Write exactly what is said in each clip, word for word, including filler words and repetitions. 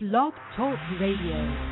Blog Talk Radio.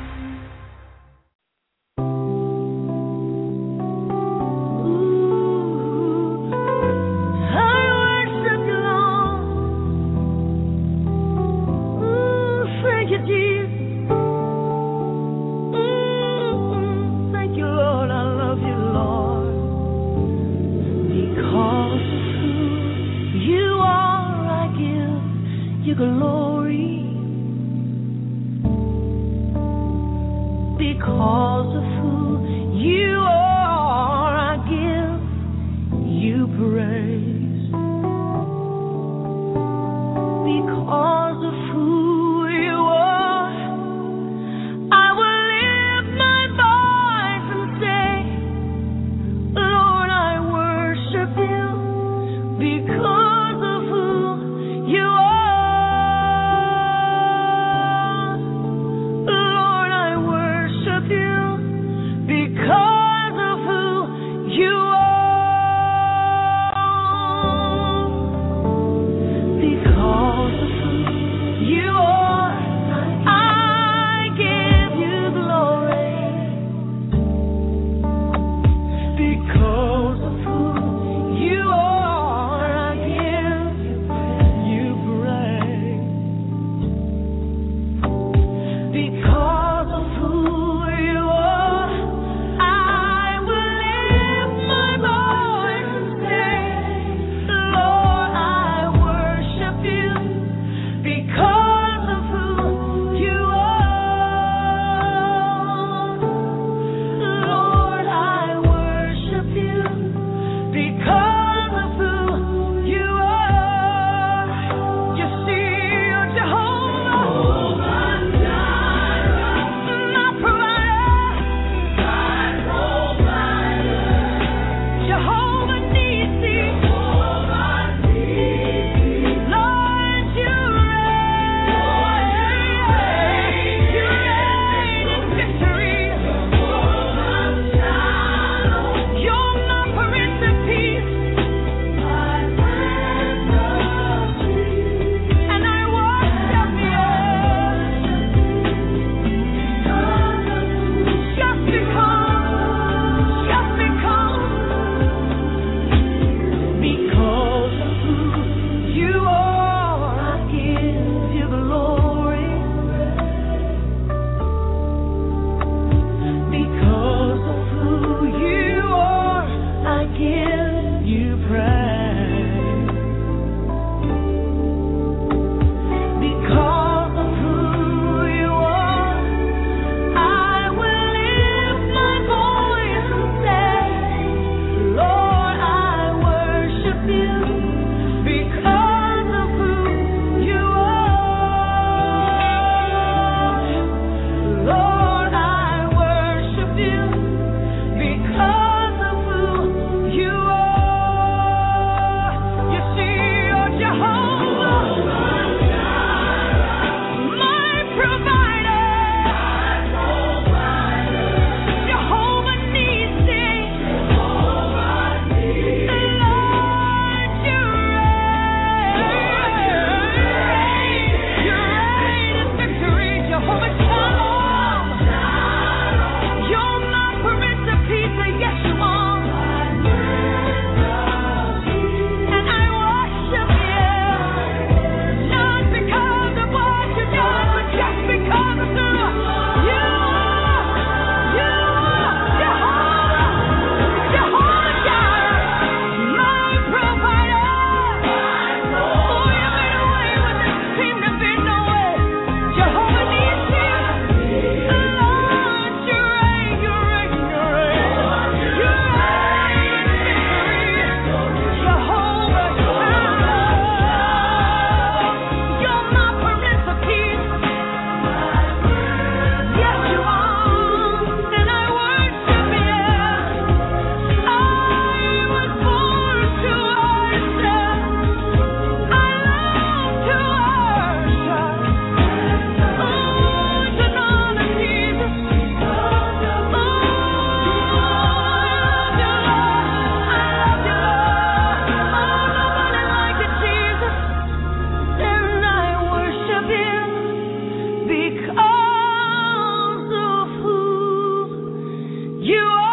because of who you are.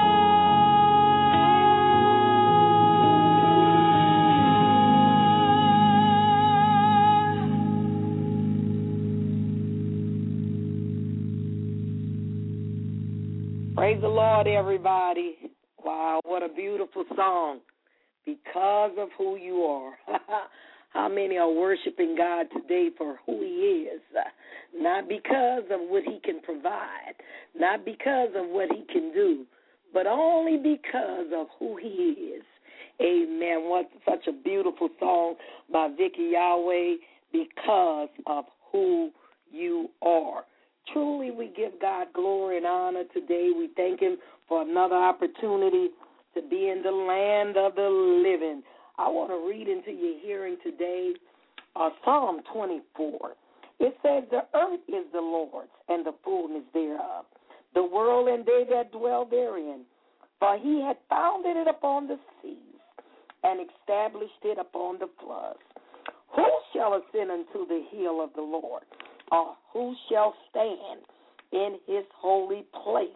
Praise the Lord, everybody. Wow, what a beautiful song. Because of who you are. How many are worshiping God today for who he is? Not because of what he can provide, not because of what he can do, but only because of who he is. Amen. What such a beautiful song by Vicki Yahweh, because of who you are. Truly, we give God glory and honor today. We thank him for another opportunity to be in the land of the living. I want to read into your hearing today uh, Psalm twenty-four. It says, the earth is the Lord's and the fullness thereof, the world and they that dwell therein. For he had founded it upon the seas and established it upon the floods. Who shall ascend unto the hill of the Lord? Or who shall stand in his holy place?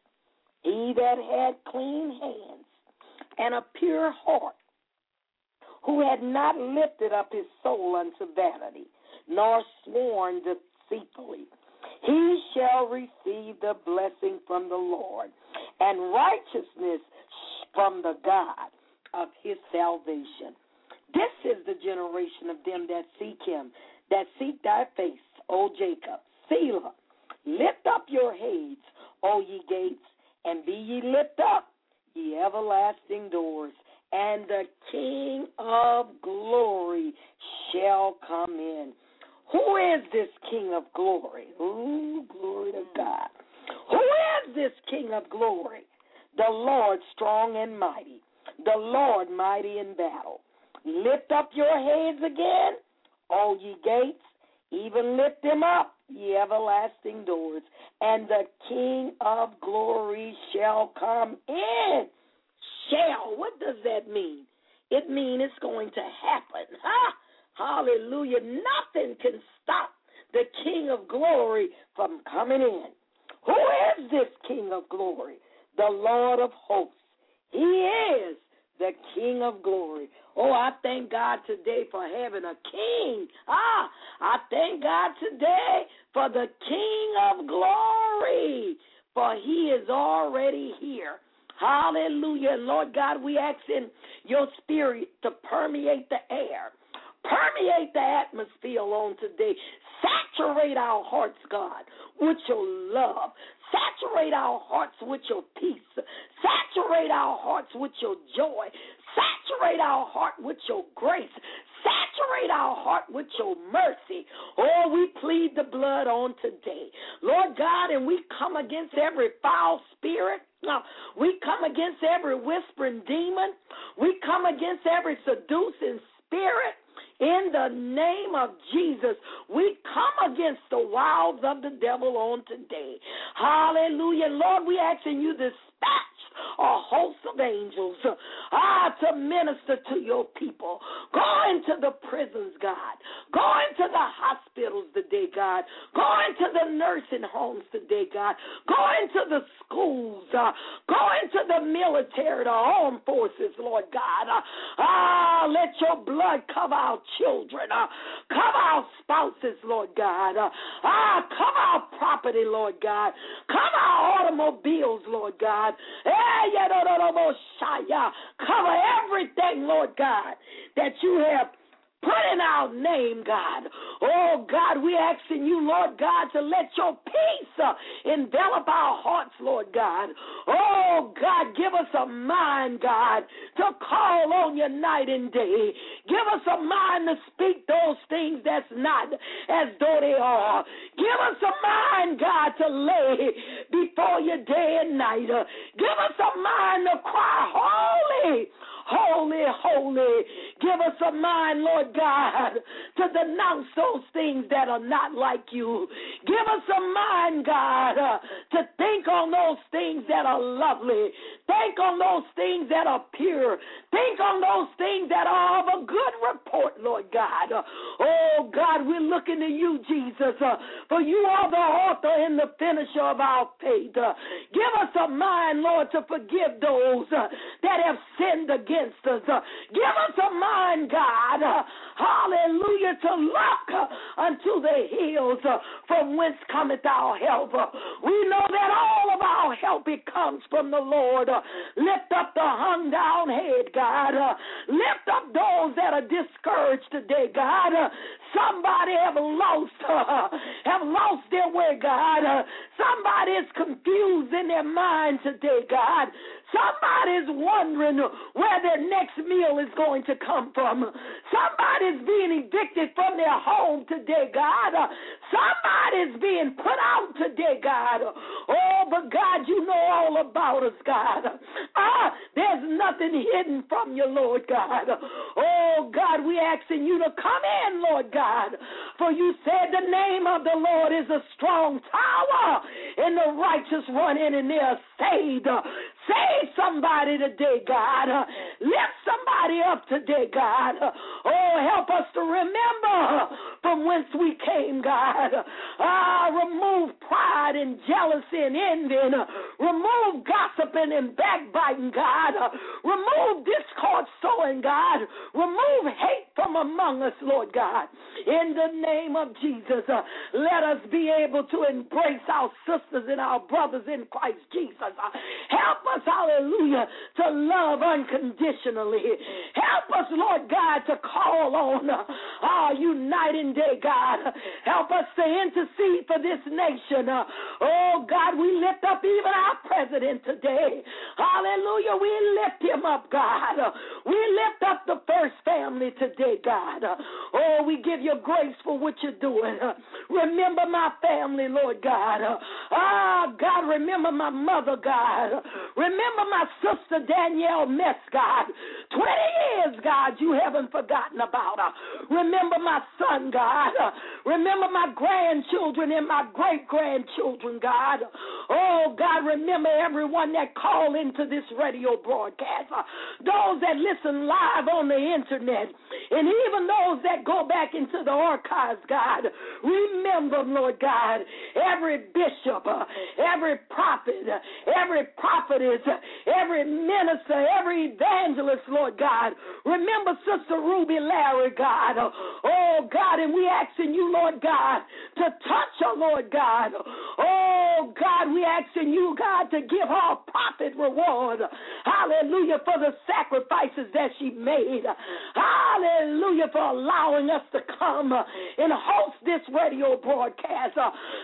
He that had clean hands and a pure heart, who had not lifted up his soul unto vanity, nor sworn deceitfully. He shall receive the blessing from the Lord, and righteousness from the God of his salvation. This is the generation of them that seek him, that seek thy face, O Jacob. Selah. Lift up your heads, O ye gates, and be ye lift up, ye everlasting doors, and the King of glory shall come in. Who is this King of glory? Ooh, glory to God. Who is this King of glory? The Lord strong and mighty, the Lord mighty in battle. Lift up your heads again, O ye gates, even lift them up, ye everlasting doors, and the King of glory shall come in. Shall, what does that mean? It means it's going to happen. Ha! Hallelujah. Nothing can stop the King of glory from coming in. Who is this King of glory? The Lord of hosts. He is the King of glory. Oh, I thank God today for having a king. Ah, I thank God today for the King of glory, for he is already here. Hallelujah. Lord God, we ask in your spirit to permeate the air, permeate the atmosphere on today. Saturate our hearts, God, with your love. Saturate our hearts with your peace. Saturate our hearts with your joy. Saturate our heart with your grace. Saturate our heart with your mercy. Oh, we plead the blood on today, Lord God, and we come against every foul spirit. Now, we come against every whispering demon. We come against every seducing spirit. In the name of Jesus, we come against the wiles of the devil on today. Hallelujah. Lord, we asking you to dispatch a host of angels ah, to minister to your people. Go into the prisons, God. Go into the hospitals today, God. Go into the nursing homes today, God. Go into the schools. Uh, go into the military, the armed forces, Lord God. Uh, ah, let your blood cover our children. Uh, cover our spouses, Lord God. Uh, ah, cover our property, Lord God. Cover our automobiles, Lord God. Cover everything, Lord God, that you have put in our name, God. Oh, God, we're asking you, Lord God, to let your peace uh, envelop our hearts, Lord God. Oh, God, give us a mind, God, to call on you night and day. Give us a mind to speak those things that's not as though they are. Give us a mind, God, to lay before you day and night. Uh, give us a mind to cry, holy, holy, holy. Give us a mind, Lord God, to denounce those things that are not like you. Give us a mind, God, uh, to think on those things that are lovely. Think on those things that are pure. Think on those things that are of a good report, Lord God. Uh, oh, God, we're looking to you, Jesus, uh, for you are the author and the finisher of our faith. Uh, give us a mind, Lord, to forgive those uh, that have sinned against us. Uh, give us a mind, God, uh, hallelujah, to look uh, unto the hills uh, from whence cometh our help. Uh, we know that all of our help, it comes from the Lord. Uh, lift up the hung down head, God. Uh, lift up those that are discouraged today, God. Uh, somebody have lost, uh, have lost their way, God. Uh, somebody is confused in their mind today, God. Somebody's wondering where their next meal is going to come from. Somebody's being evicted from their home today, God. Somebody's being put out today, God. Oh, but God, you know all about us, God. Ah, there's nothing hidden from you, Lord God. Oh, God, we asking you to come in, Lord God. For you said the name of the Lord is a strong tower, and the righteous run in and they are saved. Save somebody today, God. Lift somebody up today, God. Oh, help us to remember from whence we came, God. Ah, remove pride and jealousy and envy. Remove gossiping and backbiting, God. Remove discord sowing, God. Remove hate from among us, Lord God. In the name of Jesus, uh, let us be able to embrace our sisters and our brothers in Christ Jesus. Uh, help us, hallelujah, to love unconditionally. Help us, Lord God, to call on uh, our uniting day, God. Help us to intercede for this nation. Uh, oh, God, we lift up even our president today. Hallelujah, we lift him up, God. Uh, we lift up the first family today, God. Uh, oh, we give you grace for what you're doing. Uh, remember my family, Lord God. Uh, ah, God, remember my mother, God. Uh, remember my sister Danielle Mess, God. Twenty years, God, you haven't forgotten about her. Remember my son, God. Uh, remember my grandchildren and my great-grandchildren, God. Oh, God, remember everyone that call into this radio broadcast. Uh, those that listen live on the internet. And even those that go back into the archives, God. Remember, Lord God, every bishop, uh, every prophet, uh, every prophetess, uh, every minister, every evangelist, Lord God. Remember Sister Ruby Larry, God. Uh, oh, God, and we asking you, Lord God, to touch her, Lord God. Oh, God, we asking you, God, to give her a profit reward. Hallelujah, for the sacrifices that she made. Hallelujah, for allowing us to come and host this radio broadcast.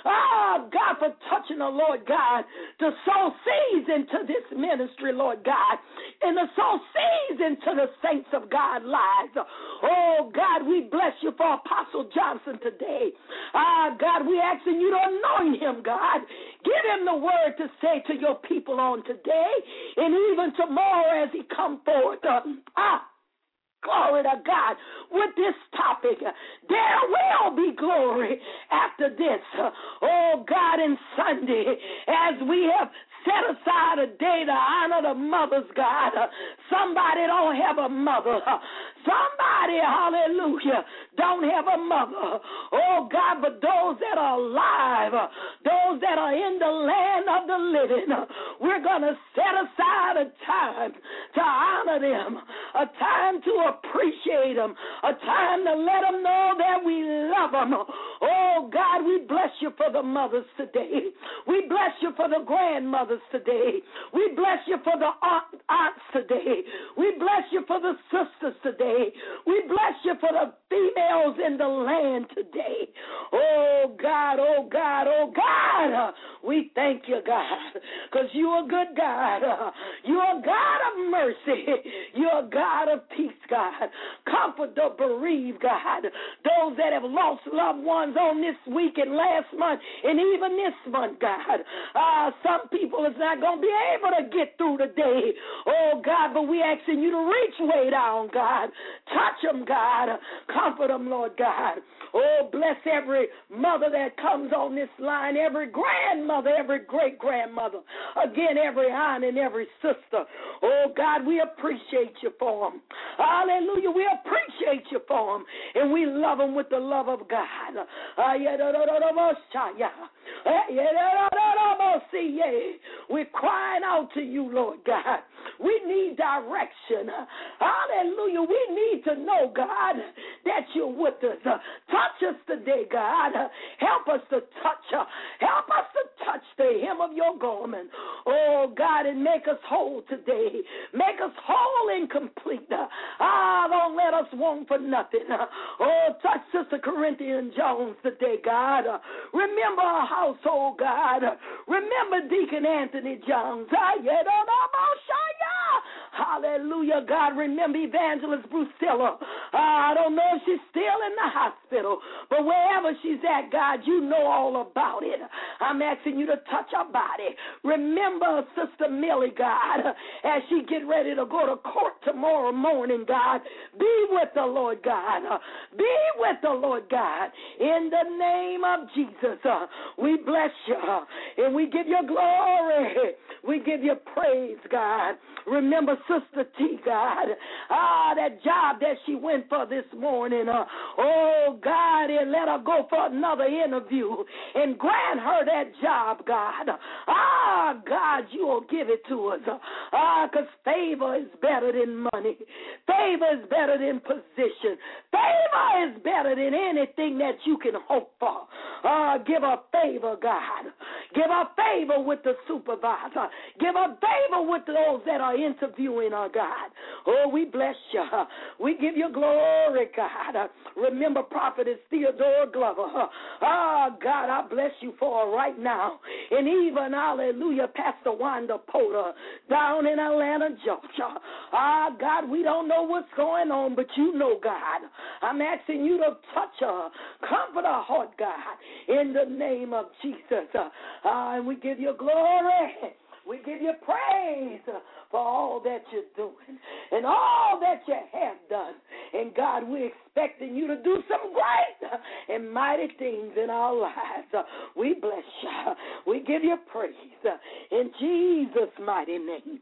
Oh, God, for touching her, Lord God, to sow seeds into this ministry, Lord God, and to sow seeds into the saints of God's lives. Oh, God, we bless you for Apostle Johnson today. Ah, God, we asking you to anoint him, God. Give him the word to say to your people on today and even tomorrow as he come forth. Uh, ah, glory to God. With this topic, there will be glory after this. Oh, God, and Sunday, as we have set aside a day to honor the mothers, God. Somebody don't have a mother. Somebody, hallelujah, don't have a mother. Oh, God, but those that are alive, those that are in the land of the living, we're going to set aside a time to honor them, a time to appreciate them, a time to let them know that we love them. Oh, God, we bless you for the mothers today. We bless you for the grandmothers today. We bless you for the aunt, aunts today. We bless you for the sisters today. We bless you for the females in the land today. Oh, God, oh, God, oh, God. We thank you, God, because you're a good God. You're a God of mercy. You're a God of peace, God. Comfort the bereaved, God. Those that have lost loved ones on this week and last month and even this month, God. Uh, some people is not going to be able to get through the day. Oh, God, but we asking you to reach way down, God. Touch them, God. Comfort them, Lord God. Oh, bless every mother that comes on this line, every grandmother, every great-grandmother, again, every aunt and every sister. Oh, God, we appreciate you for them. Hallelujah, we appreciate you for them, and we love them with the love of God. We're crying out to you, Lord God. We need direction. Hallelujah, we need to know, God, that you're with us. Touch us today, God. Help us to touch her. Help us to touch the hem of your garment. Oh, God, and make us whole today. Make us whole and complete. Ah, don't let us want for nothing. Oh, touch Sister Corinthian Jones today, God. Remember our household, God. Remember Deacon Anthony Jones. Hallelujah, God. Remember Evangelist Brucilla. Uh, I don't know if she's still in the hospital, but wherever she's at, God, you know all about it. I'm asking you to touch her body. Remember Sister Millie, God, as she get ready to go to court tomorrow morning, God. Be with the Lord God. Be with the Lord God. In the name of Jesus, uh, we bless you, and we give you glory. We give you praise, God. Remember Sister T, God. Ah, that job that she went for this morning. Uh, oh, God, and let her go for another interview and grant her that job, God. Ah, God, you will give it to us. Ah, because favor is better than money. Favor is better than position. Favor is better than anything that you can hope for. Ah, give her favor, God. Give her favor with the supervisor. Give her favor with those that are interviewing her, God. Oh, we bless you. We give you glory, God. Remember Prophetess Theodore Glover. Ah, God, I bless you for her right now. And even, hallelujah, Pastor Wanda Porter down in Atlanta, Georgia. Ah, God, we don't know what's going on, but you know, God. I'm asking you to touch her. Comfort her heart, God, in the name of Jesus. Ah, and we give you glory. We give you praise for all that you're doing and all that you have done. And, God, we're expecting you to do some great and mighty things in our lives. We bless you. We give you praise in Jesus' mighty name.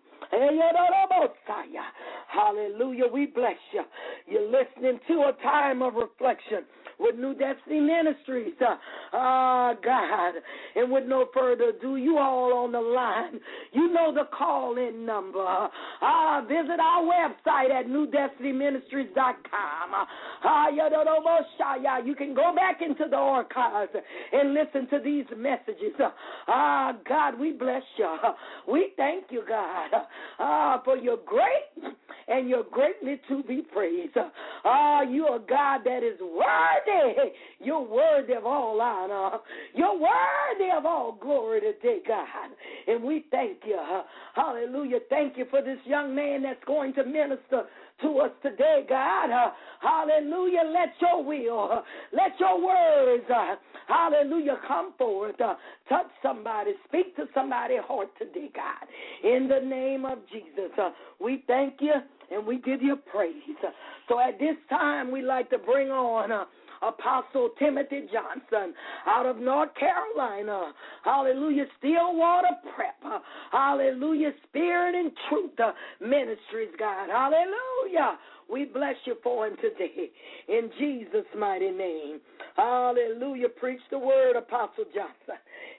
Hallelujah. We bless you. You're listening to a time of reflection with New Destiny Ministries. Ah, uh, God. And with no further ado, you all on the line, you know the call-in number. Ah, uh, visit our website at new destiny ministries dot com. Ah, uh, you can go back into the archives and listen to these messages. Ah, uh, God, we bless you. We thank you, God, ah, uh, for your great and you're greatly to be praised. Ah, uh, you are God that is worthy. You're worthy of all honor. You're worthy of all glory today, God. And we thank you. Hallelujah. Thank you for this young man that's going to minister to us today, God. Uh, hallelujah. Let your will, uh, let your words, uh, hallelujah, come forth. Uh, touch somebody. Speak to somebody's heart today, God. In the name of Jesus, uh, we thank you and we give you praise. Uh, so at this time, we like to bring on uh, Apostle Timothy Johnson out of North Carolina. Hallelujah. Stillwater Prep. Hallelujah. Spirit and Truth Ministries, God. Hallelujah. We bless you for him today in Jesus' mighty name. Hallelujah. Preach the word, Apostle Johnson.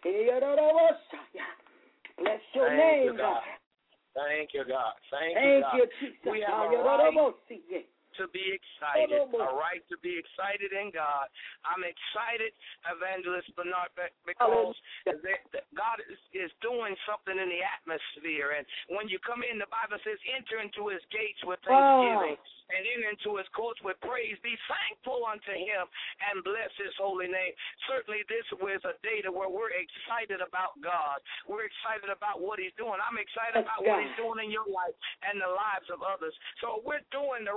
Bless your Thank name, you, God. God. Thank you, God. Thank, Thank you, God. you, Jesus. We have a right to be excited, a right to be excited in God. I'm excited, Evangelist Bernard, because God is, is doing something in the atmosphere. And when you come in, the Bible says, enter into his gates with thanksgiving. Oh. And in into his courts with praise. Be thankful unto him and bless his holy name. Certainly this was a day where we're excited about God. We're excited about what he's doing. I'm excited about what he's doing in your life and the lives of others. So we're doing the right thing.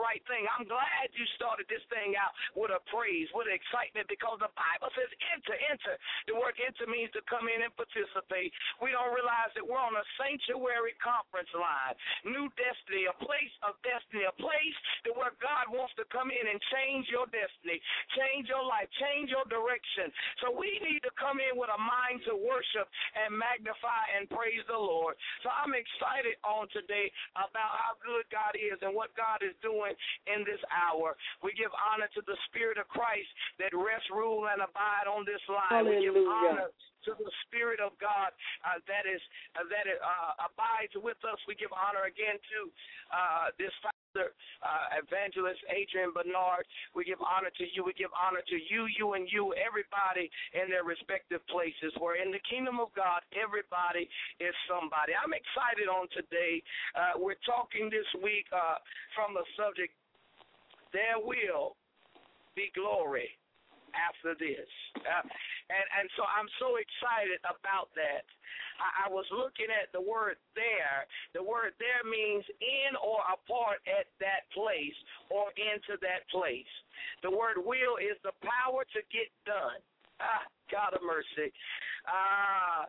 thing. I'm glad you started this thing out with a praise, with excitement, because the Bible says enter, enter. The word enter means to come in and participate. We don't realize that we're on a sanctuary conference line. New destiny, a place of destiny, a place that where God wants to come in and change your destiny, change your life, change your direction. So we need to come in with a mind to worship and magnify and praise the Lord. So I'm excited on today about how good God is and what God is doing in this hour. We give honor to the Spirit of Christ that rests, rule, and abide on this line. Hallelujah. We give honor to the Spirit of God uh, that is uh, that uh, abides with us. We give honor again to uh, this founder, uh, evangelist Adrian Bernard. We give honor to you. We give honor to you, you, and you, everybody in their respective places. Where in the kingdom of God, everybody is somebody. I'm excited on today. Uh, we're talking this week uh, from the subject, there will be glory after this. Uh, and, and so I'm so excited about that. I, I was looking at the word there. The word there means in or apart at that place or into that place. The word will is the power to get done. Ah, God of mercy. Uh,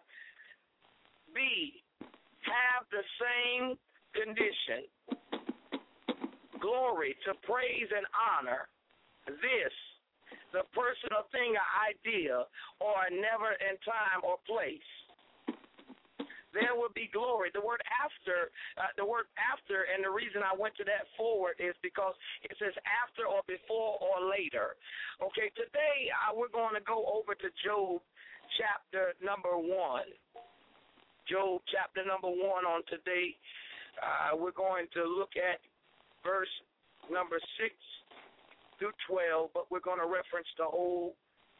B, have the same condition. Glory, to praise and honor. This, the person or thing or idea or never in time or place. There will be glory. The word after, uh, the word after, and the reason I went to that forward is because it says after or before or later. Okay, today uh, we're going to go over to Job chapter number one. Job chapter number one on today. Uh, we're going to look at verse number six through twelve, but we're going to reference the whole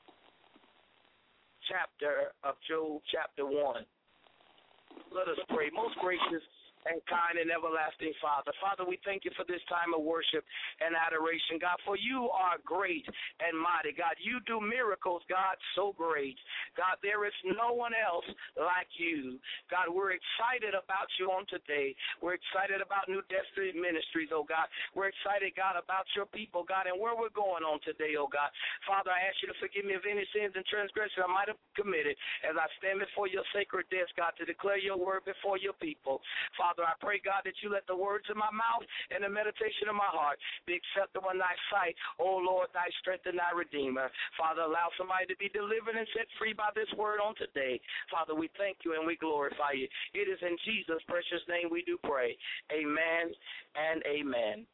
chapter of Job, chapter one. Let us pray. Most gracious and kind and everlasting Father. Father, we thank you for this time of worship and adoration, God, for you are great and mighty. God, you do miracles, God, so great. God, there is no one else like you. God, we're excited about you on today. We're excited about New Destiny Ministries, oh God. We're excited, God, about your people, God, and where we're going on today, oh God. Father, I ask you to forgive me of any sins and transgressions I might have committed as I stand before your sacred desk, God, to declare your word before your people. Father, I pray, God, that you let the words of my mouth and the meditation of my heart be acceptable in thy sight, O Lord, thy strength and thy redeemer. Father, allow somebody to be delivered and set free by this word on today. Father, we thank you and we glorify you. It is in Jesus' precious name we do pray. Amen and amen.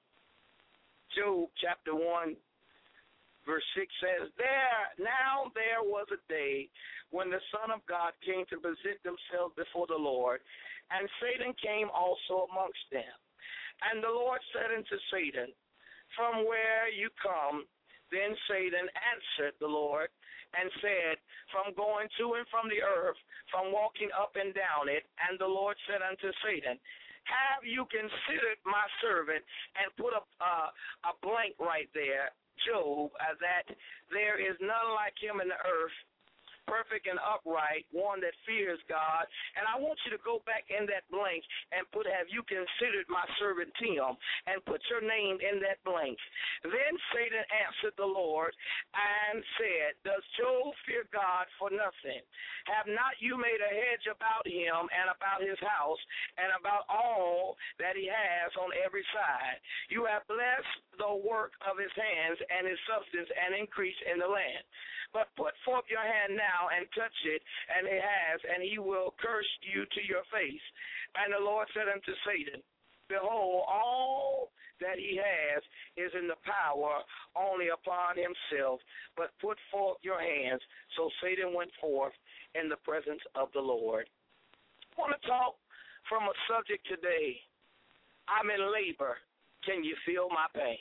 Job chapter one, verse six says, There, now there was a day when the Son of God came to present himself before the Lord, and Satan came also amongst them. And the Lord said unto Satan, From where you come? Then Satan answered the Lord and said, From going to and from the earth, from walking up and down it. And the Lord said unto Satan, Have you considered my servant? And put a, uh, a blank right there, Job, uh, that there is none like him in the earth, perfect and upright, one that fears God. And I want you to go back in that blank and put, have you considered my servant Tim, and put your name in that blank. Then Satan answered the Lord and said, Does Job fear God for nothing? Have not you made a hedge about him and about his house and about all that he has on every side? You have blessed the work of his hands, and his substance and increase in the land. But put forth your hand now and touch it, and it has, and he will curse you to your face. And the Lord said unto Satan, Behold, all that he has is in the power only upon himself, but put forth your hands. So Satan went forth in the presence of the Lord. I want to talk from a subject today. I'm in labor. Can you feel my pain?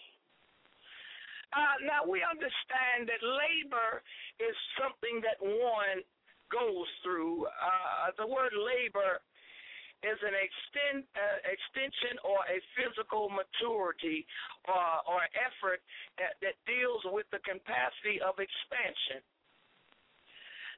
Uh, now, we understand that labor is something that one goes through. Uh, the word labor is an extend, uh, extension or a physical maturity uh, or effort that, that deals with the capacity of expansion.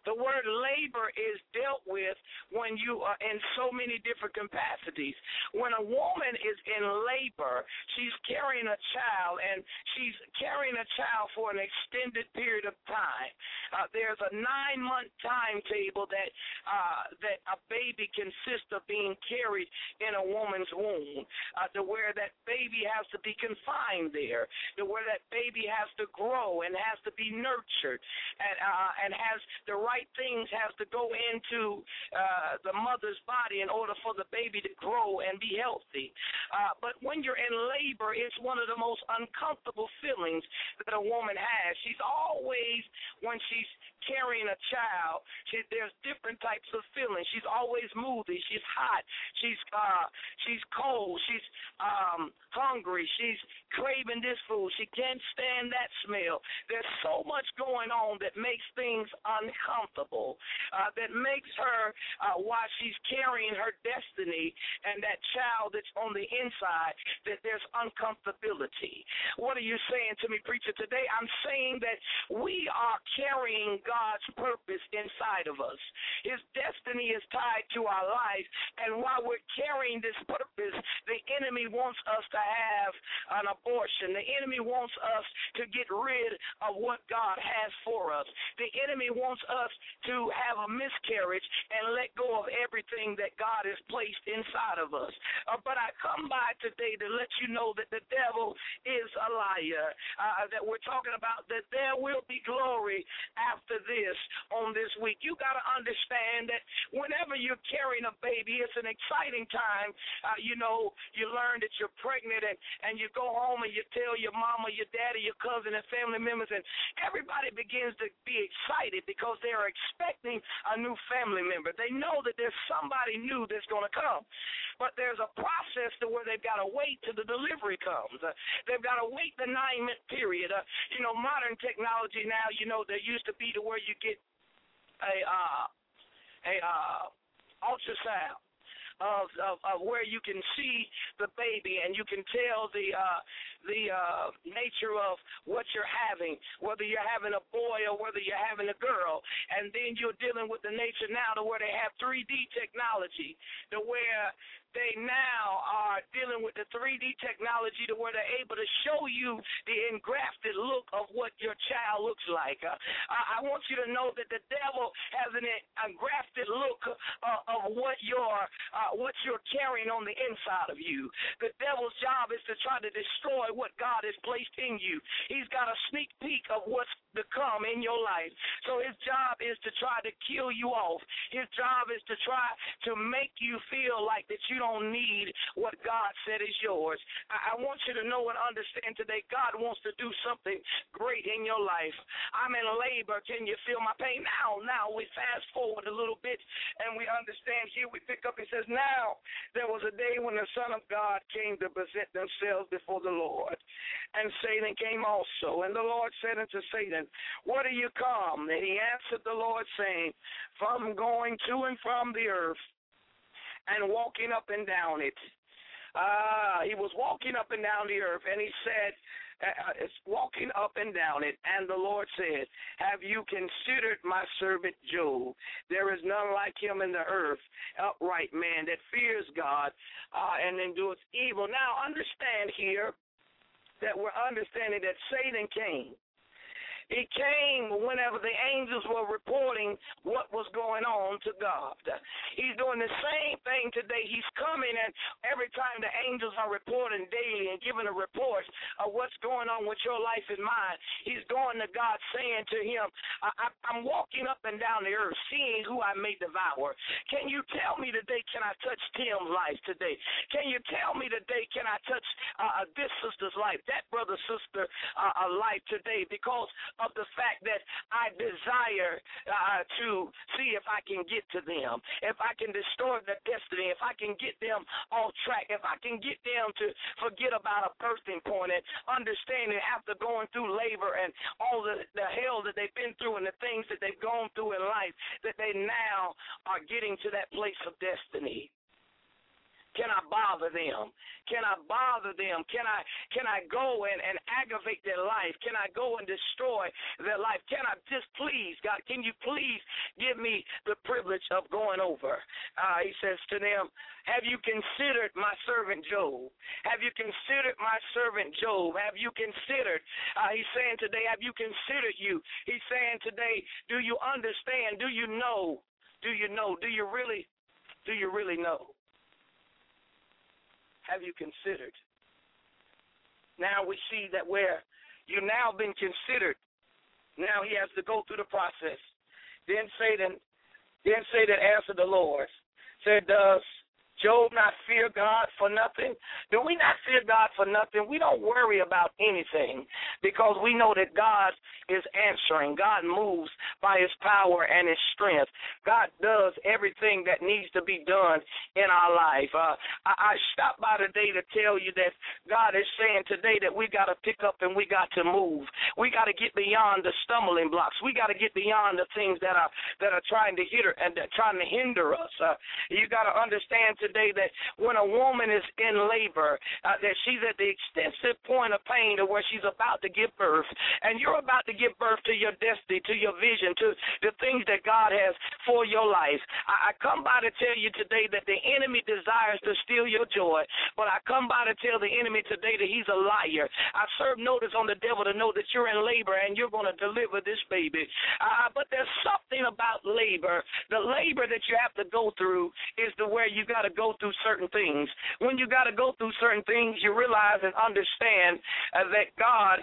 The word labor is dealt with when you are in so many different capacities. When a woman is in labor, she's carrying a child, and she's carrying a child for an extended period of time. Uh, there's a nine-month timetable that uh, that a baby consists of being carried in a woman's womb, uh, to where that baby has to be confined there, to where that baby has to grow and has to be nurtured, and uh, and has the right things has to go into uh, the mother's body in order for the baby to grow and be healthy. Uh, but when you're in labor, it's one of the most uncomfortable feelings that a woman has. She's always, when she's carrying a child, she, there's different types of feelings. She's always moody. She's hot. She's uh, she's cold. She's um, hungry. She's craving this food. She can't stand that smell. There's so much going on that makes things uncomfortable, uh, that makes her, uh, while she's carrying her destiny and that child that's on the inside, that there's uncomfortability. What are you saying to me, preacher, today? I'm saying that we are carrying God's purpose inside of us. His destiny is tied to our life, and while we're carrying this purpose, the enemy wants us to have an abortion. The enemy wants us to get rid of what God has for us. The enemy wants us to have a miscarriage and let go of everything that God has placed inside of us. Uh, but I come by today to let you know that the devil is a liar, uh, that we're talking about that there will be glory after this on this week. You got to understand that whenever you're carrying a baby, it's an exciting time. Uh, you know, you learn that you're pregnant, and, and you go home and you tell your mama, your daddy, your cousin, and family members, and everybody begins to be excited because they're expecting a new family member. They know that there's somebody new that's going to come. But there's a process to where they've got to wait till the delivery comes. Uh, they've got to wait the nine-month period. Uh, you know, modern technology now, you know, there used to be to where you get a uh, a uh, ultrasound of, of of where you can see the baby and you can tell the uh, the uh, nature of what you're having, whether you're having a boy or whether you're having a girl. And then you're dealing with the nature now to where they have three D technology, to where they now are dealing with the three D technology to where they're able to show you the engrafted look of what your child looks like. Uh, I, I want you to know that the devil has an engrafted look uh, of what you're, uh, what you're carrying on the inside of you. The devil's job is to try to destroy what God has placed in you. He's got a sneak peek of what's to come in your life. So his job is to try to kill you off. His job is to try to make you feel like that you don't need what God said is yours. I, I want you to know and understand today, God wants to do something great in your life. I'm in labor. Can you feel my pain? Now, now we fast forward a little bit and we understand here. We pick up, it says, now there was a day when the Son of God came to present themselves before the Lord. And Satan came also. And the Lord said unto Satan, what are you come? And he answered the Lord, saying, from going to and from the earth, and walking up and down it. Uh, he was walking up and down the earth, and he said, uh, it's walking up and down it. And the Lord said, have you considered my servant Job? There is none like him in the earth, upright man that fears God uh, and endures evil. Now, understand here that we're understanding that Satan came. He came whenever the angels were reporting what was going on to God. He's doing the same thing today. He's coming, and every time the angels are reporting daily and giving a report of what's going on with your life and mine, he's going to God saying to him, I, I, I'm walking up and down the earth, seeing who I may devour. Can you tell me today, can I touch Tim's life today? Can you tell me today, can I touch uh, this sister's life, that brother, sister uh, life today? Because of the fact that I desire uh, to see if I can get to them, if I can distort their destiny, if I can get them off track, if I can get them to forget about a birthing point and understanding after going through labor and all the, the hell that they've been through and the things that they've gone through in life, that they now are getting to that place of destiny. Can I bother them? Can I bother them? Can I can I go and, and aggravate their life? Can I go and destroy their life? Can I just please, God, can you please give me the privilege of going over? Uh, he says to them, have you considered my servant Job? Have you considered my servant Job? Have you considered, uh, he's saying today, have you considered you? He's saying today, do you understand? Do you know? Do you know? Do you really, do you really know? Have you considered? Now we see that where you've now been considered, now he has to go through the process. Then Satan, then Satan answered the Lord, said, does Job not fear God for nothing? Do we not fear God for nothing? We don't worry about anything because we know that God is answering. God moves by his power and his strength. God does everything that needs to be done in our life. Uh, I, I stopped by today to tell you that God is saying today that we got to pick up and we got to move. We got to get beyond the stumbling blocks. We got to get beyond the things that are that are trying to hinder and trying to hinder us. Uh, you got to understand today that when a woman is in labor, uh, that she's at the extensive point of pain to where she's about to give birth, and you're about to give birth to your destiny, to your vision, to the things that God has for your life. I, I come by to tell you today that the enemy desires to steal your joy, but I come by to tell the enemy today that he's a liar. I serve notice on the devil to know that you're in labor and you're going to deliver this baby. Uh, but there's something about labor. The labor that you have to go through is the where you got to go through certain things. When you got to go through certain things, you realize and understand uh, that God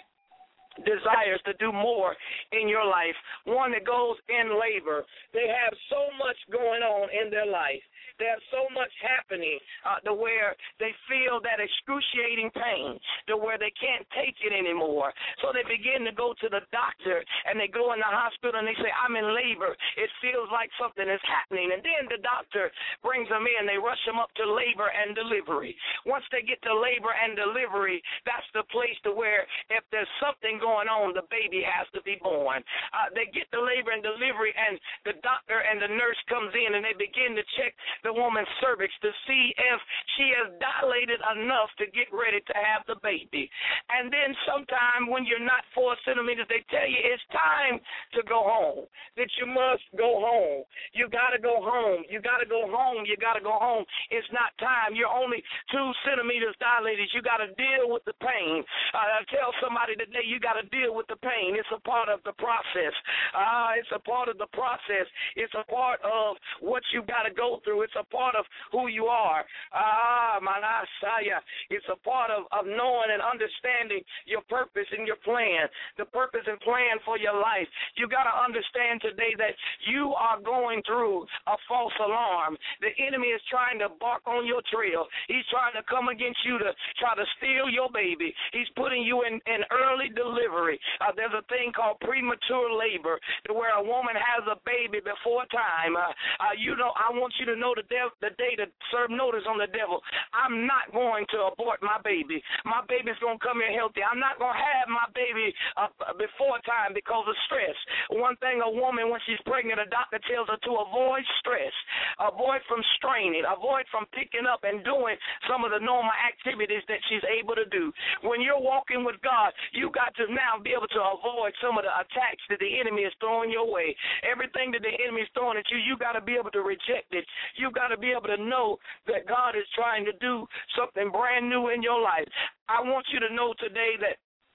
desires to do more in your life. One that goes in labor, they have so much going on in their life. There's so much happening uh, to where they feel that excruciating pain, to where they can't take it anymore. So they begin to go to the doctor, and they go in the hospital, and they say, I'm in labor. It feels like something is happening. And then the doctor brings them in. They rush them up to labor and delivery. Once they get to labor and delivery, that's the place to where if there's something going on, the baby has to be born. Uh, they get to labor and delivery, and the doctor and the nurse comes in, and they begin to check the the woman's cervix to see if she has dilated enough to get ready to have the baby. And then sometime when you're not four centimeters, they tell you it's time to go home, that you must go home. You got to go home. You got to go home. You got to go home. It's not time. You're only two centimeters dilated. You got to deal with the pain. Uh, I tell somebody today you got to deal with the pain. It's a part of the process. Uh, it's a part of the process. It's a part of what you got to go through. It's a part of who you are. Ah, manasaya. It's a part of, of knowing and understanding your purpose and your plan, the purpose and plan for your life. You got to understand today that you are going through a false alarm. The enemy is trying to bark on your trail. He's trying to come against you to try to steal your baby. He's putting you in, in early delivery. Uh, there's a thing called premature labor, to where a woman has a baby before time. Uh, uh, you know, I want you to know the, dev- the day to serve notice on the devil. I'm not going to abort my baby. My baby's going to come here healthy. I'm not going to have my baby uh, before time because of stress. One thing, a woman, when she's pregnant, a doctor tells her to avoid stress, avoid from straining, avoid from picking up and doing some of the normal activities that she's able to do. When you're walking with God, you got to now be able to avoid some of the attacks that the enemy is throwing your way. Everything that the enemy is throwing at you, you got to be able to reject it. You got to be able to know that God is trying to do something brand new in your life. I want you to know today that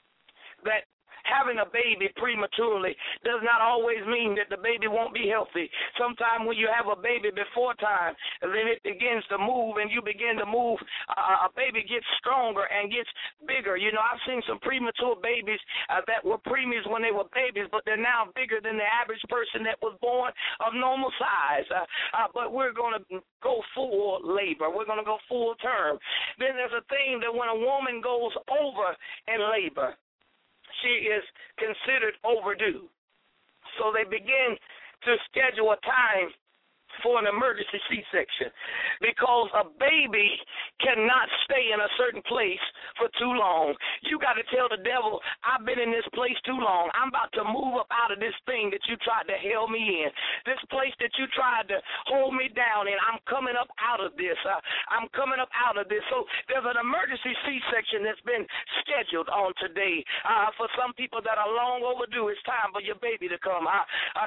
that having a baby prematurely does not always mean that the baby won't be healthy. Sometimes when you have a baby before time, then it begins to move, and you begin to move. Uh, a baby gets stronger and gets bigger. You know, I've seen some premature babies uh, that were preemies when they were babies, but they're now bigger than the average person that was born of normal size. Uh, uh, but we're going to go full labor. We're going to go full term. Then there's a thing that when a woman goes over in labor, she is considered overdue. So they begin to schedule a time for an emergency C-section because a baby cannot stay in a certain place for too long. You got to tell the devil, I've been in this place too long. I'm about to move up out of this thing that you tried to held me in, this place that you tried to hold me down in. I'm coming up out of this. Uh, I'm coming up out of this. So there's an emergency C-section that's been scheduled on today. Uh, for some people that are long overdue, it's time for your baby to come. Uh, uh,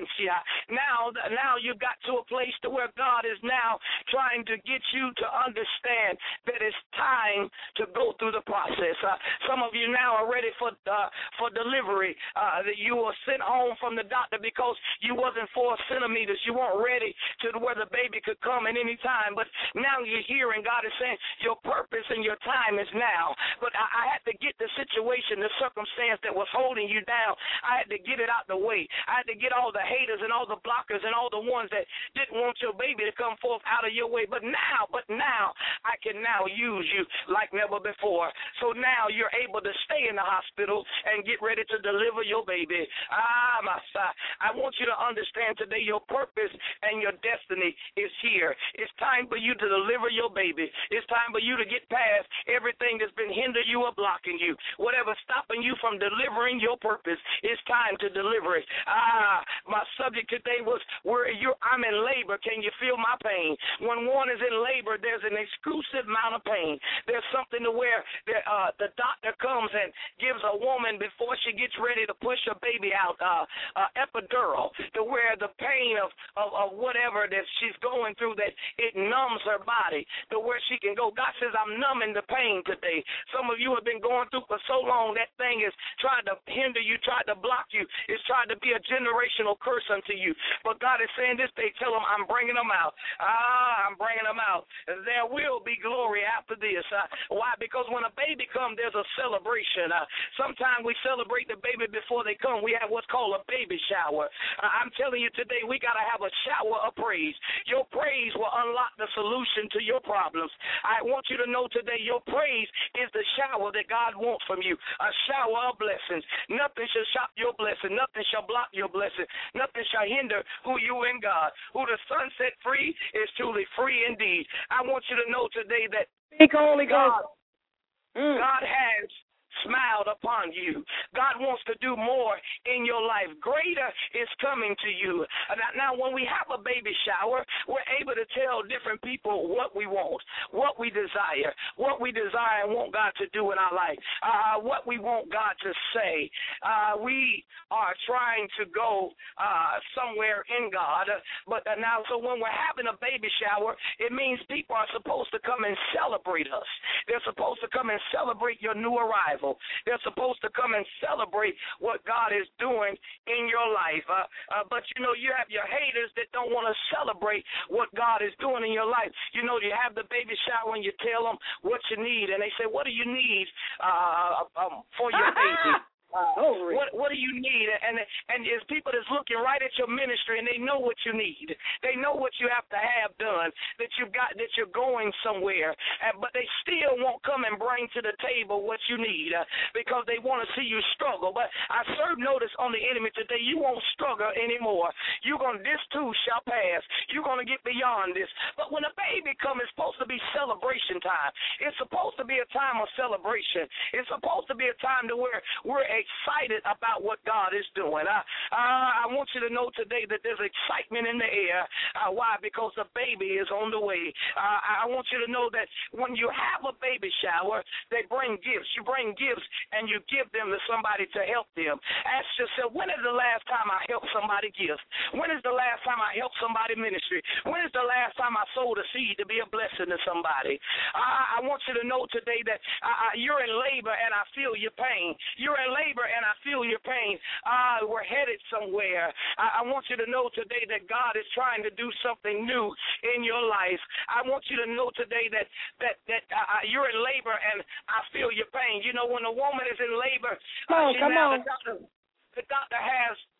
now, now you've got to a place to where God is now trying to get you to understand that it's time to go through the process. Uh, some of you now are ready for uh, for delivery. Uh, that you were sent home from the doctor because you wasn't four centimeters. You weren't ready to where the baby could come at any time. But now you're here, and God is saying your purpose and your time is now. But I, I had to get the situation, the circumstance that was holding you down. I had to get it out the way. I had to get all the haters and all the blockers and all the ones that didn't want your baby to come forth out of your way. But now, but now, I can now use you like never before. So now you're able to stay in the hospital and get ready to deliver your baby. Ah, my son, I want you to understand today your purpose and your destiny is here. It's time for you to deliver your baby. It's time for you to get past everything that's been hindering you or blocking you. Whatever's stopping you from delivering your purpose, it's time to deliver it. Ah, my subject today was where you're, I'm in labor. Can you feel my pain? When one is in labor, there's an exclusive amount of pain. There's something to where the, uh, the doctor comes and gives a woman before she gets ready to push her baby out uh, uh, epidural, to where the pain of, of, of whatever that she's going through, that it numbs her body to where she can go. God says, I'm numbing the pain today. Some of you have been going through for so long, that thing is trying to hinder you, trying to block you. It's trying to be a generational curse unto you. But God is saying this day, tell them I'm bringing them out. Ah, I'm bringing them out. There will be glory after this. Uh, why? Because when a baby comes, there's a celebration. Uh, sometimes we celebrate the baby before they come. We have what's called a baby shower. Uh, I'm telling you today, we got to have a shower of praise. Your praise will unlock the solution to your problems. I want you to know today, your praise is the shower that God wants from you, a shower of blessings. Nothing shall stop your blessing. Nothing shall block your blessing. Nothing shall hinder who you in God. Who the Son set free is truly free indeed. I want you to know today that Speak, Holy God, Ghost. Mm. God has smiled upon you. God wants to do more in your life. Greater is coming to you. Now, when we have a baby shower, we're able to tell different people what we want, what we desire, what we desire and want God to do in our life, uh, what we want God to say. Uh, we are trying to go uh, somewhere in God, but now, so when we're having a baby shower, it means people are supposed to come and celebrate us. They're supposed to come and celebrate your new arrival. They're supposed to come and celebrate what God is doing in your life. Uh, uh, but, you know, you have your haters that don't want to celebrate what God is doing in your life. You know, you have the baby shower and you tell them what you need, and they say, what do you need uh, um, for your baby? Uh, what what do you need? And and there's people that's looking right at your ministry, and they know what you need. They know what you have to have done, that you've got, that you're going somewhere. And, but they still won't come and bring to the table what you need uh, because they want to see you struggle. But I serve notice on the enemy today. You won't struggle anymore. You're going to, this too shall pass. You're going to get beyond this. But when a baby comes, it's supposed to be celebration time. It's supposed to be a time of celebration. It's supposed to be a time to where we're excited about what God is doing. Uh, uh, I want you to know today that there's excitement in the air. Uh, why? Because the baby is on the way. Uh, I want you to know that when you have a baby shower, they bring gifts. You bring gifts and you give them to somebody to help them. Ask yourself, when is the last time I helped somebody gift? When is the last time I helped somebody ministry? When is the last time I sowed a seed to be a blessing to somebody? Uh, I want you to know today that uh, you're in labor and I feel your pain. You're in labor and I feel your pain. Uh, we're headed somewhere. I, I want you to know today that God is trying to do something new in your life. I want you to know today that that that uh, you're in labor and I feel your pain. You know, when a woman is in labor, uh, come on, she come now, on. The doctor, the doctor has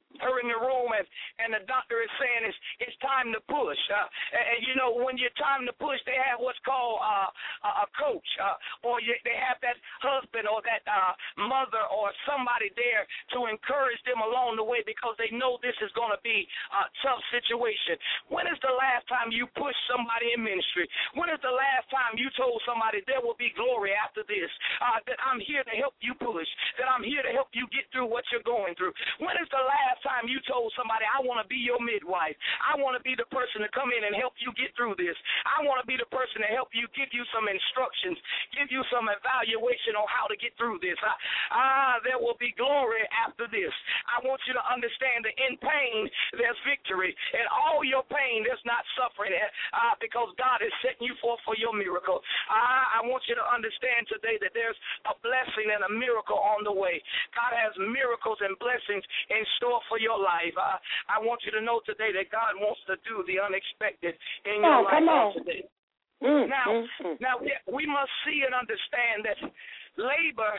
her in the room, and, and the doctor is saying it's, it's time to push. Uh, and, and, you know, when you're time to push, they have what's called uh, a, a coach, uh, or you, they have that husband or that uh, mother or somebody there to encourage them along the way because they know this is going to be a tough situation. When is the last time you pushed somebody in ministry? When is the last time you told somebody there will be glory after this, uh, that I'm here to help you push, that I'm here to help you get through what you're going through? When is the last time you told somebody, I want to be your midwife, I want to be the person to come in and help you get through this, I want to be the person to help you, give you some instructions, give you some evaluation on how to get through this? Ah, uh, there will be glory after this. I want you to understand that in pain, there's victory. In all your pain, there's not suffering, uh, because God is setting you forth for your miracle. Uh, I want you to understand today that there's a blessing and a miracle on the way. God has miracles and blessings in store for your life. Uh, I want you to know today that God wants to do the unexpected in your oh, life come on. today. Mm, now, mm, mm. now we, we must see and understand that labor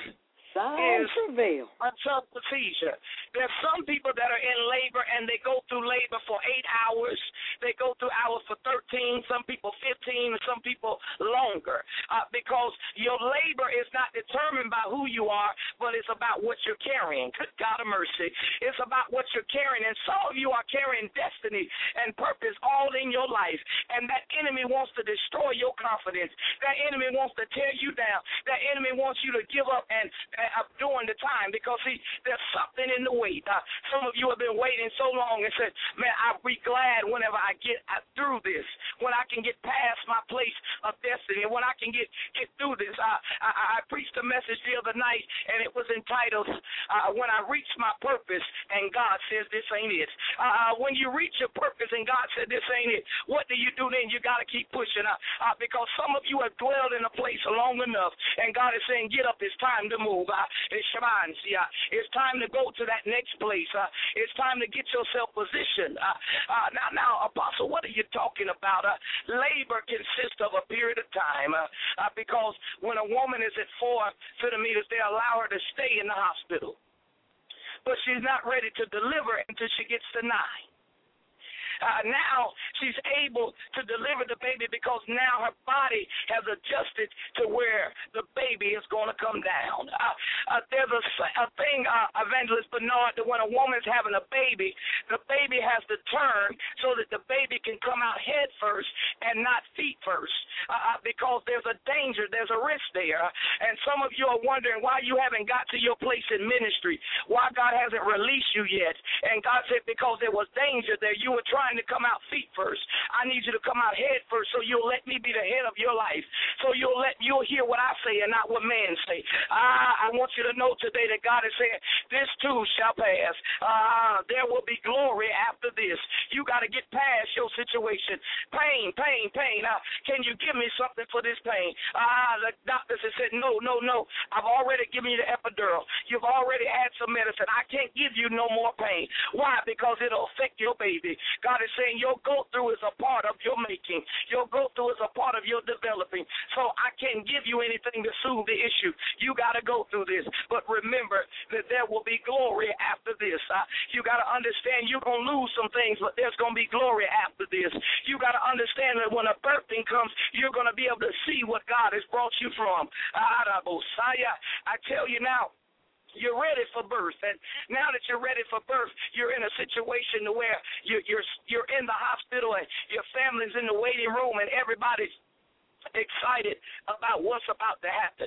is travail. A tough procedure. There's some people that are in labor and they go through labor for eight hours. They go through hours for thirteen, some people fifteen, and some people longer. Uh, because your labor is not determined by who you are, but it's about what you're carrying. Good God of mercy. It's about what you're carrying. And some of you are carrying destiny and purpose all in your life. And that enemy wants to destroy your confidence. That enemy wants to tear you down. That enemy wants you to give up and Uh, during the time, because see, there's something in the wait. Uh, some of you have been waiting so long and said, man, I'll be glad whenever I get uh, through this, when I can get past my place of destiny, and when I can get, get through this. Uh, I, I preached a message the other night, and it was entitled, uh, When I Reach My Purpose, and God Says This Ain't It. Uh, when you reach your purpose and God said this ain't it, what do you do then? You got to keep pushing, uh, uh, because some of you have dwelled in a place long enough, and God is saying, get up, it's time to move. Uh, it's Shaban, see, uh, it's time to go to that next place. Uh, it's time to get yourself positioned. Uh, uh, now, now, Apostle, what are you talking about? Uh, labor consists of a period of time, uh, uh, because when a woman is at four centimeters, they allow her to stay in the hospital. But she's not ready to deliver until she gets to nine. Uh, now she's able to deliver the baby because now her body has adjusted to where the baby is going to come down. Uh, uh, there's a, a thing, uh, Evangelist Bernard, that when a woman's having a baby, the baby has to turn so that the baby can come out head first and not feet first, uh, because there's a danger, there's a risk there. And some of you are wondering why you haven't got to your place in ministry, why God hasn't released you yet. And God said, because there was danger there. You were trying to come out feet first. I need you to come out head first, so you'll let me be the head of your life. So you'll let you'll hear what I say and not what man say. Uh, I want you to know today that God is saying, this too shall pass. Uh, there will be glory after this. You got to get past your situation. Pain, pain, pain. Uh, can you give me something for this pain? Uh, the doctors have said, no, no, no. I've already given you the epidural. You've already had some medicine. I can't give you no more pain. Why? Because it'll affect your baby. God is saying your go-through is a part of your making. Your go-through is a part of your developing. So I can't give you anything to soothe the issue. You got to go through this. But remember that there will be glory after this. Uh, you got to understand you're going to lose some things, but there's going to be glory after this. You got to understand that when a birthing comes, you're going to be able to see what God has brought you from. I tell you now, you're ready for birth, and now that you're ready for birth, you're in a situation where you're you're you're in the hospital and your family's in the waiting room, and everybody's excited about what's about to happen.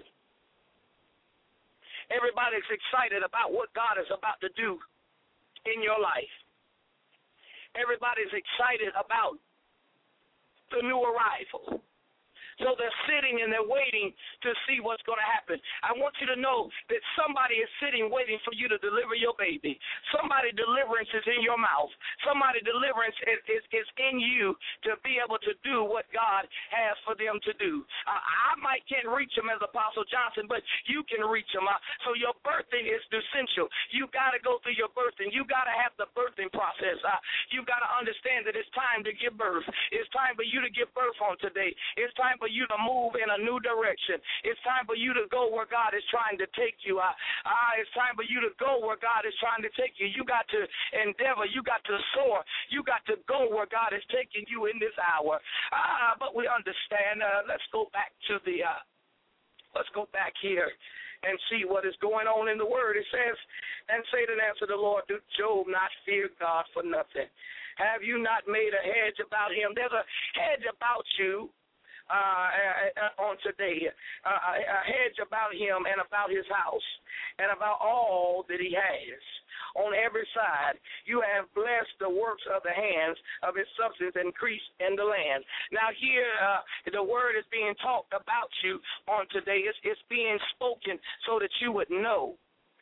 Everybody's excited about what God is about to do in your life. Everybody's excited about the new arrival. So they're sitting and they're waiting to see what's going to happen. I want you to know that somebody is sitting waiting for you to deliver your baby. Somebody deliverance is in your mouth. Somebody deliverance is, is, is in you to be able to do what God has for them to do. Uh, I might can't reach them as Apostle Johnson, but you can reach them. Uh, so your birthing is essential. You got to go through your birthing. You got to have the birthing process. Uh, you got to understand that it's time to give birth. It's time for you to give birth on today. It's time for for you to move in a new direction. It's time for you to go where God is trying to take you. Uh, uh, it's time for you to go where God is trying to take you. You got to endeavor. You got to soar. You got to go where God is taking you in this hour. Uh, but we understand. Uh, let's go back to the, uh, let's go back here and see what is going on in the Word. It says, and Satan answered the Lord, do Job not fear God for nothing? Have you not made a hedge about him? There's a hedge about you uh, on today, uh, a hedge about him and about his house and about all that he has. On every side, you have blessed the works of the hands of his substance, increased in the land. Now here, uh, the word is being talked about you on today. It's, it's being spoken so that you would know.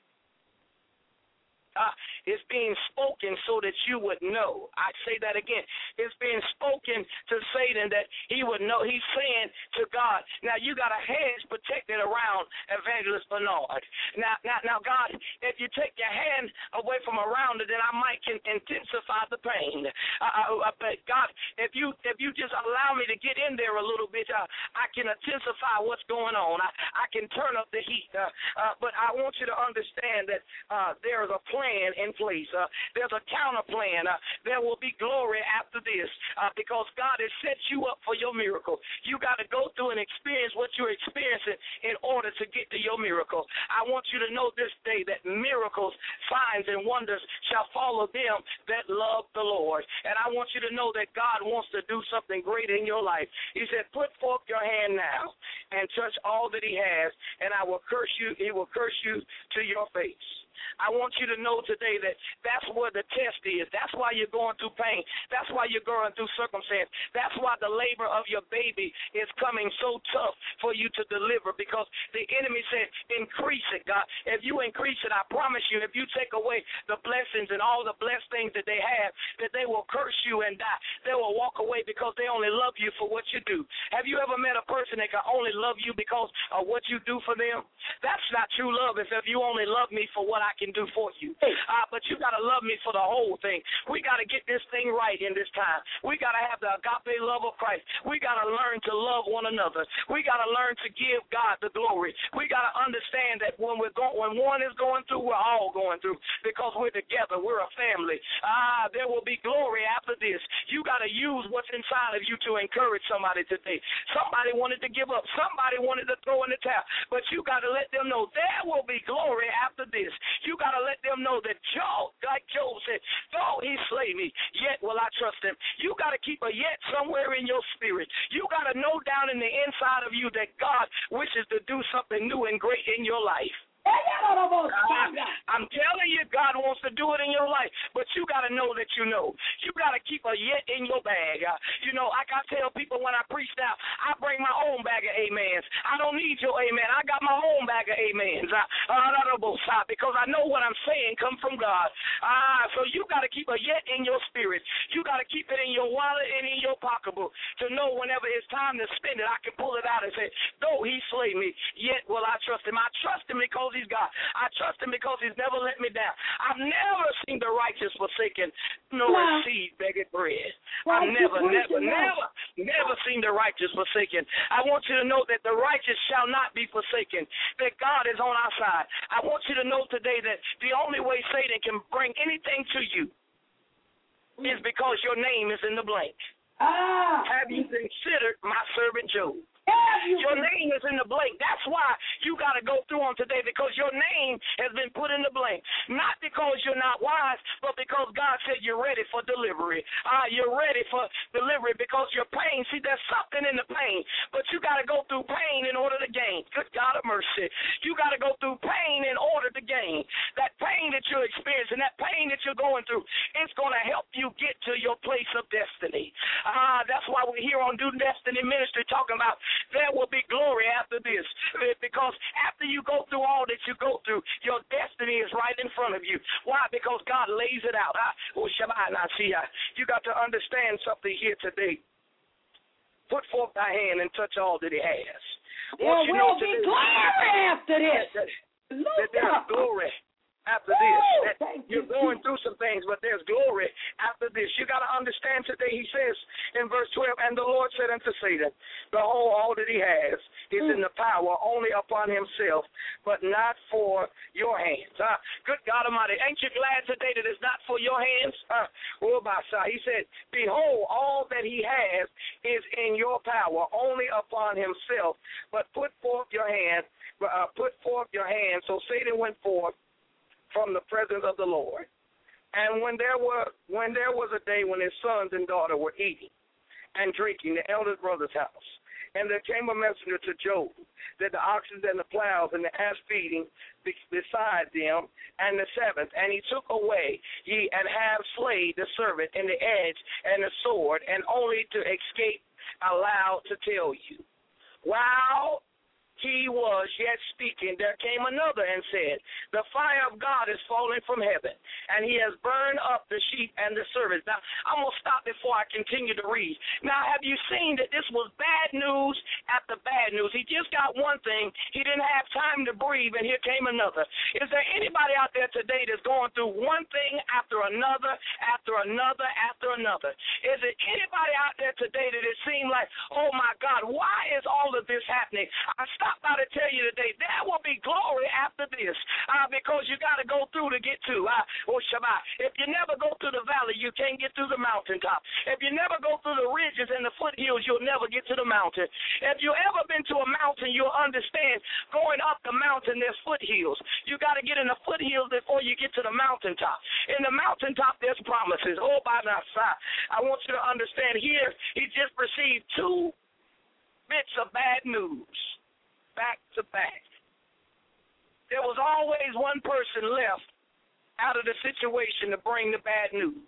Uh, it's being spoken so that you would know. I say that again. It's being spoken to Satan that he would know. He's saying to God, now you got a hedge protected around Evangelist Bernard. Now, now, now, God, if you take your hand away from around it, then I might can intensify the pain. Uh, uh, but God, if you if you just allow me to get in there a little bit, uh, I can intensify what's going on. I, I can turn up the heat. Uh, uh, but I want you to understand that uh, there is a plan in place. Uh, there's a counter plan. Uh, there will be glory after this uh, because God has set you up for your miracle. You got to go through and experience what you're experiencing in order to get to your miracle. I want you to know this day that miracles, signs, and wonders shall follow them that love the Lord. And I want you to know that God wants to do something great in your life. He said, put forth your hand now and touch all that he has, and I will curse you. He will curse you to your face. I want you to know today that that's where the test is. That's why you're going through pain. That's why you're going through circumstance. That's why the labor of your baby is coming so tough for you to deliver, because the enemy said, increase it, God. If you increase it, I promise you, if you take away the blessings and all the blessed things that they have, that they will curse you and die. They will walk away because they only love you for what you do. Have you ever met a person that can only love you because of what you do for them? That's not true love. It's if you only love me for what I can do for you. Uh, but you got to love me for the whole thing. We got to get this thing right in this time. We got to have the agape love of Christ. We got to learn to love one another. We got to learn to give God the glory. We got to understand that when we're going, when one is going through, we're all going through, because we're together. We're a family. Ah, there will be glory after this. You got to use what's inside of you to encourage somebody today. Somebody wanted to give up. Somebody wanted to throw in the towel. But you got to let them know there will be glory after this. You got to let them know that Job, like Job said, though he slay me, yet will I trust him. You got to keep a yet somewhere in your spirit. You got to know down in the inside of you that God wishes to do something new and great in your life. I'm telling you, God wants to do it in your life, but you got to know that you know. You got to keep a yet in your bag. Uh, you know, like I tell people when I preach now, I bring my own bag of amens. I don't need your amen. I got my own bag of amens. Uh, uh, because I know what I'm saying come from God. Uh, so you got to keep a yet in your spirit. You got to keep it in your wallet and in your pocketbook to know whenever it's time to spend it, I can pull it out and say, though he slay me, yet will I trust him. I trust him because he's God. I trust him because he's never let me down. I've never seen the righteous forsaken, nor wow. seed begging bread. I've never, never, never, never seen the righteous forsaken. I want you to know that the righteous shall not be forsaken, that God is on our side. I want you to know today that the only way Satan can bring anything to you is because your name is in the blank. Ah. Have you considered my servant Job? Your name is in the blank. That's why you got to go through on today, because your name has been put in the blank. Not because you're not wise, but because God said you're ready for delivery. Uh, you're ready for delivery because your pain, see, there's something in the pain, but you got to go through pain in order to gain. Good God of mercy. You got to go through pain in order to gain. That pain that you're experiencing, that pain that you're going through, it's going to help you get to your place of destiny. Uh, that's why we're here on Do Destiny Ministry talking about there will be glory after this, because after you go through all that you go through, your destiny is right in front of you. Why? Because God lays it out. You got to understand something here today. Put forth thy hand and touch all that he has. There will be glory after this. That, that, that there's glory. after this. That you're you, going through some things, but there's glory after this. You got to understand today, he says in verse twelve, and the Lord said unto Satan, behold, all that he has is mm. in the power only upon himself, but not for your hands. Uh, good God Almighty, ain't you glad today that it's not for your hands? Uh, he said, behold, all that he has is in your power only upon himself, but put forth your hand, uh, put forth your hand. So Satan went forth from the presence of the Lord. And when there were when there was a day when his sons and daughter were eating and drinking the eldest brother's house, and there came a messenger to Job, that the oxen and the plows and the ass feeding beside them, and the seventh, and he took away ye and have slayed the servant and the edge and the sword, and only to escape allowed to tell you. While he was yet speaking, there came another and said, the fire of God is falling from heaven, and he has burned up the sheep and the servants. Now, I'm going to stop before I continue to read. Now, have you seen that this was bad news after bad news? He just got one thing. He didn't have time to breathe, and here came another. Is there anybody out there today that's going through one thing after another, after another, after another? Is there anybody out there today that it seemed like, oh, my God, why is all of this happening? I stopped about to tell you today, there will be glory after this, uh, because you got to go through to get to. Uh, oh, Shabbat. If you never go through the valley, you can't get through the mountaintop. If you never go through the ridges and the foothills, you'll never get to the mountain. If you ever been to a mountain, you'll understand going up the mountain, there's foothills. You got to get in the foothills before you get to the mountaintop. In the mountaintop, there's promises. Oh, by my side. I want you to understand here, he just received two bits of bad news. Back to back. There was always one person left out of the situation to bring the bad news.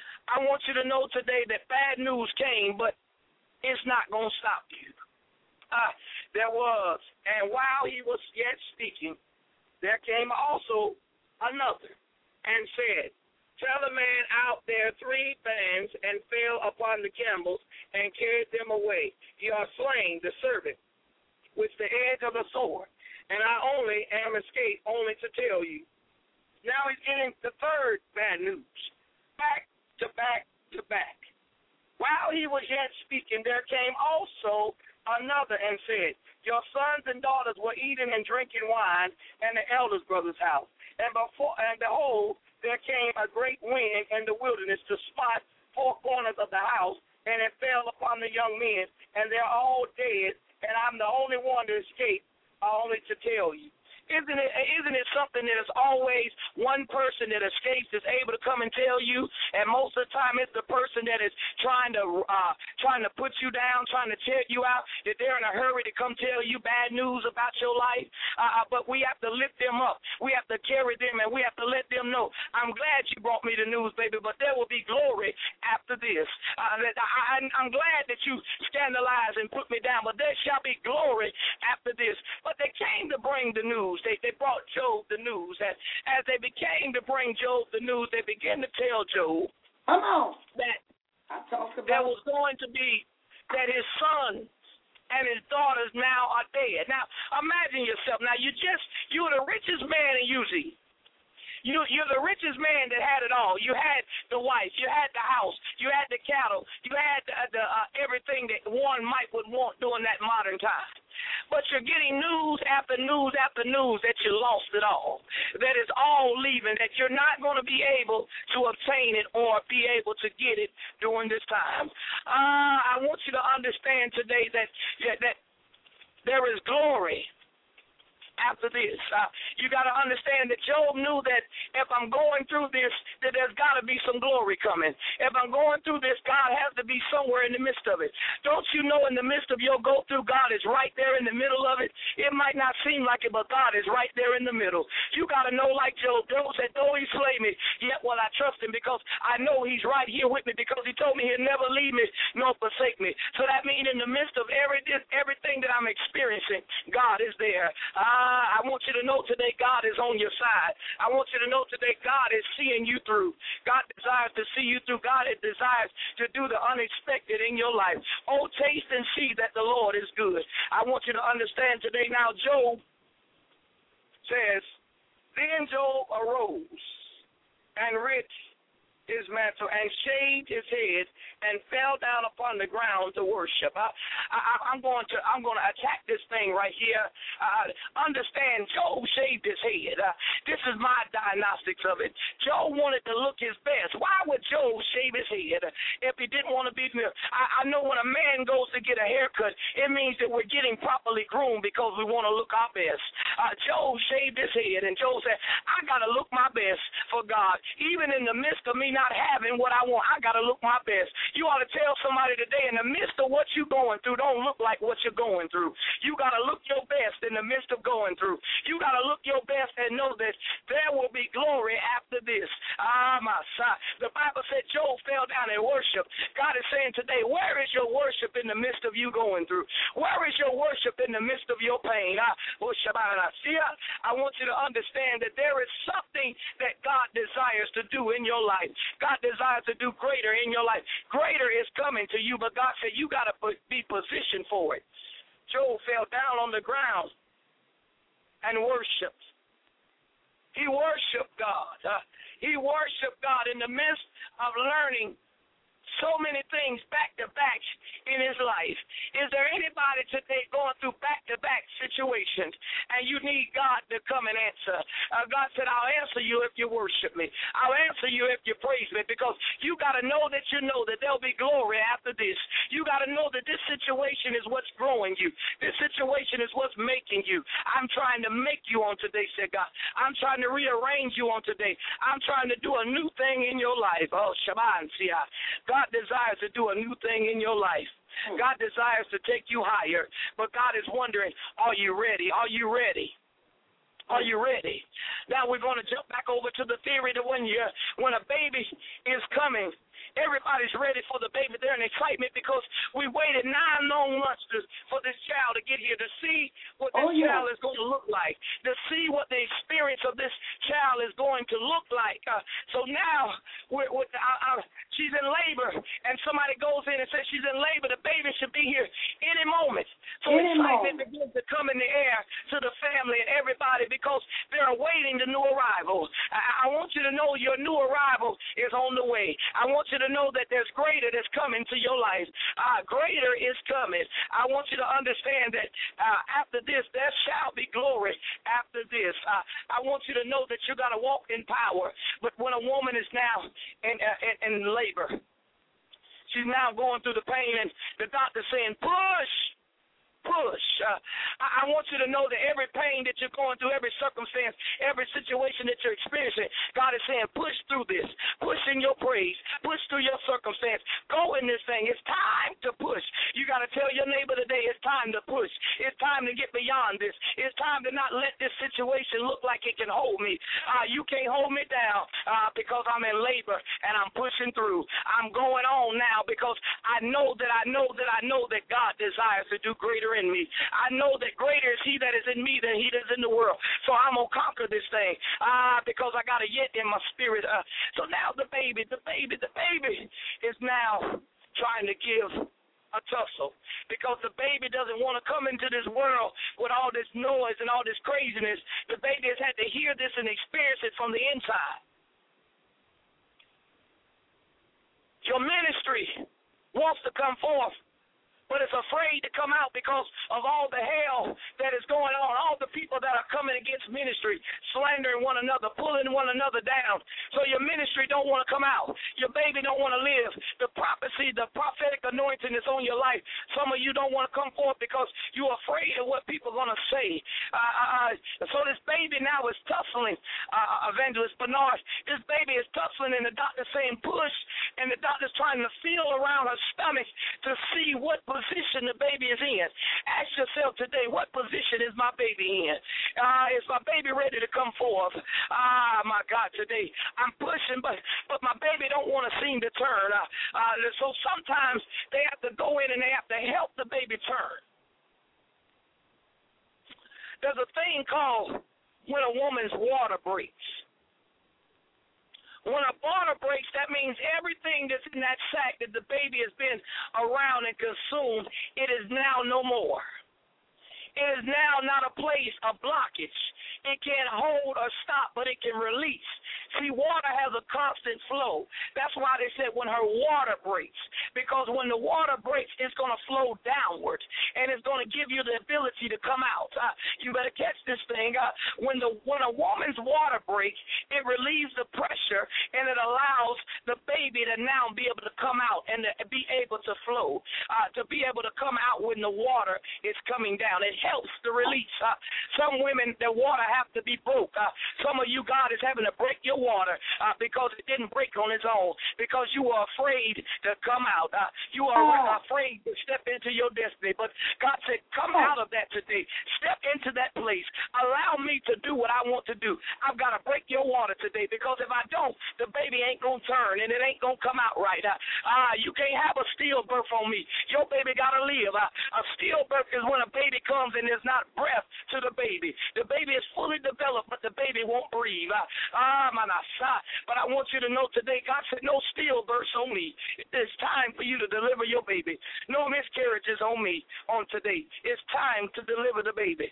I want you to know today that bad news came, but it's not going to stop you. Uh, there was, and while he was yet speaking, there came also another and said, tell a man out there three bands and fell upon the camels and carried them away. Ye are slain, the servant, with the edge of the sword, and I only am escaped only to tell you. Now he's getting the third bad news, back to back to back. While he was yet speaking, there came also another and said, your sons and daughters were eating and drinking wine in the eldest brother's house. And before and behold, there came a great wind in the wilderness to smite four corners of the house, and it fell upon the young men, and they're all dead, and I'm the only one to escape, only to tell you. Isn't it, isn't it something that is always one person that escapes is able to come and tell you, and most of the time it's the person that is trying to uh, trying to put you down, trying to tear you out, that they're in a hurry to come tell you bad news about your life. Uh, but we have to lift them up. We have to carry them, and we have to let them know, I'm glad you brought me the news, baby, but there will be glory after this. Uh, I, I'm glad that you scandalized and put me down, but there shall be glory after this. But they came to bring the news. They, they brought Job the news. As, as they became to bring Job the news, they began to tell Job Come on. that I talked about there was going to be, that his sons and his daughters now are dead. Now, imagine yourself. Now, you just, you were the richest man in U Z. You, you're the richest man that had it all. You had the wife. You had the house. You had the cattle. You had the, the uh, everything that one might would want during that modern time. But you're getting news after news after news that you lost it all, that it's all leaving, that you're not going to be able to obtain it or be able to get it during this time. Uh, I want you to understand today that, that, that there is glory after this. Uh, you got to understand that Job knew that if I'm going through this, that there's got to be some glory coming. If I'm going through this, God has to be somewhere in the midst of it. Don't you know in the midst of your go-through, God is right there in the middle of it? It might not seem like it, but God is right there in the middle. You got to know, like Job, Job said, though he slay me, yet will I trust him, because I know he's right here with me, because he told me he'll never leave me nor forsake me. So that means in the midst of every everything that I'm experiencing, God is there. Uh, I want you to know today God is on your side. I want you to know today God is seeing you through. God desires to see you through. God desires to do the unexpected in your life. Oh, taste and see that the Lord is good. I want you to understand today now, Job says Then Job arose and rent his mantle and shaved his head and fell down upon the ground to worship. I, I, I'm going to I'm going to attack this thing right here. Uh, understand, Job shaved his head. Uh, this is my diagnostics of it. Job wanted to look his best. Why would Job shave his head if he didn't want to be? I, I know when a man goes to get a haircut, it means that we're getting properly groomed because we want to look our best. Uh, Job shaved his head, and Job said, I got to look my best for God. Even in the midst of me not having what I want, I got to look my best. You ought to tell somebody today, in the midst of what you're going through, don't look like what you're going through. You got to look your best in the midst of going through. You got to look your best and know that there will be glory after this. Ah, my son. The Bible said Job fell down and worshiped. God is saying today, where is your worship in the midst of you going through? Where is your worship in the midst of your pain? Ah, I want you to understand that there is something that God desires to do in your life. God desires to do greater in your life. Greater is coming to you, but God said you got to be positioned for it. Job fell down on the ground and worshiped. He worshiped God. Uh, he worshiped God in the midst of learning so many things back-to-back in his life. Is there anybody today going through back-to-back situations and you need God to come and answer? Uh, God said, I'll answer you if you worship me. I'll answer you if you praise me, because you got to know that you know that there'll be glory after this. You got to know that this situation is what's growing you. This situation is what's making you. I'm trying to make you on today, said God. I'm trying to rearrange you on today. I'm trying to do a new thing in your life. Oh, Shabbat, see, God desires to do a new thing in your life. God desires to take you higher, but God is wondering, are you ready? Are you ready? Are you ready? Now we're going to jump back over to the theory that when you when a baby is coming, everybody's ready for the baby. They're in excitement because we waited nine long months to, for this child to get here, to see what this oh, yeah. child is going to look like, to see what the experience of this child is going to look like. Uh, so now we're, we're, uh, uh, she's in labor, and somebody goes in and says she's in labor. The baby should be here any moment. So any excitement moment. begins to come in the air to the family and everybody because they're awaiting the new arrival. I, I want you to know your new arrival is on the way. I want you to know that there's greater that's coming to your life. Uh, greater is coming. I want you to understand that uh, after this, there shall be glory after this. Uh, I want you to know that you're going to walk in power. But when a woman is now in, uh, in, in labor, she's now going through the pain, and the doctor's saying, push. Push. Uh, I, I want you to know that every pain that you're going through, every circumstance, every situation that you're experiencing, God is saying, push through this. Push in your praise. Push through your circumstance. Go in this thing. It's time to push. You got to tell your neighbor today, it's time to push. It's time to get beyond this. It's time to not let this situation look like it can hold me. Uh, you can't hold me down uh, because I'm in labor and I'm pushing through. I'm going on now because I know that I know that I know that God desires to do greater in me. I know that greater is he that is in me than he that is in the world. So I'm going to conquer this thing uh, because I got a yet in my spirit. Uh, so now the baby, the baby, the baby is now trying to give a tussle because the baby doesn't want to come into this world with all this noise and all this craziness. The baby has had to hear this and experience it from the inside. Your ministry wants to come forth, but it's afraid to come out because of all the hell that is going on, all the people that are coming against ministry, slandering one another, pulling one another down. So your ministry don't want to come out. Your baby don't want to live. The prophecy, the prophetic anointing is on your life. Some of you don't want to come forth because you're afraid of what people are going to say. Uh, uh, so this baby now is tussling, uh, Evangelist Bernard. This baby is tussling, and the doctor's saying push, and the doctor's trying to feel around her stomach to see what position the baby is in. Ask yourself today, what position is my baby in? Uh, is my baby ready to come forth? Ah, my God, today I'm pushing, but but my baby don't want to seem to turn. Uh, uh, so sometimes they have to go in and they have to help the baby turn. There's a thing called when a woman's water breaks. When a water breaks, that means everything that's in that sack that the baby has been around and consumed, it is now no more. is now not a place of blockage. It can't hold or stop, but it can release. See, water has a constant flow. That's why they said when her water breaks, because when the water breaks, it's going to flow downward, and it's going to give you the ability to come out. Uh, you better catch this thing. Uh, when the when a woman's water breaks, it relieves the pressure, and it allows the baby to now be able to come out and to be able to flow, uh, to be able to come out when the water is coming down. It helps to release. Uh, some women, their water have to be broke. Uh, some of you, God is having to break your water uh, because it didn't break on its own, because you are afraid to come out. Uh, you are oh. afraid to step into your destiny. But God said, come oh. out of that today. Step into that place. Allow me to do what I want to do. I've got to break your water today, because if I don't, the baby ain't going to turn, and it ain't going to come out right. Uh, uh, you can't have a stillbirth on me. Your baby got to live. Uh, a stillbirth is when a baby comes and there's not breath to the baby. The baby is fully developed, but the baby won't breathe. Uh, ah, man, I saw. But I want you to know today, God said, no stillbirths on me. It's time for you to deliver your baby. No miscarriages on me on today. It's time to deliver the baby.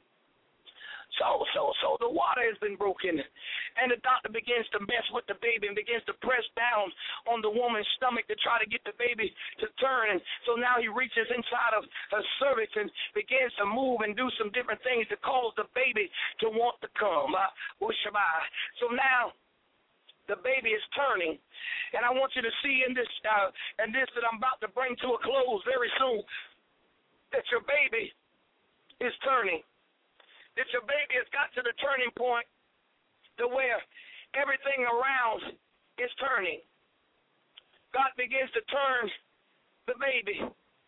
So, so, so the water has been broken, and the doctor begins to mess with the baby and begins to press down on the woman's stomach to try to get the baby to turn. And so now he reaches inside of her cervix and begins to move and do some different things to cause the baby to want to come. Uh, so now the baby is turning, and I want you to see in this, uh, and this that I'm about to bring to a close very soon, that your baby is turning. That your baby has got to the turning point to where everything around is turning. God begins to turn the baby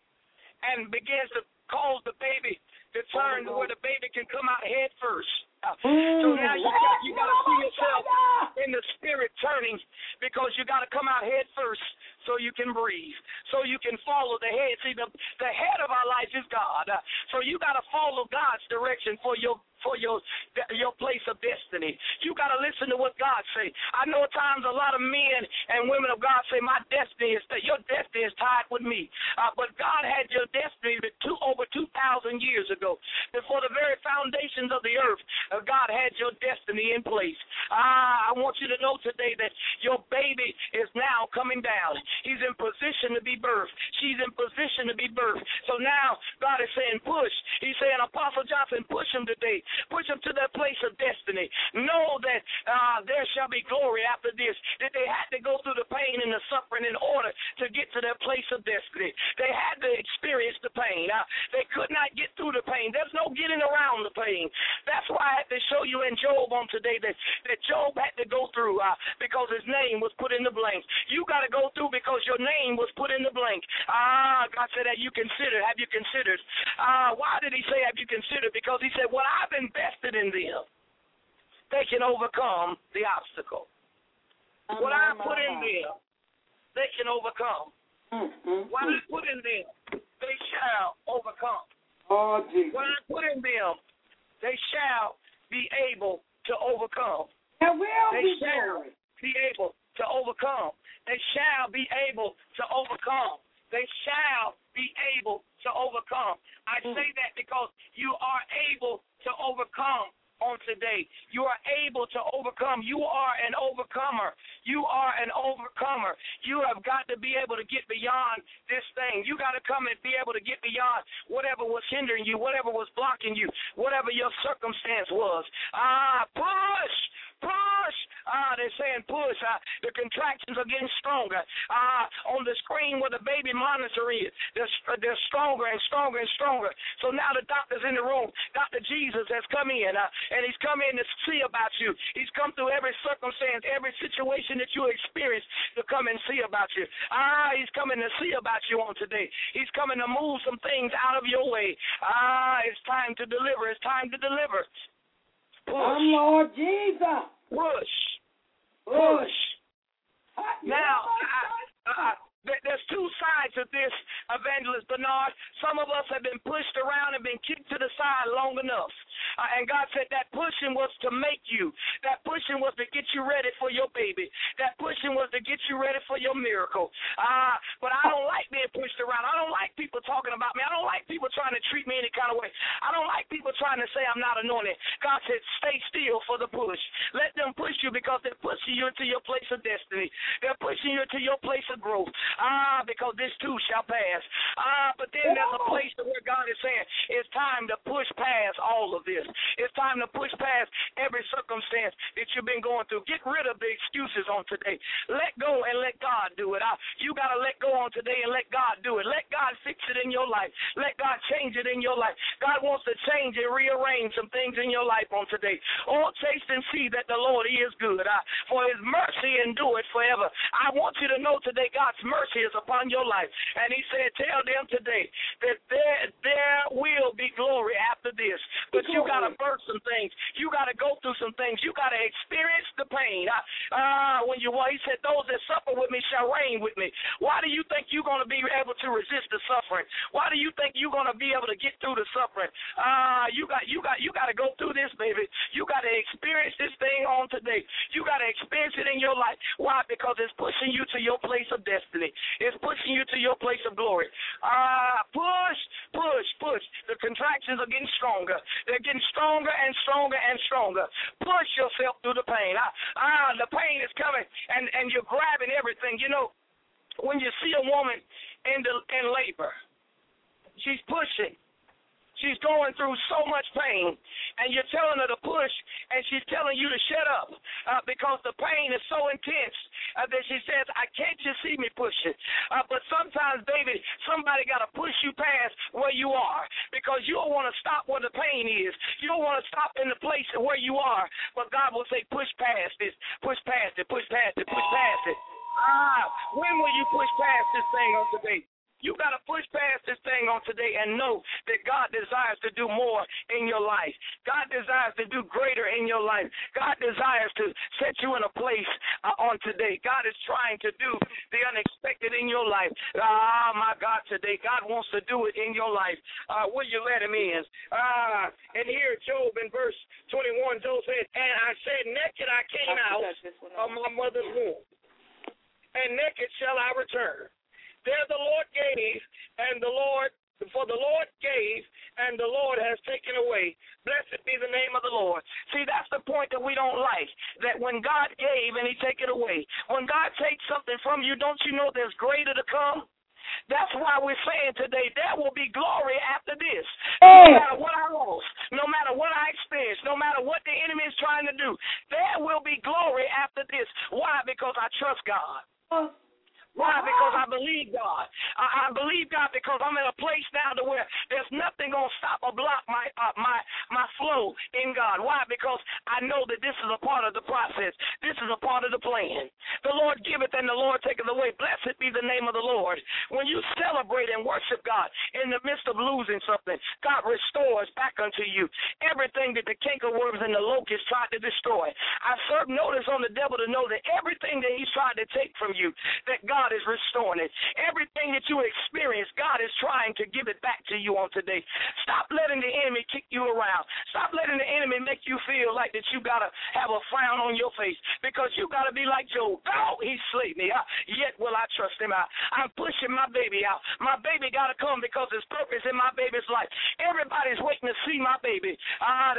and begins to cause the baby to turn to where the baby can come out head first. Uh, so now you got, you got to see yourself in the spirit turning, because you got to come out head first so you can breathe, so you can follow the head. See, the, the head of our life is God. Uh, so you got to follow God's direction for your for your your place of destiny. You got to listen to what God say. I know at times a lot of men and women of God say, my destiny is that your destiny is tied with me. Uh, but God had your destiny two, over two thousand years ago. Before the very foundations of the earth, uh, God had your destiny in place. Uh, I want you to know today that your baby is now coming down. He's in position to be birthed. She's in position to be birthed. So now God is saying push. He's saying, Apostle Johnson, push him today. Push them to their place of destiny. Know that uh, there shall be glory after this, that they had to go through the pain and the suffering in order to get to their place of destiny. They had to experience the pain. Uh, they could not get through the pain. There's no getting around the pain. That's why I had to show you in Job on today that, that Job had to go through uh, because his name was put in the blank. You got to go through because your name was put in the blank. Ah, God said, have you considered? Have you considered? Uh, why did he say have you considered? Because he said, what I've been invested in them, they can overcome the obstacle. Um, what I put in them, they can overcome. Mm-hmm. What I put in them, they shall overcome. Oh, Jesus. What I put in them, they shall be able to overcome. They will they be shall glory. be able to overcome. They shall be able to overcome. They shall be able to overcome. I mm. say that because you are able to overcome on today. You are able to overcome. You are an overcomer. You are an overcomer. You have got to be able to get beyond this thing. You got to come and be able to get beyond whatever was hindering you, whatever was blocking you, whatever your circumstance was. Ah, push! Push! Ah, they're saying push. Ah, the contractions are getting stronger. Ah, on the screen where the baby monitor is, they're, they're stronger and stronger and stronger. So now the doctor's in the room. Doctor Jesus has come in, uh, and he's come in to see about you. He's come through every circumstance, every situation that you experience to come and see about you. Ah, he's coming to see about you on today. He's coming to move some things out of your way. Ah, it's time to deliver. It's time to deliver. Push. Oh, Lord Jesus. Push. Push. Now, I, I, there's two sides of this, Evangelist Bernard. Some of us have been pushed around and been kicked to the side long enough. Uh, and God said that pushing was to make you. That pushing was to get you ready for your baby. That pushing was to get you ready for your miracle. Uh, but I don't like being pushed around. I don't like people talking about me. I don't like people trying to treat me any kind of way. I don't like people trying to say I'm not anointed. God said, stay still for the push. Let them push you because they're pushing you into your place of destiny. They're pushing you into your place of growth. Ah, because this too shall pass. Ah, but then there's a place where God is saying it's time to push past all of this. It's time to push past every circumstance that you've been going through. Get rid of the excuses on today. Let go and let God do it. I, you got to let go on today and let God do it. Let God fix it in your life. Let God change it in your life. God wants to change and rearrange some things in your life on today. Oh, taste and see that the Lord is good. I, for his mercy endure it forever. I want you to know today God's mercy is upon your life. And he said, tell them today that there, there will be glory after this. But you got to birth some things. You got to go through some things. You got to experience the pain. Uh, uh, when you, well, he said, those that suffer with me shall reign with me. Why do you think you're going to be able to resist the suffering? Why do you think you're going to be able to get through the suffering? Uh, you got, you got, you got to go through this, baby. You got to experience this thing on today. You got to experience it in your life. Why? Because it's pushing you to your place of destiny. It's pushing you to your place of glory. Uh, push, push, push. The contractions are getting stronger. They're getting stronger and stronger and stronger. Push yourself through the pain. Ah, uh, the pain is coming, and, and you're grabbing everything. You know, when you see a woman in the in labor, she's pushing. She's going through so much pain, and you're telling her to push, and she's telling you to shut up uh, because the pain is so intense uh, that she says, I can't just see me pushing. Uh, but sometimes, baby, somebody got to push you past where you are because you don't want to stop where the pain is. You don't want to stop in the place where you are. But God will say, push past this, push past it, push past it, push past it. Ah, when will you push past this thing on today? You got to push past this thing on today and know that God desires to do more in your life. God desires to do greater in your life. God desires to set you in a place uh, on today. God is trying to do the unexpected in your life. Ah, my God, today, God wants to do it in your life. Uh, will you let him in? Ah, and here, Job in verse twenty-one, Job said, and I said, naked I came out of my mother's womb, and naked shall I return. There the Lord gave, and the Lord, for the Lord gave, and the Lord has taken away. Blessed be the name of the Lord. See, that's the point that we don't like, that when God gave and he take it away. When God takes something from you, don't you know there's greater to come? That's why we're saying today there will be glory after this. No matter what I lost, no matter what I experienced, no matter what the enemy is trying to do, there will be glory after this. Why? Because I trust God. Oh. Why? Because I believe God. I, I believe God because I'm in a place now to where there's nothing going to stop or block my uh, my my flow in God. Why? Because I know that this is a part of the process. This is a part of the plan. The Lord giveth and the Lord taketh away. Blessed be the name of the Lord. When you celebrate and worship God in the midst of losing something, God restores back unto you everything that the cankerworms and the locusts tried to destroy. I serve notice on the devil to know that everything that he's tried to take from you, that God God is restoring it. Everything that you experience, God is trying to give it back to you on today. Stop letting the enemy kick you around. Stop letting the enemy make you feel like that you got to have a frown on your face because you got to be like Job. Oh, he slayed me. I, yet will I trust him out. I'm pushing my baby out. My baby got to come because there's purpose in my baby's life. Everybody's waiting to see my baby. Ah,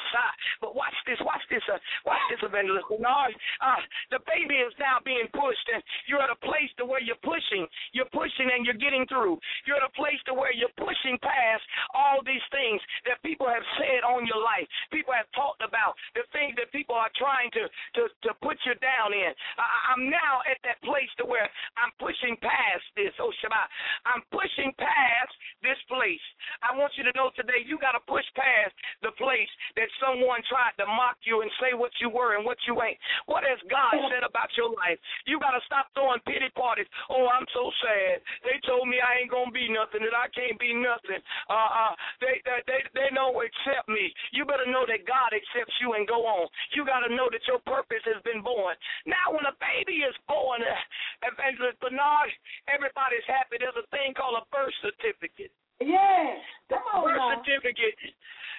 but watch this. Watch this. Uh, watch this, Evangelist Bernard. Uh, the baby is now being pushed, and you're at a place to where you're pushing, you're pushing and you're getting through. You're at a place to where you're pushing past all these things that people have said on your life. People have talked about the things that people are trying to, to, to put you down in. I, I'm now at that place to where I'm pushing past this. Oh, Shabbat. I'm pushing past this place. I want you to know today you got to push past the place that someone tried to mock you and say what you were and what you ain't. What has God said about your life? You got to stop throwing pity parties. Oh, I'm so sad. They told me I ain't gonna be nothing, that I can't be nothing. Uh, uh, they, they, they, they don't accept me. You better know that God accepts you and go on. You gotta know that your purpose has been born. Now, when a baby is born, uh, Evangelist Bernard, everybody's happy. There's a thing called a birth certificate. Yeah, come on birth now. certificate.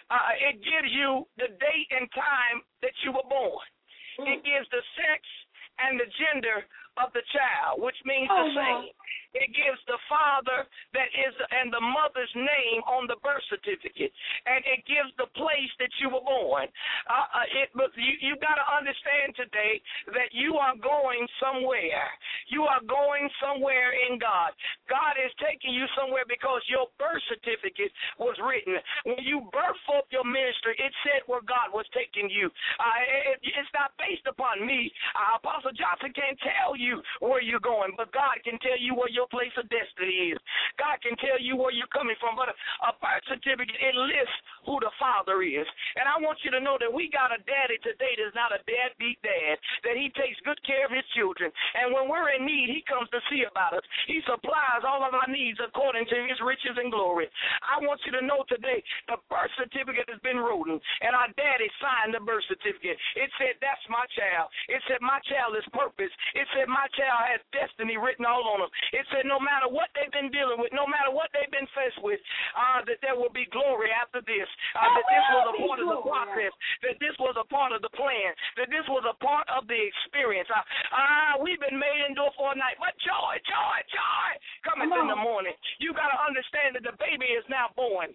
Uh, it gives you the date and time that you were born. Mm. It gives the sex and the gender of the child, which means oh, the same. No. It gives the father that is and the mother's name on the birth certificate, and it gives the place that you were born. Uh, uh, it, but you you got to understand today that you are going somewhere. You are going somewhere in God. God is taking you somewhere because your birth certificate was written. When you birthed forth your ministry, it said where God was taking you. Uh, it, it's not based upon me. Uh, Apostle Johnson can't tell you where you're going, but God can tell you where your place of destiny is. God can tell you where you're coming from, but a, a birth certificate, it lists who the father is. And I want you to know that we got a daddy today that's not a deadbeat dad, that he takes good care of his children. And when we're in need, he comes to see about us. He supplies all of our needs according to his riches and glory. I want you to know today the birth certificate has been written, and our daddy signed the birth certificate. It said, that's my child. It said, my child is purpose. It said, my child has destiny written all on him. It said, no matter what they've been dealing with, no matter what they've been faced with, uh, that there will be glory after this, uh, that this was a part of the process, that this was a part of the plan, that this was a part of the experience. Uh, uh, we've been made endure for a night, but joy, joy, joy cometh in the morning. You got to understand that the baby is now born.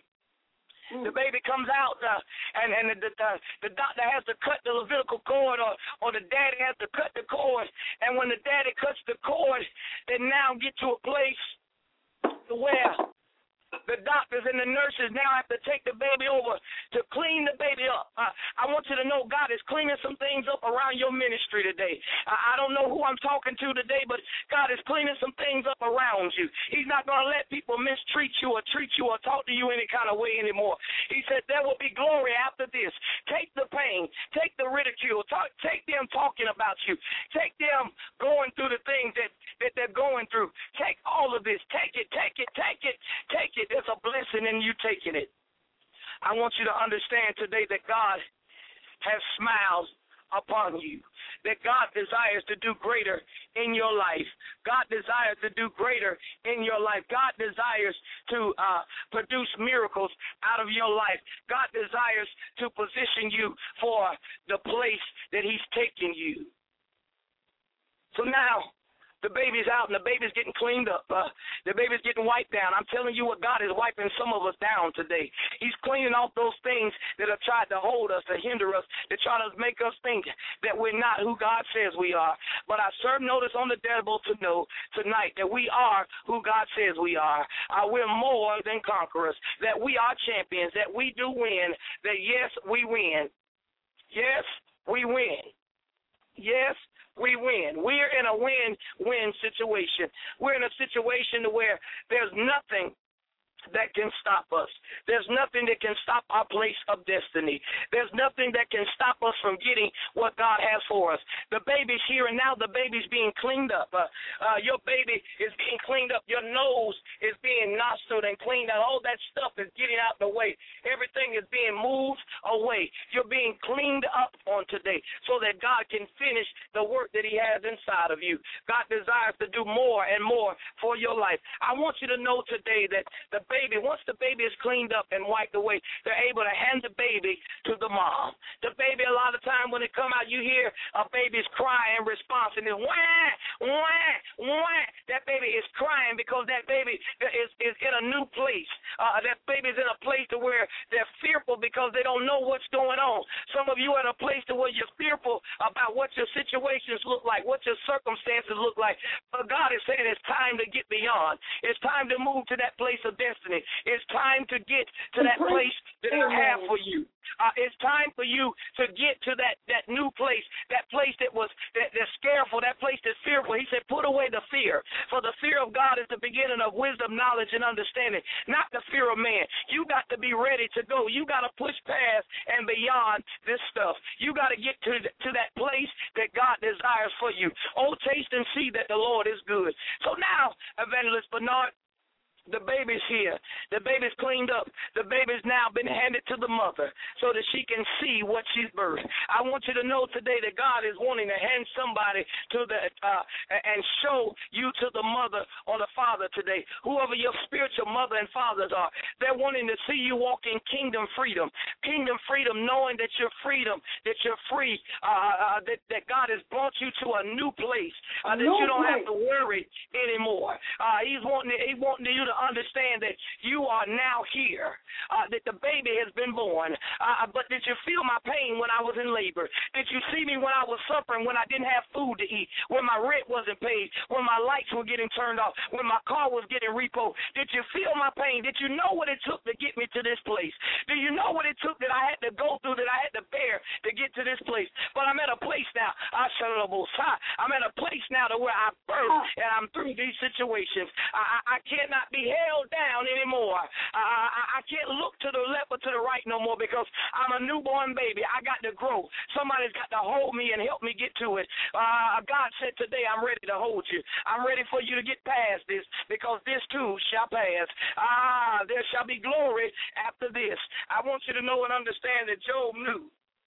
The baby comes out, uh, and, and the, the, the doctor has to cut the Levitical cord, or, or the daddy has to cut the cord. And when the daddy cuts the cord, they now get to a place to where the doctors and the nurses now have to take the baby over to clean the baby up. Uh, I want you to know God is cleaning some things up around your ministry today. Uh, I don't know who I'm talking to today, but God is cleaning some things up around you. He's not going to let people mistreat you or treat you or talk to you any kind of way anymore. He said there will be glory after this. Take the pain. Take the ridicule. Talk, take them talking about you. Take them going through the things that, that they're going through. Take all of this. Take it, take it, take it, take it. There's a blessing in you taking it. I want you to understand today that God has smiled upon you, that God desires to do greater in your life. God desires to do greater in your life. God desires to uh, produce miracles out of your life. God desires to position you for the place that he's taking you. So now, the baby's out, and the baby's getting cleaned up. Uh, the baby's getting wiped down. I'm telling you what, God is wiping some of us down today. He's cleaning off those things that have tried to hold us, to hinder us, to try to make us think that we're not who God says we are. But I serve notice on the devil to know tonight that we are who God says we are. Uh, we're more than conquerors, that we are champions, that we do win, that yes, we win. Yes, we win. Yes, we win. We're in a win-win situation. We're in a situation where there's nothing that can stop us. There's nothing that can stop our place of destiny. There's nothing that can stop us from getting what God has for us. The baby's here, and now the baby's being cleaned up. Uh, uh, your baby is being cleaned up. Your nose is being nostriled and cleaned out. All that stuff is getting out of the way. Everything is being moved away. You're being cleaned up on today so that God can finish the work that he has inside of you. God desires to do more and more for your life. I want you to know today that the baby, once the baby is cleaned up and wiped away, they're able to hand the baby to the mom. The baby, a lot of time when it come out, you hear a baby's cry in response, and it's wah, wah, wah. That baby is crying because that baby is, is in a new place. Uh, that baby is in a place to where they're fearful because they don't know what's going on. Some of you are in a place to where you're fearful about what your situations look like, what your circumstances look like. But God is saying it's time to get beyond. It's time to move to that place of destiny. It's time to get to that place that I have for you. Uh, it's time for you to get to that, that new place, that place that was that, that's scareful, that place that's fearful. He said, put away the fear. For the fear of God is the beginning of wisdom, knowledge, and understanding, not the fear of man. You got to be ready to go. You got to push past and beyond this stuff. You got to get to, to that place that God desires for you. Oh, taste and see that the Lord is good. So now, Evangelist Bernard, The baby's here. The baby's cleaned up. The baby's now been handed to the mother so that she can see what she's birthed. I want you to know today that God is wanting to hand somebody to the uh, and show you to the mother or the father today. Whoever your spiritual mother and fathers are, they're wanting to see you walk in kingdom freedom. Kingdom freedom, knowing that you're freedom, that you're free, uh, uh, that, that God has brought you to a new place, uh, that you don't have to worry anymore. Uh, he's wanting, he wanting you to understand that you are now here, uh, that the baby has been born. Uh, but did you feel my pain when I was in labor? Did you see me when I was suffering, when I didn't have food to eat, when my rent wasn't paid, when my lights were getting turned off, when my car was getting repoed? Did you feel my pain? Did you know what it took to get me to this place? Do you know what it took that I had to go through, that I had to bear to get to this place? But I'm at a place now. I'm at a place now to where I birthed and I'm through these situations. I, I cannot be held down anymore. Uh, I, I can't look to the left or to the right no more because I'm a newborn baby. I got to grow. Somebody's got to hold me and help me get to it. Uh, God said today, I'm ready to hold you. I'm ready for you to get past this because this too shall pass. Ah, there shall be glory after this. I want you to know and understand that Job knew.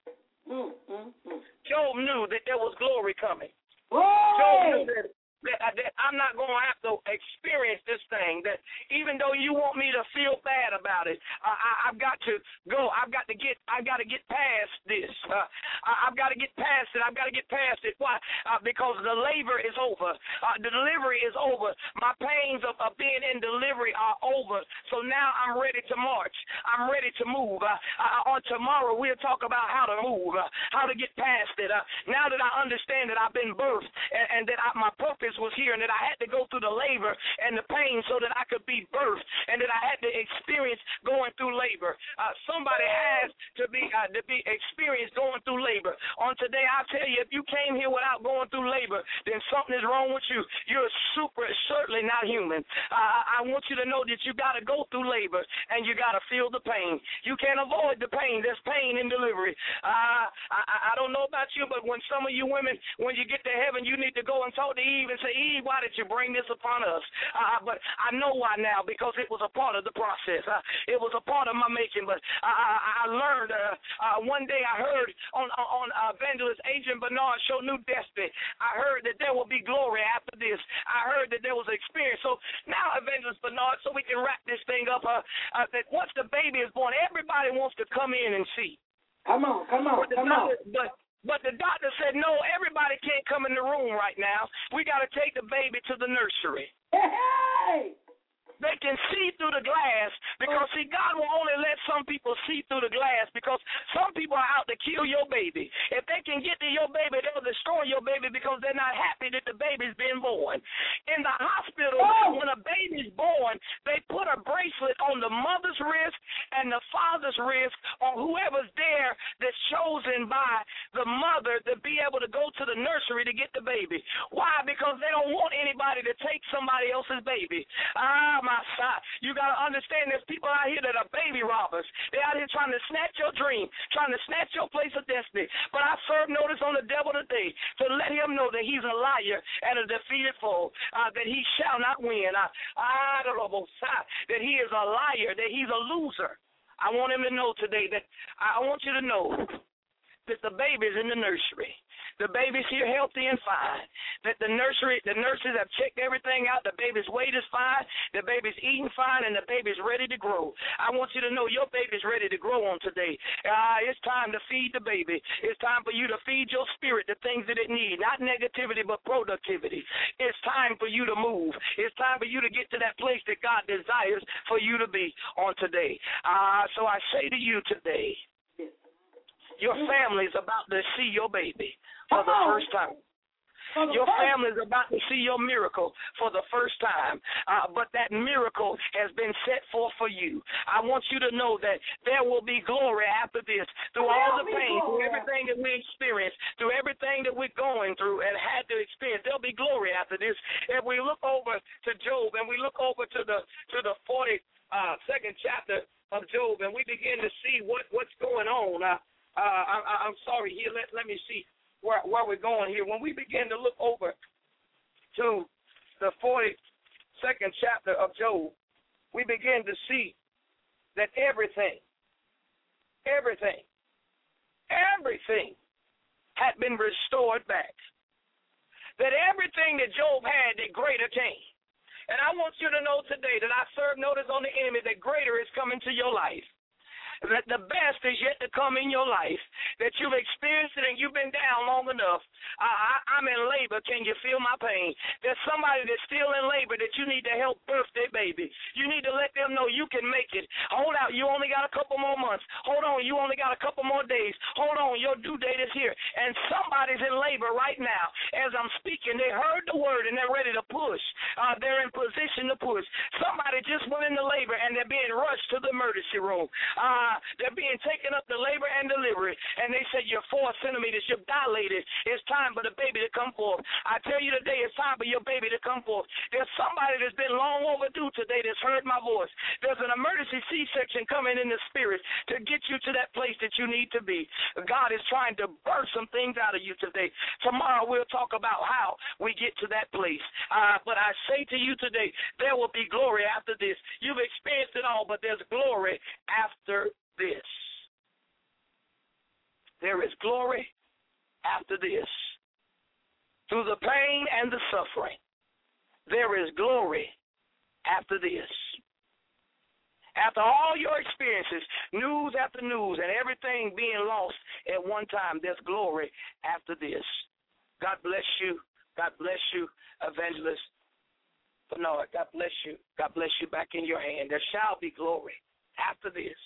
Mm, mm, mm. Job knew that there was glory coming. Whoa! Job knew that That, that I'm not going to have to experience this thing, that even though you want me to feel bad about it, uh, I, I've got to go. I've got to get I've got to get past this. Uh, I, I've got to get past it. I've got to get past it. Why? Uh, because the labor is over. Uh, the delivery is over. My pains of, of being in delivery are over. So now I'm ready to march. I'm ready to move. Uh, uh, on tomorrow, we'll talk about how to move, uh, how to get past it. Uh, now that I understand that I've been birthed and, and that I, my purpose was here and that I had to go through the labor and the pain so that I could be birthed and that I had to experience going through labor. Uh, somebody has to be uh, to be experienced going through labor. On today, I tell you, if you came here without going through labor, then something is wrong with you. You're super, certainly not human. Uh, I want you to know that you got to go through labor and you got to feel the pain. You can't avoid the pain. There's pain in delivery. Uh, I, I don't know about you, but when some of you women, when you get to heaven, you need to go and talk to Eve and say, Eve, why did you bring this upon us? Uh, but I know why now, because it was a part of the process. Uh, it was a part of my making. But I, I, I learned uh, uh, one day I heard on on uh, evangelist Adrian Bernard show New Destiny. I heard that there will be glory after this. I heard that there was experience. So now, evangelist Bernard, so we can wrap this thing up, uh, uh, that once the baby is born, everybody wants to come in and see. Come on, come on, come on. But, But the doctor said, no, everybody can't come in the room right now. We got to take the baby to the nursery. Hey! They can see through the glass because, see, God will only let some people see through the glass because some people are out to kill your baby. If they can get to your baby, they'll destroy your baby because they're not happy that the baby's been born. In the hospital, oh. when a baby's born, they put a bracelet on the mother's wrist and the father's wrist or whoever's there that's chosen by the mother to be able to go to the nursery to get the baby. Why? Because they don't want anybody to take somebody else's baby. Ah, my side. You got to understand there's people out here that are baby robbers. They're out here trying to snatch your dream, trying to snatch your place of destiny. But I serve notice on the devil today to let him know that he's a liar and a defeated foe, uh, that he shall not win. Uh, I don't know both sides, that he is a liar, that he's a loser. I want him to know today that I want you to know that the baby's in the nursery. The baby's here healthy and fine. That the nursery, the nurses have checked everything out. The baby's weight is fine. The baby's eating fine, and the baby's ready to grow. I want you to know your baby's ready to grow on today. Uh, it's time to feed the baby. It's time for you to feed your spirit the things that it needs, not negativity but productivity. It's time for you to move. It's time for you to get to that place that God desires for you to be on today. Uh, so I say to you today, your family's about to see your baby for the first time. Your family is about to see your miracle for the first time, uh, but that miracle has been set forth for you. I want you to know that there will be glory after this. Through all the pain, through everything that we experienced, through everything that we're going through and had to experience, there'll be glory after this. If we look over to Job and we look over to the to the forty-second chapter of Job and we begin to see what, what's going on, uh, uh, I, I'm sorry, here, let, let me see. Where, where we're going here. When we begin to look over to the forty-second chapter of Job, we begin to see that everything, everything, everything had been restored back. That everything that Job had, that greater came. And I want you to know today that I serve notice on the enemy that greater is coming to your life. That the best is yet to come in your life, that you've experienced it and you've been down long enough. I, I, I'm in labor. Can you feel my pain? There's somebody that's still in labor that you need to help birth their baby. You need to let them know you can make it. Hold out. You only got a couple more months. Hold on. You only got a couple more days. Hold on. Your due date is here. And somebody's in labor right now. As I'm speaking, they heard the word and they're ready to push. Uh, they're in position to push. Somebody just went into labor and they're being rushed to the emergency room. Uh, They're being taken up to labor and delivery, and they said you're four centimeters, you're dilated. It's time for the baby to come forth. I tell you today, it's time for your baby to come forth. There's somebody that's been long overdue today that's heard my voice. There's an emergency C-section coming in the spirit to get you to that place that you need to be. God is trying to birth some things out of you today. Tomorrow we'll talk about how we get to that place. Uh, but I say to you today, there will be glory after this. You've experienced it all, but there's glory after this. There is glory after this. Through the pain and the suffering, there is glory after this. After all your experiences, news after news, and everything being lost at one time, there's glory after this. God bless you. God bless you, Evangelist Bernard. God bless you. God bless you back in your hand. There shall be glory after this.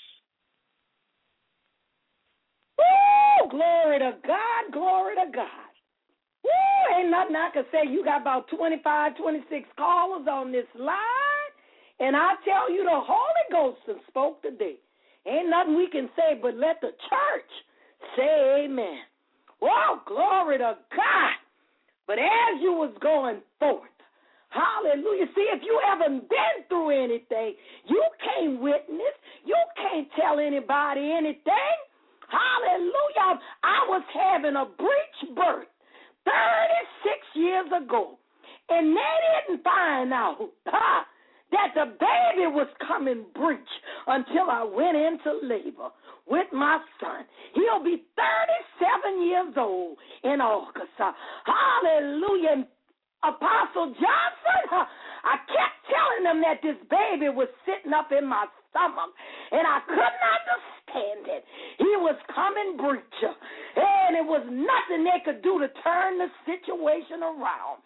Woo! Glory to God, glory to God. Woo! Ain't nothing I can say. You got about twenty-five, twenty-six callers on this line, and I tell you the Holy Ghost has spoke today. Ain't nothing we can say but let the church say amen. Whoa, glory to God. But as you was going forth, hallelujah. See, if you haven't been through anything, you can't witness. You can't tell anybody anything. Hallelujah. I was having a breech birth thirty-six years ago, and they didn't find out huh, that the baby was coming breech until I went into labor with my son. He'll be thirty-seven years old in August. Hallelujah. Apostle Johnson, I kept telling them that this baby was sitting up in my stomach, and I couldn't understand it. He was coming breech, and it was nothing they could do to turn the situation around.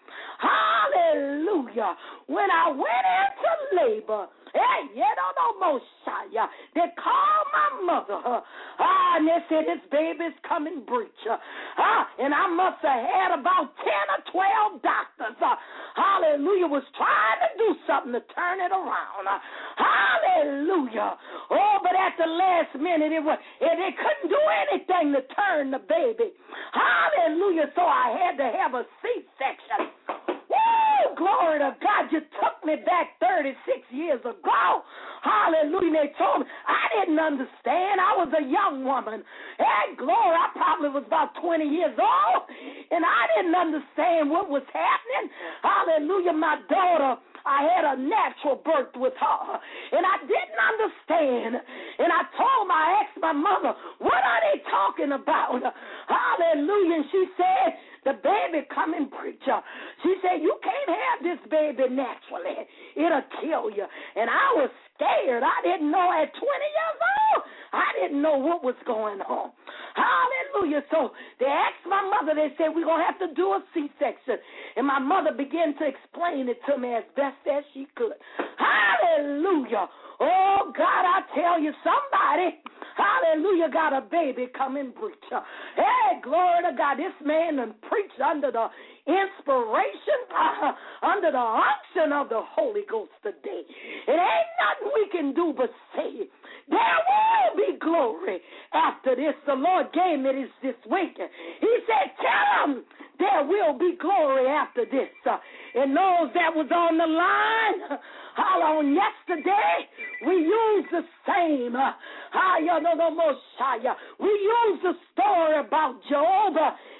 Hallelujah. When I went into labor, hey, you don't know Mosiah, they called my mother, ah, and they said, this baby's coming breech. Ah, and I must have had about ten or twelve doctors. Uh, hallelujah, was trying to do something to turn it around. Uh, hallelujah. Oh, but at the last minute, it was, it, they couldn't do anything to turn the baby. Hallelujah, so I had to have a C-section. Woo! Glory to God, you took me back thirty-six years ago. Hallelujah. They told me I didn't understand. I was a young woman. Hey, glory, I probably was about twenty years old, and I didn't understand what was happening. Hallelujah. My daughter, I had a natural birth with her, and I didn't understand. And I told my, I asked my mother, what are they talking about? Hallelujah. And she said, the baby coming preacher. She said, you can't have this baby naturally. It'll kill you. And I was scared. I didn't know at twenty years old. I didn't know what was going on. Hallelujah. So they asked my mother, they said, we're going to have to do a C-section. And my mother began to explain it to me as best as she could. Hallelujah. Oh, God, I tell you, somebody, hallelujah, got a baby coming preacher. Hey, glory to God. This man done preached under the inspiration, uh, under the unction of the Holy Ghost today. It ain't nothing we can do but say, there will be glory after this. The Lord gave me this this week. He said, tell them there will be glory after this. Uh, and those that was on the line, how on yesterday, we used the same. Uh, we used the story about Job, uh,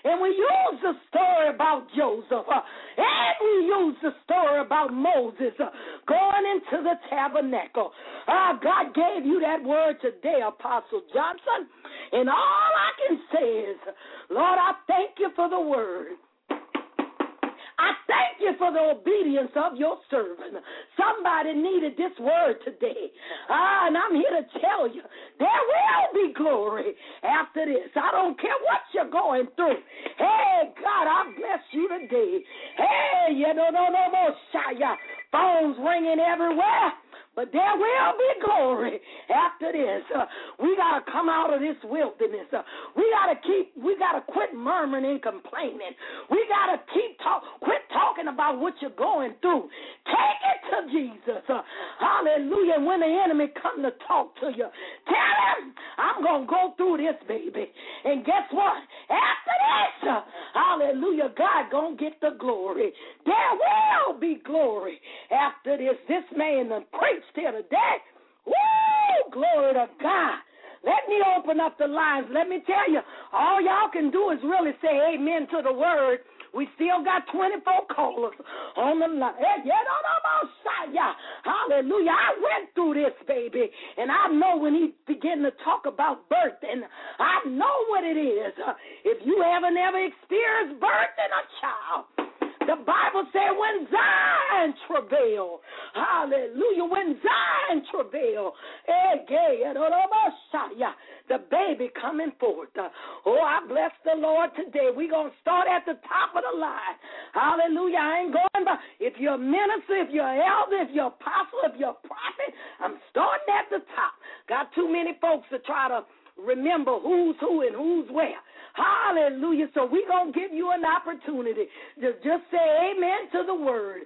And we use the story about Joseph. Uh, and we use the story about Moses uh, going into the tabernacle. Uh, God gave you that word today, Apostle Johnson. And all I can say is, Lord, I thank you for the word. I thank you for the obedience of your servant. Somebody needed this word today. Ah, and I'm here to tell you, there will be glory after this. I don't care what you're going through. Hey, God, I bless you today. Hey, you know, no, no, no, Shia. Phones ringing everywhere. But there will be glory after this. Uh, we got to come out of this wilderness. Uh, we got to keep, we got to quit murmuring and complaining. We got to keep talk, quit talking about what you're going through. Take it to Jesus. Uh, hallelujah. When the enemy come to talk to you, tell him, I'm going to go through this, baby. And guess what? After this, uh, hallelujah, God going to get the glory. There will be glory after this. This man done preached here today. Woo! Glory to God. Let me open up the lines. Let me tell you, all y'all can do is really say amen to the word. We still got twenty-four callers on the line. Hallelujah. I went through this, baby, and I know when he began to talk about birth, and I know what it is. If you haven't ever experienced birth in a child, the Bible said when Zion travail, hallelujah, when Zion travail, the baby coming forth. Oh, I bless the Lord today. We're going to start at the top of the line. Hallelujah. I ain't going by. If you're a minister, if you're an elder, if you're an apostle, if you're a prophet, I'm starting at the top. Got too many folks to try to remember who's who and who's where. Hallelujah. So we're going to give you an opportunity to just say amen to the word.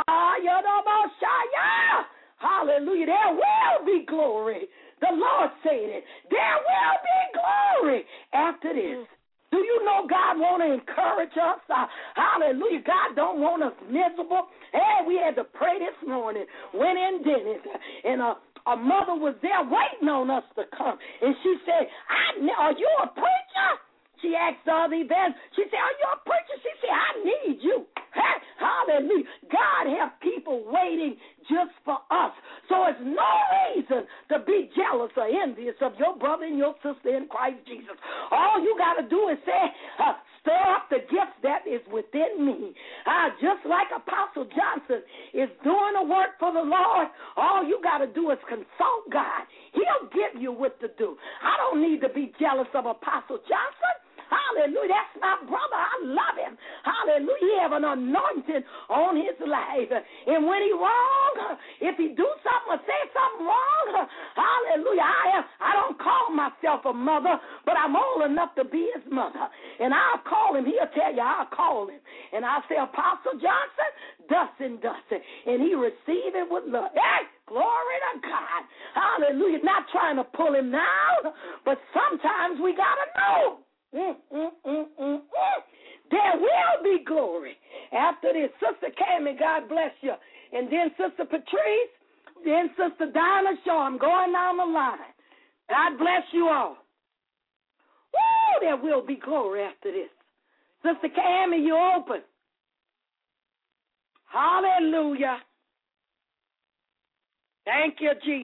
Hallelujah. There will be glory. The Lord said it. There will be glory after this. Do you know God want to encourage us? Uh, hallelujah. God don't want us miserable. Hey, we had to pray this morning. Went in Dennis, and a, a mother was there waiting on us to come. And she said, I, are you a preacher? She asked the other event. She said, are you a preacher? She said, I need you. Hey, hallelujah. God have people waiting just for us. So it's no reason to be jealous or envious of your brother and your sister in Christ Jesus. All you got to do is say, uh, stir up the gifts that is within me. Uh, just like Apostle Johnson is doing the work for the Lord, all you got to do is consult God. He'll give you what to do. I don't need to be jealous of Apostle Johnson. Hallelujah. That's my brother. I love him. Hallelujah. He have an anointing on his life. And when he wrong, if he do something or say something wrong, hallelujah, I am, I don't call myself a mother, but I'm old enough to be his mother. And I'll call him. He'll tell you I'll call him. And I'll say, Apostle Johnson, thus and thus. And he receive it with love. Hey, glory to God. Hallelujah. Not trying to pull him down, but sometimes we got to know. Mm, mm, mm, mm, mm. There will be glory after this. Sister Cammy, God bless you. And then Sister Patrice, then Sister Dinah Shaw. I'm going down the line. God bless you all. Woo, there will be glory after this. Sister Cammy, you open. Hallelujah. Thank you, Jesus.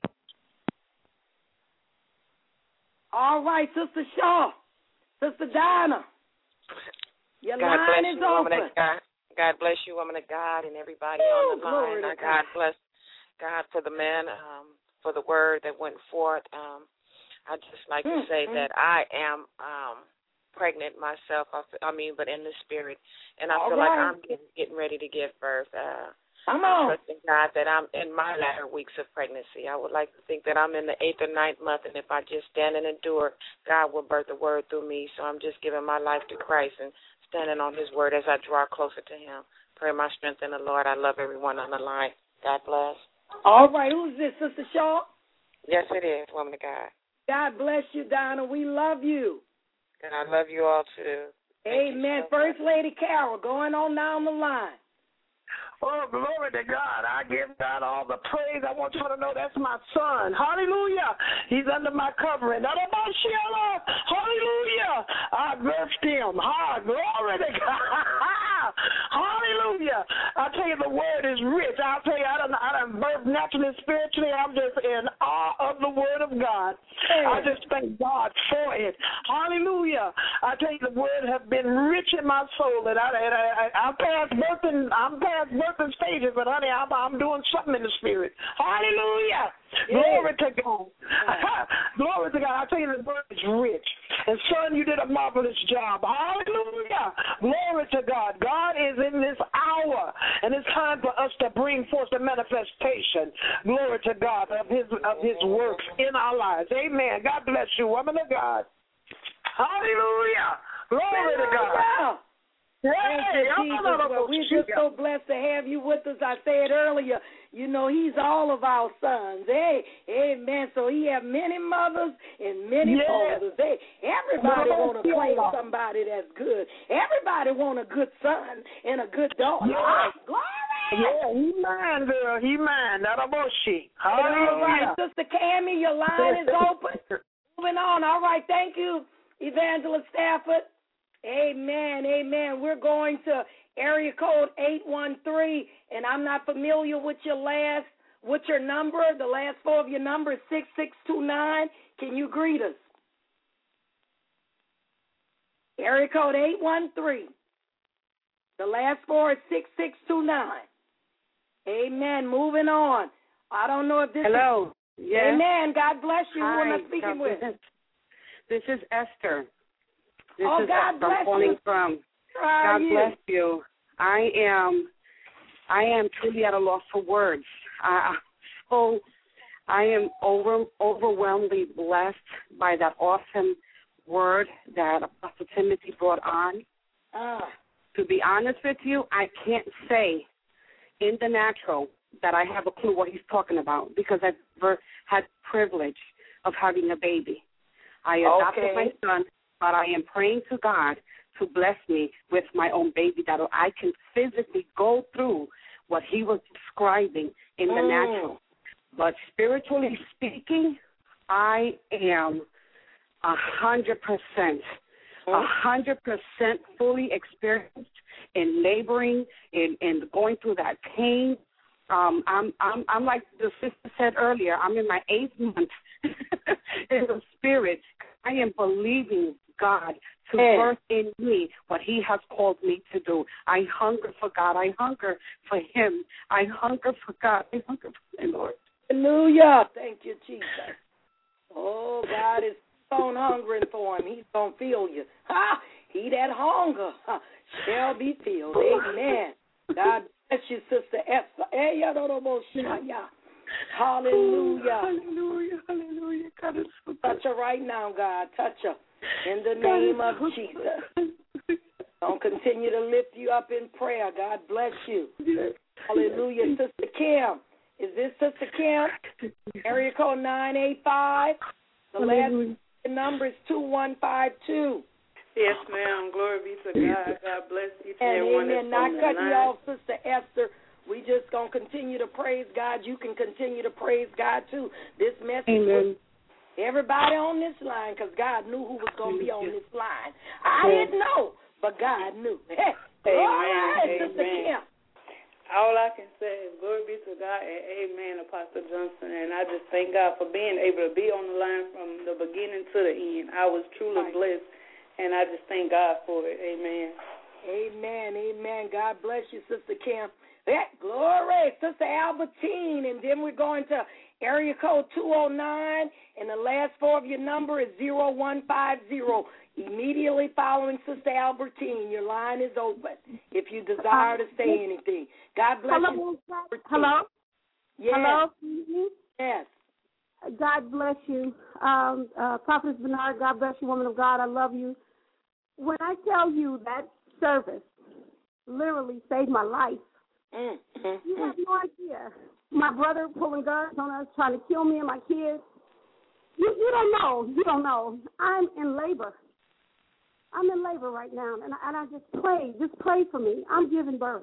All right, Sister Shaw. Sister Dinah, your God line bless is you, open. woman of God. God bless you, woman of God, and everybody Ooh, on the line. God. God bless God for the man, um, for the word that went forth. Um, I'd just like mm-hmm. to say that I am um, pregnant myself, I, I mean, but in the spirit, and I All feel right. like I'm getting, getting ready to give birth. Uh, Come I'm on. trusting God that I'm in my latter weeks of pregnancy. I would like to think that I'm in the eighth or ninth month, and if I just stand and endure, God will birth the word through me. So I'm just giving my life to Christ and standing on his word as I draw closer to him. Pray my strength in the Lord. I love everyone on the line. God bless. All right. Who's this, Sister Shaw? Yes, it is, woman of God. God bless you, Donna. We love you. And I love you all, too. Thank Amen. so First much. Lady Carol, going on down the line. Oh, glory to God. I give God all the praise. I want you to know that's my son. Hallelujah. He's under my covering. Hallelujah. I birthed him. Ha, glory to God. Hallelujah. I tell you, the word is rich. I'll tell you, I don't I done birthed naturally and spiritually. I'm just in awe of the word of God. I just thank God for it. Hallelujah. I tell you, the word has been rich in my soul. And I, and I, I, I'm past birthing, I'm past birthing stages, but honey, I'm, I'm doing something in the spirit. Hallelujah. Yeah. Glory to God. Glory to God. I tell you, the word is rich. And son, you did a marvelous job. Hallelujah. Glory to God. God is in this hour, and it's time for us to bring forth the manifestation. Glory to God of His of His works in our lives. Amen. God bless you, woman of God. Hallelujah. Glory to God. Thank you, Jesus. Well, we're just so blessed to have you with us. I said earlier, you know, he's all of our sons. Hey, amen. So he have many mothers and many yes. fathers. Hey, everybody want to claim somebody that's good. Everybody want a good son and a good daughter. Yeah. Glory. Yeah, he mine, girl. He mine. Not a bullshit. All right, Sister Cammie, your line is open. Moving on. All right, thank you, Evangelist Stafford. Amen, amen. We're going to area code eight one three, and I'm not familiar with your last, with your number. The last four of your number is six six two nine. Can you greet us? Area code eight one three. The last four is six six two nine. Amen. Moving on. I don't know if this Hello. is... Yes. Amen. God bless you. Hi. Who am I speaking God, with? This is, this is Esther. This oh, is God Esther. bless I'm calling you. from. How God you? bless you. I am, I am truly at a loss for words. Uh, so I am over, overwhelmingly blessed by that awesome word that Apostle Timothy brought on. Ah. To be honest with you, I can't say in the natural that I have a clue what he's talking about because I've never had privilege of having a baby. I adopted okay. my son, but I am praying to God to bless me with my own baby that I can physically go through what he was describing in the mm. natural. But spiritually speaking, I am a hundred percent, a hundred percent fully experienced in laboring, in, in going through that pain. Um, I'm, I'm, I'm like the sister said earlier, I'm in my eighth month in the spirit. I am believing God to yeah. birth in me what he has called me to do. I hunger for God. I hunger for him. I hunger for God. I hunger for my Lord. Hallelujah. Thank you, Jesus. Oh, God is so hungering for him. He's going to fill you. Ha! He that hunger ha, shall be filled. Amen. God bless you, Sister Esther. Hallelujah. Hallelujah. Hallelujah. God is so good. Touch her right now, God. Touch her. In the name of Jesus. I'll continue to lift you up in prayer. God bless you. Hallelujah. Sister Kim. Is this Sister Kim? Area code nine eight five. The last number is two one five two. Yes, ma'am. Glory be to God. God bless you. And amen. Not cutting you off, Sister Esther. We just going to continue to praise God. You can continue to praise God, too. This message Amen. was everybody on this line because God knew who was going to be on this line. I didn't know, but God knew. Hey, amen. All right, amen. Sister Kim. All I can say is glory be to God and amen, Apostle Johnson. And I just thank God for being able to be on the line from the beginning to the end. I was truly right. blessed, and I just thank God for it. Amen. Amen, amen. God bless you, Sister Kim. Yeah, glory, Sister Albertine. And then we're going to area code two oh nine, and the last four of your number is zero one five zero. Immediately following Sister Albertine, your line is open if you desire to say anything. God bless Hello. you. Hello? Yes. Hello? Yes. God bless you. Um, uh, Prophetess Bernard, God bless you, woman of God. I love you. When I tell you that service literally saved my life, mm, mm, you mm. have no idea. My brother pulling guns on us, trying to kill me and my kids. You, you don't know. You don't know. I'm in labor. I'm in labor right now, and I, and I just pray. Just pray for me. I'm giving birth.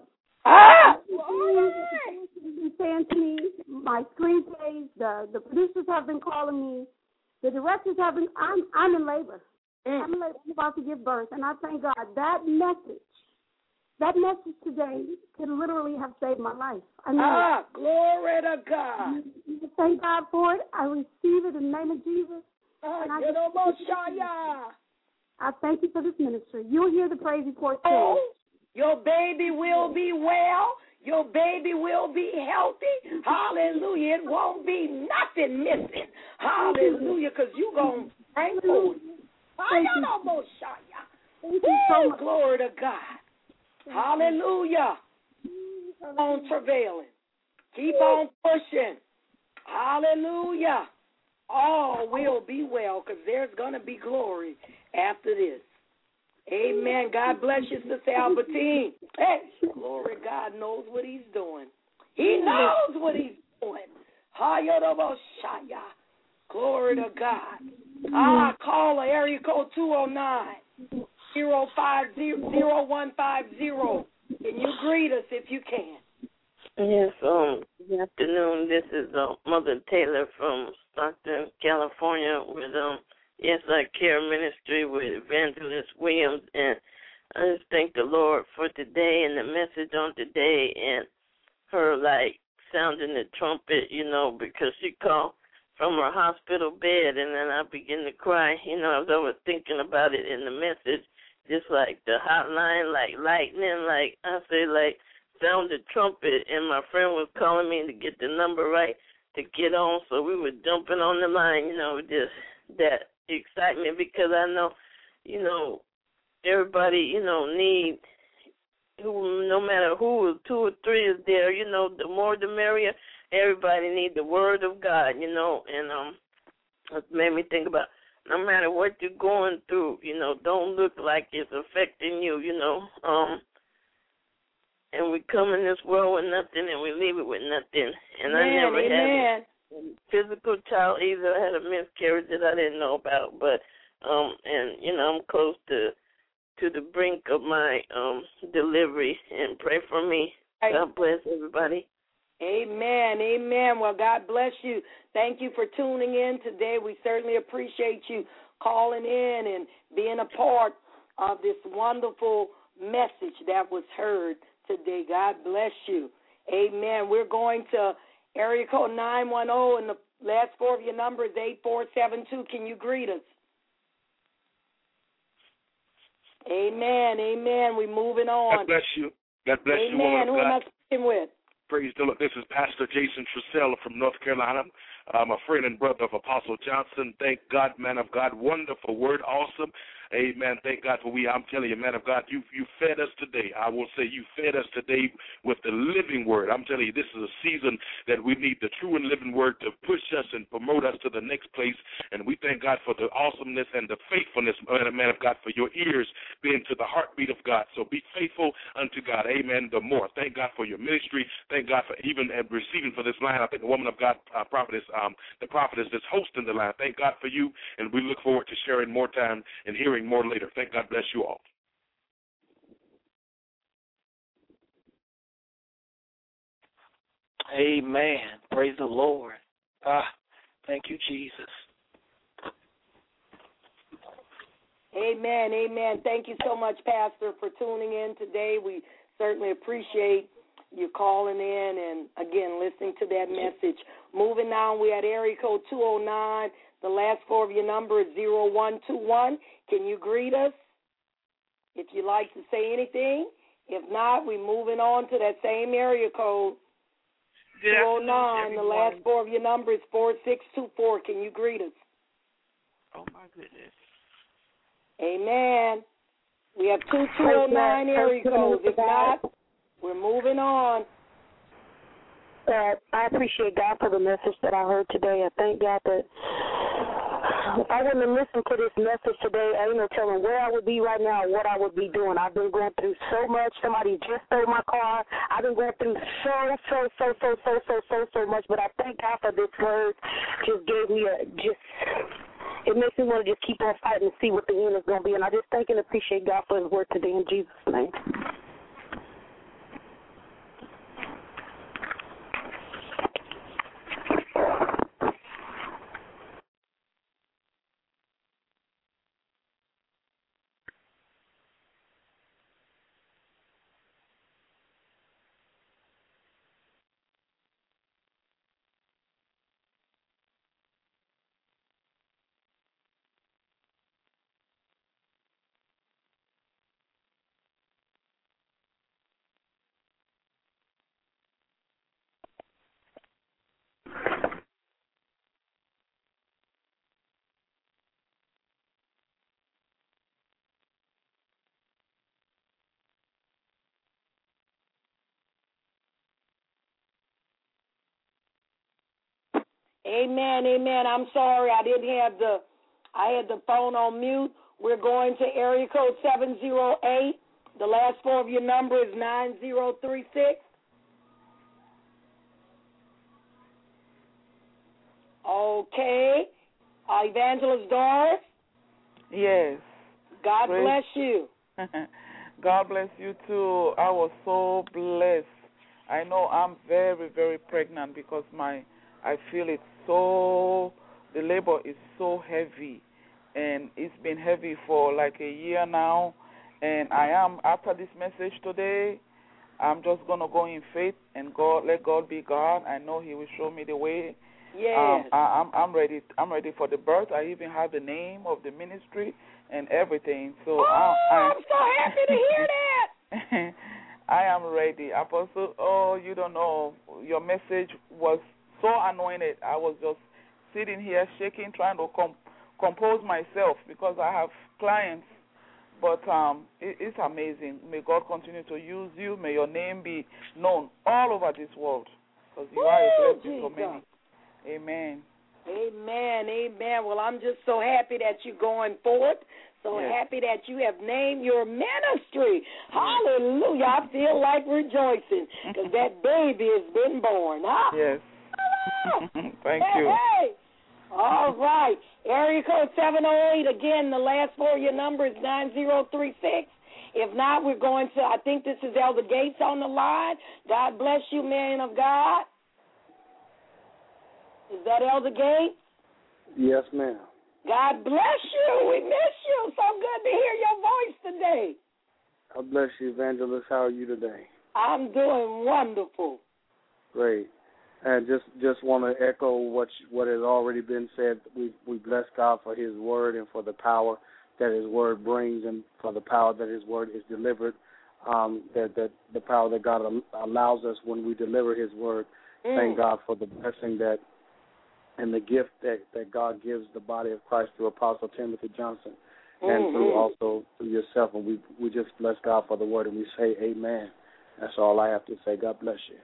Ah! Saying to me, my screenplays, the the producers have been calling me, the directors have been. I'm I'm in labor. Mm. I'm in labor. I'm about to give birth, and I thank God that message, that message today can literally have saved my life. I mean, ah, glory to God. I thank God for it. I receive it in the name of Jesus. Ah, and I, just, I thank you for this ministry. You'll hear the praise report soon. Oh, your baby will be well. Your baby will be healthy. Hallelujah. It won't be nothing missing. Hallelujah, because you're going to thank for it. Thank you so much. Glory to God. Hallelujah. Keep on travailing. Keep on pushing. Hallelujah. All will be well because there's going to be glory after this. Amen. God bless you, Sister Albertine. Hey, glory, God knows what he's doing. He knows what he's doing. Glory to God. Ah, call the area code two oh nine, oh five oh, one five oh. Can you greet us if you can? Yes, um, good afternoon. This is uh, Mother Taylor from Stockton, California with um Yes, I Care Ministry with Evangelist Williams, and I just thank the Lord for today and the message on today and her, like, sounding the trumpet, you know, because she called from her hospital bed, and then I began to cry, you know, as I was thinking about it in the message, just like the hotline, like lightning, like, I say, like, sound the trumpet, and my friend was calling me to get the number right to get on, so we were jumping on the line, you know, just that excitement because I know, you know, everybody, you know, need, who, no matter who, two or three is there, you know, the more the merrier. Everybody need the word of God, you know, and um, it made me think about no matter what you're going through, you know, don't look like it's affecting you, you know, um, and we come in this world with nothing and we leave it with nothing, and amen, I never amen. had it. Physical child either. I had a miscarriage that I didn't know about, but um, and you know I'm close to to the brink of my um delivery, and pray for me. God bless everybody. Amen, amen. Well, God bless you. Thank you for tuning in today. We certainly appreciate you calling in and being a part of this wonderful message that was heard today. God bless you. Amen. We're going to area code nine one zero, and the last four of your number is eight four seven two. Can you greet us? Amen, amen. We're moving on. God bless you. God bless amen. you, woman of Who God. am I speaking with? Praise the Lord. This is Pastor Jason Trisella from North Carolina. I'm a friend and brother of Apostle Johnson. Thank God, man of God. Wonderful word. Awesome. Amen. Thank God for we. I'm telling you, man of God, you you fed us today. I will say you fed us today with the living word. I'm telling you, this is a season that we need the true and living word to push us and promote us to the next place. And we thank God for the awesomeness and the faithfulness, man of God, for your ears being to the heartbeat of God. So be faithful unto God. Amen. The more. Thank God for your ministry. Thank God for even receiving for this line. I think the woman of God, uh, prophetess, um, the prophetess that's hosting the line. Thank God for you, and we look forward to sharing more time and hearing more later. Thank God bless you all. Amen. Praise the Lord. Ah, thank you, Jesus. Amen, amen. Thank you so much, Pastor, for tuning in today. We certainly appreciate you calling in and, again, listening to that message. Moving on, we had area code two oh nine. The last four of your number is oh one two one. Can you greet us if you'd like to say anything? If not, we're moving on to that same area code, two oh nine. The last four of your number is four six two four. Can you greet us? Oh, my goodness. Amen. We have two two oh nine area codes. If not, we're moving on. Uh, I appreciate God for the message that I heard today. I thank God that if I wouldn't have listened to this message today, I ain't no telling where I would be right now or what I would be doing. I've been going through so much. Somebody just stole my car. I've been going through so, so, so, so, so, so, so, so much. But I thank God for this word. Just gave me a, just, it makes me want to just keep on fighting and see what the end is going to be. And I just thank and appreciate God for his word today in Jesus' name. Amen, amen. I'm sorry, I didn't have the, I had the phone on mute. We're going to area code seven zero eight. The last four of your number is nine zero three six. Okay. Uh, Evangelist Doris? Yes. God Praise. bless you. God bless you too. I was so blessed. I know I'm very, very pregnant because my, I feel it so, the labor is so heavy. And it's been heavy for like a year now. And I am, after this message today, I'm just going to go in faith and God, let God be God. I know He will show me the way. Yes. Um, I, I'm, I'm ready. I'm ready for the birth. I even have the name of the ministry and everything. So oh, I, I, I'm so happy to hear that. I am ready. Apostle, oh, you don't know. Your message was so anointed. I was just sitting here shaking, trying to com- compose myself because I have clients. But um, it, it's amazing. May God continue to use you. May your name be known all over this world because you Woo, are a blessing Jesus. for many. Amen. Amen, amen. Well, I'm just so happy that you're going forward. So yes. happy that you have named your ministry. Hallelujah. I feel like rejoicing because that baby has been born. Huh? Yes. Thank hey, you. Hey. All right. Area code seven oh eight. Again, the last four of your number is nine zero three six. If not, we're going to, I think this is Elder Gates on the line. God bless you, man of God. Is that Elder Gates? Yes, ma'am. God bless you. We miss you. So good to hear your voice today. God bless you, Evangelist. How are you today? I'm doing wonderful. Great. And just just want to echo what what has already been said. We we bless God for His word and for the power that His word brings, and for the power that His word is delivered. Um, that that the power that God allows us when we deliver His word. Mm. Thank God for the blessing that and the gift that, that God gives the body of Christ through Apostle Timothy Johnson, and mm-hmm. through also through yourself. And we we just bless God for the word, and we say amen. That's all I have to say. God bless you.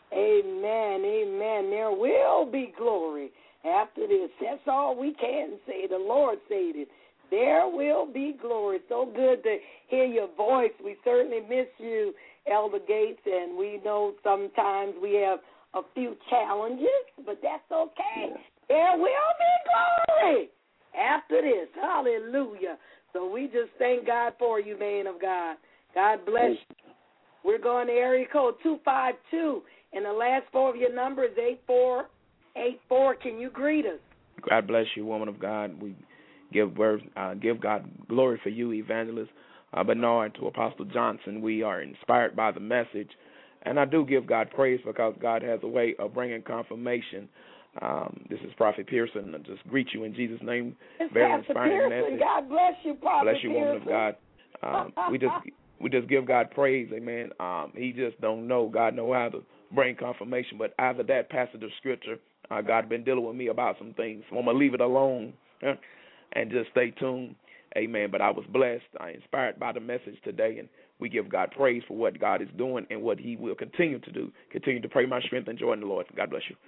Amen, amen. There will be glory after this. That's all we can say. The Lord said it. There will be glory. So good to hear your voice. We certainly miss you, Elder Gates, and we know sometimes we have a few challenges, but that's okay. Yeah. There will be glory after this. Hallelujah. So we just thank God for you, man of God. God bless you. We're going to area code two five two, and the last four of your number is eight four eight four. Can you greet us? God bless you, woman of God. We give word, uh, give God glory for you, Evangelist uh, Bernard, to Apostle Johnson. We are inspired by the message. And I do give God praise because God has a way of bringing confirmation. Um, this is Prophet Pearson. I just greet you in Jesus' name. It's Very Pastor inspiring Pearson. message. God bless you, Prophet Bless you, Pearson. woman of God. Um, we just we just give God praise, amen. Um, he just don't know. God know how to bring confirmation. But after that passage of Scripture, uh, God been dealing with me about some things. So I'm going to leave it alone uh, and just stay tuned, amen. But I was blessed, I inspired by the message today, and we give God praise for what God is doing and what He will continue to do. Continue to pray my strength and joy in the Lord. God bless you.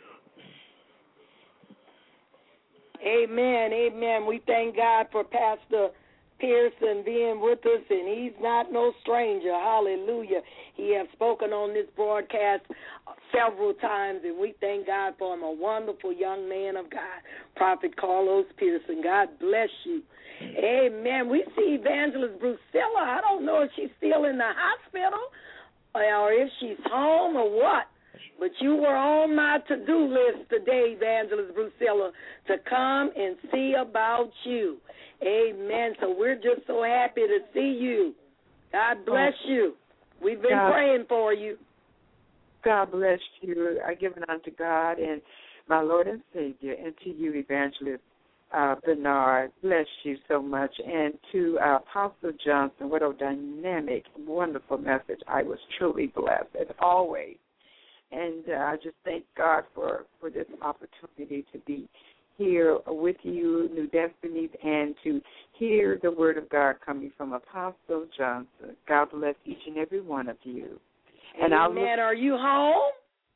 Amen, amen. We thank God for Pastor Pearson being with us, and he's not no stranger. Hallelujah. He has spoken on this broadcast several times, and we thank God for him, a wonderful young man of God, Prophet Carlos Pearson. God bless you. Amen. We see Evangelist Brucilla. I don't know if she's still in the hospital or if she's home or what, but you were on my to-do list today, Evangelist Brucilla, to come and see about you. Amen. So we're just so happy to see you. God bless oh, you. We've been God, praying for you. God bless you. I give it unto God and my Lord and Savior, and to you, Evangelist uh, Bernard. Bless you so much. And to uh, Apostle Johnson, what a dynamic, wonderful message. I was truly blessed, as always. And uh, I just thank God for, for this opportunity to be here with you, New Destinies, and to hear the word of God coming from Apostle Johnson. God bless each and every one of you. And Amen. Look, are you home?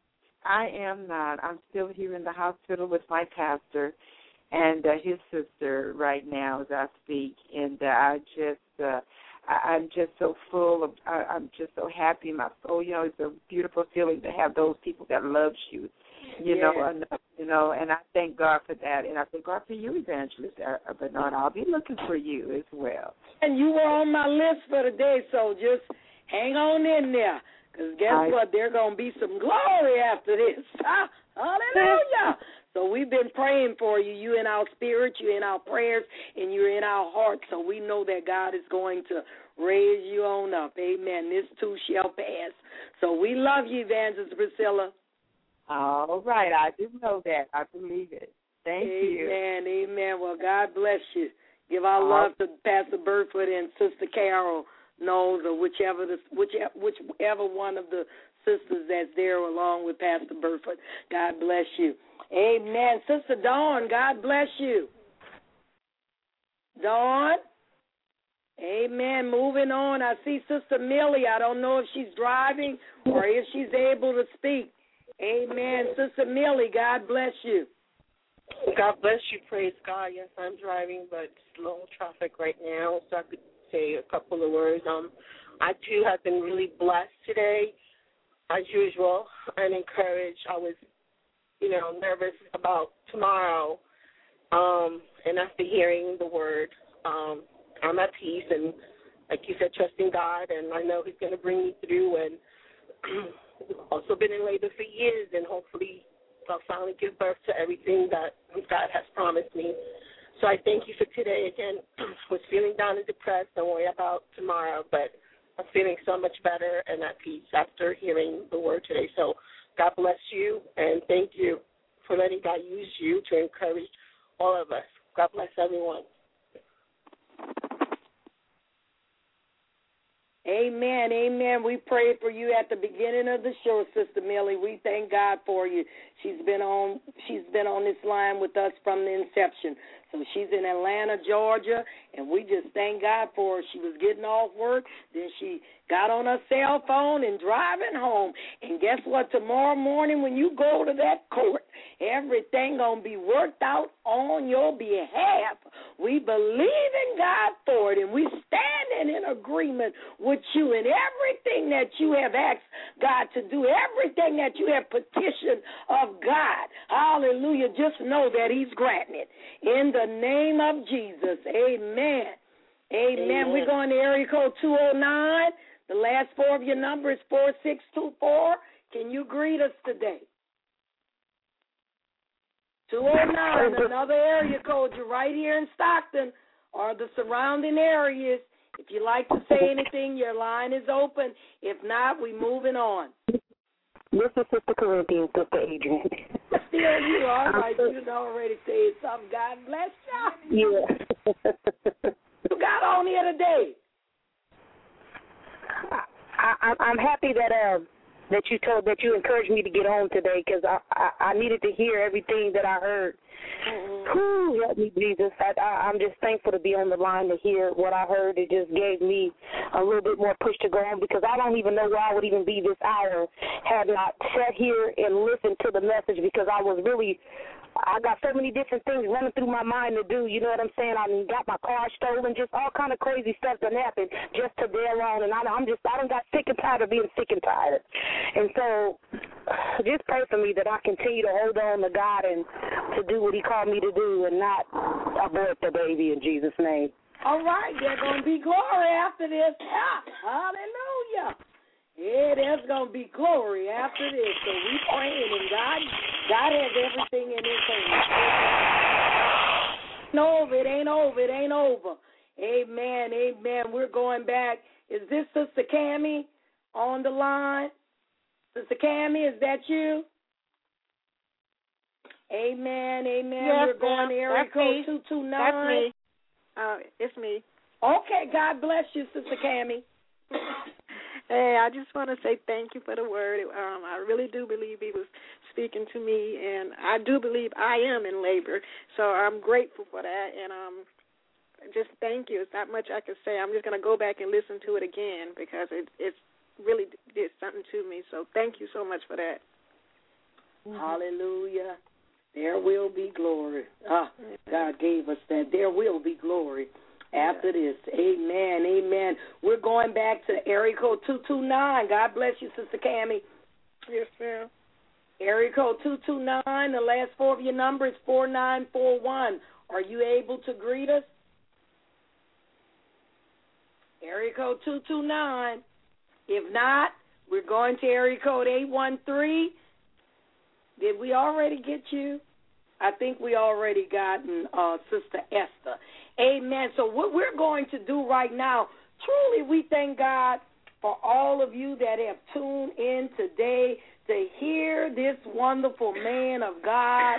I am not. I'm still here in the hospital with my pastor and uh, his sister right now as I speak. And uh, I just, uh, I, I'm just so full of, I, I'm just so happy in my soul. You know, it's a beautiful feeling to have those people that loves you, you Yes. know, and, you know, and I thank God for that. And I thank God for you, Evangelist uh, Bernard. I'll be looking for you as well. And you were on my list for the day, so just hang on in there. Because guess I, what? There's going to be some glory after this. Hallelujah. So we've been praying for you. You in our spirit, you in our prayers, and you're in our hearts. So we know that God is going to raise you on up. Amen. This too shall pass. So we love you, Evangelist Priscilla. All right. I do know that. I believe it. Thank amen, you. Amen. Amen. Well, God bless you. Give our All love to Pastor Burford and Sister Carol knows, or whichever the whichever whichever one of the sisters that's there along with Pastor Burford. God bless you. Amen. Sister Dawn, God bless you. Dawn. Amen. Moving on. I see Sister Millie. I don't know if she's driving or if she's able to speak. Amen. Sister Millie, God bless you. God bless you. Praise God. Yes, I'm driving, but slow traffic right now, so I could say a couple of words. Um, I, too, have been really blessed today, as usual, and encouraged. I was, you know, nervous about tomorrow, um, and after hearing the word, um, I'm at peace, and like you said, trusting God, and I know he's going to bring me through, and also been in labor for years, and hopefully I'll finally give birth to everything that God has promised me. So I thank you for today. Again, was feeling down and depressed. Don't worry about tomorrow, but I'm feeling so much better and at peace after hearing the word today. So God bless you, and thank you for letting God use you to encourage all of us. God bless everyone. Amen, amen. We prayed for you at the beginning of the show, Sister Millie. We thank God for you. She's been on she's been on this line with us from the inception. So she's in Atlanta, Georgia, and we just thank God for her. She was getting off work, then she got on her cell phone and driving home. And guess what? Tomorrow morning when you go to that court, everything going to be worked out on your behalf. We believe in God for it, and we standing in agreement with you in everything that you have asked God to do, everything that you have petitioned of God. Hallelujah. Just know that he's granting it. In the name of Jesus, amen. Amen. Amen. We're going to area code two oh nine. The last four of your number is four six two four. Can you greet us today? two oh nine, another area code. You're right here in Stockton or the surrounding areas. If you'd like to say anything, your line is open. If not, we're moving on. This is Sister Corinthian, Sister Adrian. Still you, all right. You already said something. God bless you. Yeah. You got on here today. I, I, I'm happy that uh, that you told that you encouraged me to get on today because I, I I needed to hear everything that I heard. Mm-hmm. Whew, help me, Jesus. I, I, I'm just thankful to be on the line to hear what I heard. It just gave me a little bit more push to go on because I don't even know where I would even be this hour had not sat here and listened to the message because I was really, I got so many different things running through my mind to do, you know what I'm saying? I mean, got my car stolen, just all kind of crazy stuff that happened just to there on, and I, I'm just, I done got sick and tired of being sick and tired. And so just pray for me that I continue to hold on to God and to do what he called me to do and not abort the baby in Jesus' name. All right, there's going to be glory after this. Hallelujah. Yeah, there's going to be glory after this. So we praying, and God, God has everything in his hands. It ain't over. It ain't over. It ain't over. Amen. Amen. We're going back. Is this Sister Cammie on the line? Sister Cammie, is that you? Amen. Amen. Yes, We're going to area code two two nine. That's me. Uh, it's me. Okay. God bless you, Sister Cammie. Hey, I just want to say thank you for the word. Um, I really do believe he was speaking to me, and I do believe I am in labor. So I'm grateful for that, and um, just thank you. It's not much I can say. I'm just going to go back and listen to it again because it it's really did something to me. So thank you so much for that. Mm-hmm. Hallelujah. There will be glory. Ah, God gave us that. There will be glory after this. Amen. Amen. We're going back to area code two two nine. God bless you, Sister Cammie. Yes, ma'am. Area code two two nine. The last four of your number is four nine four one. Are you able to greet us? Area code two two nine. If not, we're going to area code eight one three. Did we already get you? I think we already gotten uh, Sister Esther. Amen. So what we're going to do right now, truly we thank God for all of you that have tuned in today to hear this wonderful man of God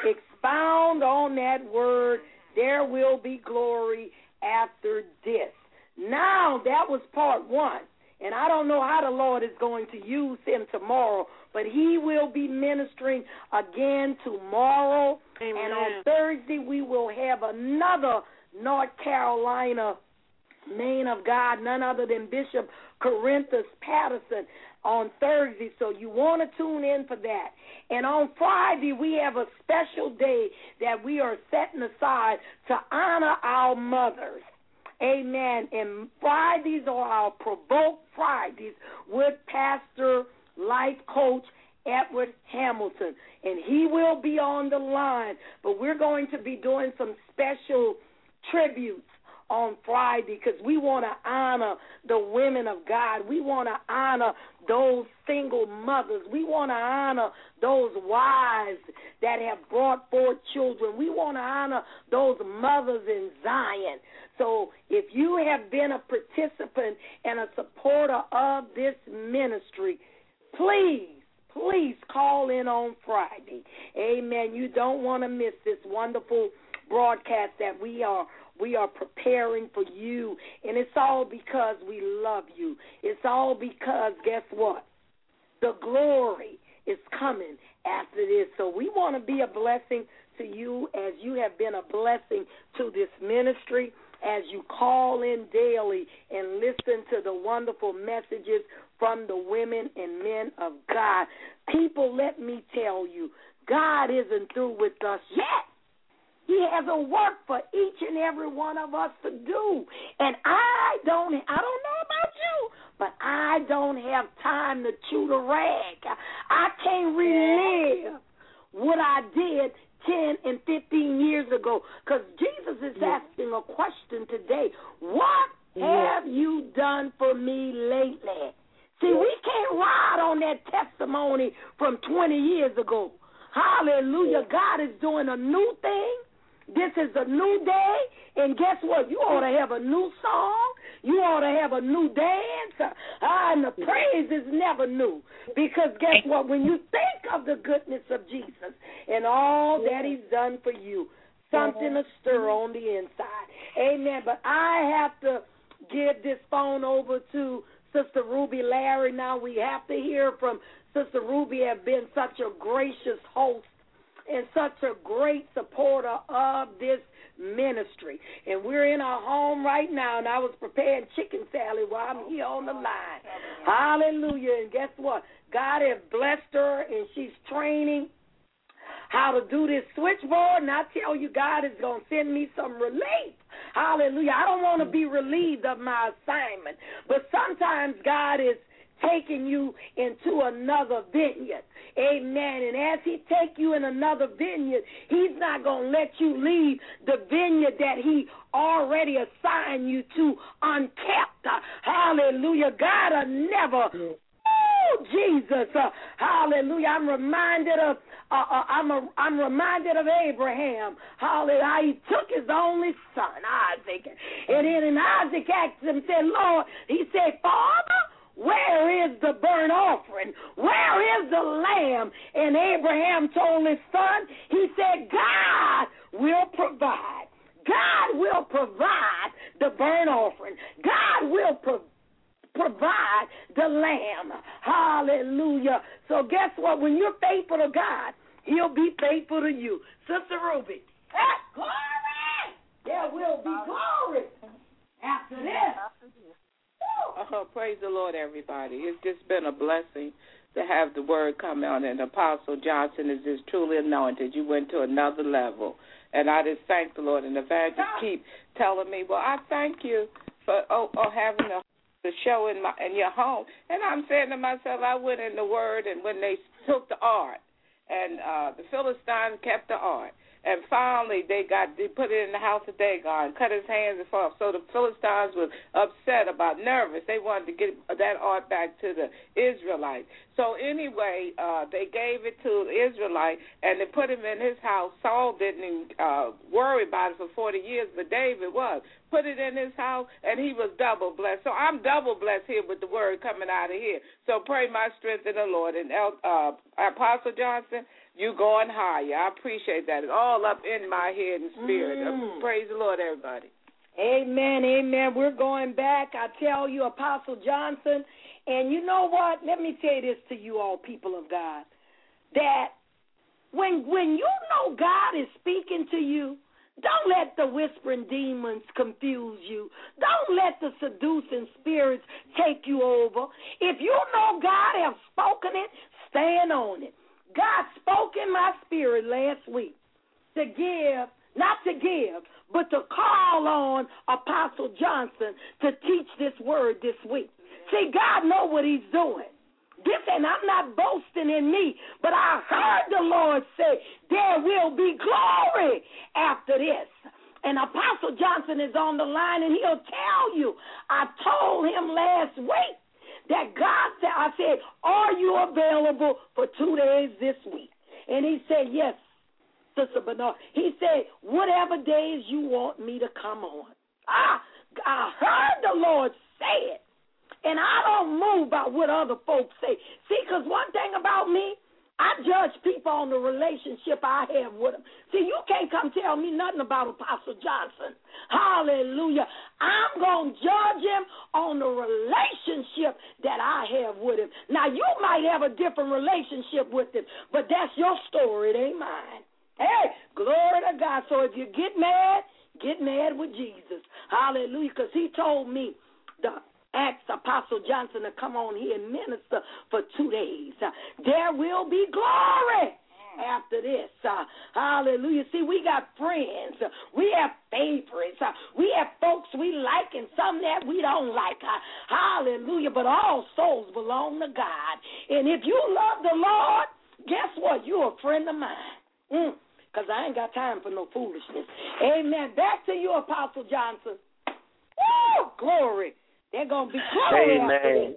expound on that word, there will be glory after this. Now, that was part one. And I don't know how the Lord is going to use him tomorrow, but he will be ministering again tomorrow. Amen. And on Thursday, we will have another North Carolina man of God, none other than Bishop Corinthus Patterson on Thursday. So you want to tune in for that. And on Friday, we have a special day that we are setting aside to honor our mothers. Amen. And Fridays are our Provoke Fridays with Pastor Life Coach Edward Hamilton. And he will be on the line. But we're going to be doing some special tributes on Friday because we want to honor the women of God. We want to honor those single mothers. We want to honor those wives that have brought forth children. We want to honor those mothers in Zion. So if you have been a participant and a supporter of this ministry, please, please call in on Friday. Amen. You don't want to miss this wonderful broadcast that we are we are preparing for you. And it's all because we love you. It's all because, guess what? The glory is coming after this. So we want to be a blessing to you as you have been a blessing to this ministry, as you call in daily and listen to the wonderful messages from the women and men of God. People, let me tell you, God isn't through with us yet. He has a work for each and every one of us to do. And I don't, I don't know about you, but I don't have time to chew the rag. I can't relive what I did ten and fifteen years ago, because Jesus is asking a question today. What have you done for me lately? See, we can't ride on that testimony from twenty years ago. Hallelujah. God is doing a new thing. This is a new day, and guess what? You ought to have a new song. You ought to have a new dance. Ah, and the praise is never new, because guess what? When you think of the goodness of Jesus and all that he's done for you, something to stir on the inside. Amen. But I have to give this phone over to Sister Ruby Larry. Now we have to hear from Sister Ruby, have been such a gracious host and such a great supporter of this ministry. And we're in our home right now, and I was preparing chicken salad while I'm here on the line. Hallelujah. And guess what? God has blessed her, and she's training how to do this switchboard, and I tell you, God is going to send me some relief. Hallelujah. I don't want to be relieved of my assignment, but sometimes God is taking you into another vineyard. Amen. And as he take you in another vineyard, he's not going to let you leave the vineyard that he already assigned you to unkept. Uh, hallelujah. God will never. Oh, Jesus. Uh, hallelujah. I'm reminded of uh, uh, I'm a, I'm reminded of Abraham. Hallelujah. He took his only son, Isaac. And then and Isaac asked him, said, Lord, he said, Father, where is the burnt offering? Where is the lamb? And Abraham told his son, he said, God will provide. God will provide the burnt offering. God will pro- provide the lamb. Hallelujah. So guess what? When you're faithful to God, he'll be faithful to you. Sister Ruby, ah, glory! There will be glory after this. Oh, praise the Lord, everybody. It's just been a blessing to have the word come out, and Apostle Johnson is just truly anointed. You went to another level, and I just thank the Lord. And the evangelist keep telling me, well, I thank you for oh, oh having the, the show in, my, in your home. And I'm saying to myself, I went in the word, and when they took the art, and uh, the Philistines kept the art. And finally, they got they put it in the house of Dagon, cut his hands and fall. So the Philistines was upset about, nervous. They wanted to get that art back to the Israelites. So anyway, uh, they gave it to the Israelite, and they put him in his house. Saul didn't uh, worry about it for forty years, but David was. Put it in his house, and he was double blessed. So I'm double blessed here with the word coming out of here. So pray my strength in the Lord. And uh, Apostle Johnson, you going higher. I appreciate that. It's all up in my head and spirit. Mm. Praise the Lord, everybody. Amen, amen. We're going back. I tell you, Apostle Johnson, and you know what? Let me say this to you all, people of God, that when when you know God is speaking to you, don't let the whispering demons confuse you. Don't let the seducing spirits take you over. If you know God has spoken it, stand on it. God spoke in my spirit last week to give, not to give, but to call on Apostle Johnson to teach this word this week. See, God knows what he's doing. This, and I'm not boasting in me, but I heard the Lord say there will be glory after this. And Apostle Johnson is on the line, and he'll tell you, I told him last week that God said, I said, are you available for two days this week? And he said, yes, Sister Bernard. He said, whatever days you want me to come on. Ah, I heard the Lord say it. And I don't move by what other folks say. See, because one thing about me, I judge people on the relationship I have with them. See, you can't come tell me nothing about Apostle Johnson. Hallelujah. I'm going to judge him on the relationship that I have with him. Now, you might have a different relationship with him, but that's your story. It ain't mine. Hey, glory to God. So if you get mad, get mad with Jesus. Hallelujah. Because he told me the asked Apostle Johnson to come on here and minister for two days. Uh, there will be glory after this. Uh, hallelujah. See, we got friends. Uh, we have favorites. Uh, we have folks we like and some that we don't like. Uh, hallelujah. But all souls belong to God. And if you love the Lord, guess what? You're a friend of mine. Because mm, I ain't got time for no foolishness. Amen. Back to you, Apostle Johnson. Woo! Glory. They're going to be glory. Amen.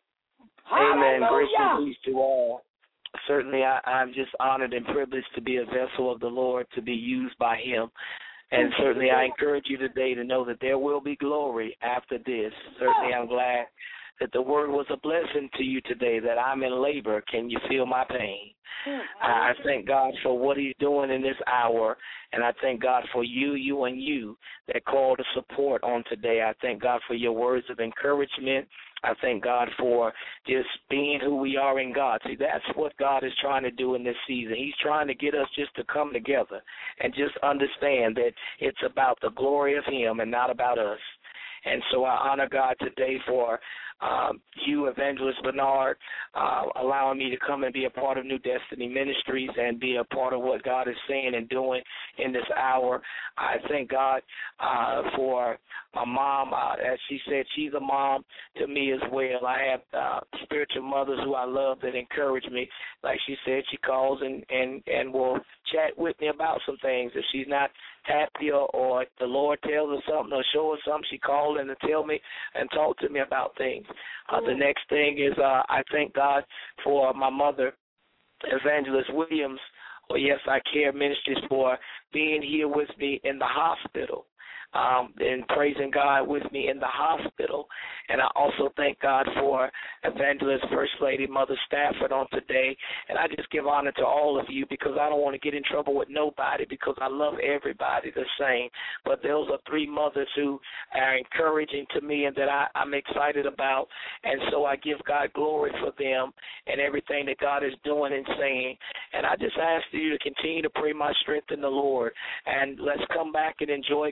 Amen. Grace and peace to all. Certainly, I, I'm just honored and privileged to be a vessel of the Lord, to be used by him. And certainly, I encourage you today to know that there will be glory after this. Certainly, I'm glad that the word was a blessing to you today, that I'm in labor. Can you feel my pain? I thank God for what he's doing in this hour, and I thank God for you, you, and you that called to support on today. I thank God for your words of encouragement. I thank God for just being who we are in God. See, that's what God is trying to do in this season. He's trying to get us just to come together and just understand that it's about the glory of him and not about us. And so I honor God today for um, you, Evangelist Bernard, uh, allowing me to come and be a part of New Destiny Ministries and be a part of what God is saying and doing in this hour. I thank God uh, for my mom. Uh, as she said, she's a mom to me as well. I have uh, spiritual mothers who I love that encourage me. Like she said, she calls and, and, and will chat with me about some things. If she's not happy or, or the Lord tells her something or shows her something, she calls in and tell me and talk to me about things. Uh, the next thing is uh, I thank God for my mother, Evangelist Williams, or Yes I Care Ministries, for being here with me in the hospital. Um, and praising God with me in the hospital. And I also thank God for Evangelist First Lady Mother Stafford on today. And I just give honor to all of you because I don't want to get in trouble with nobody because I love everybody the same. But those are three mothers who are encouraging to me and that I, I'm excited about. And so I give God glory for them and everything that God is doing and saying. And I just ask you to continue to pray my strength in the Lord. And let's come back and enjoy God again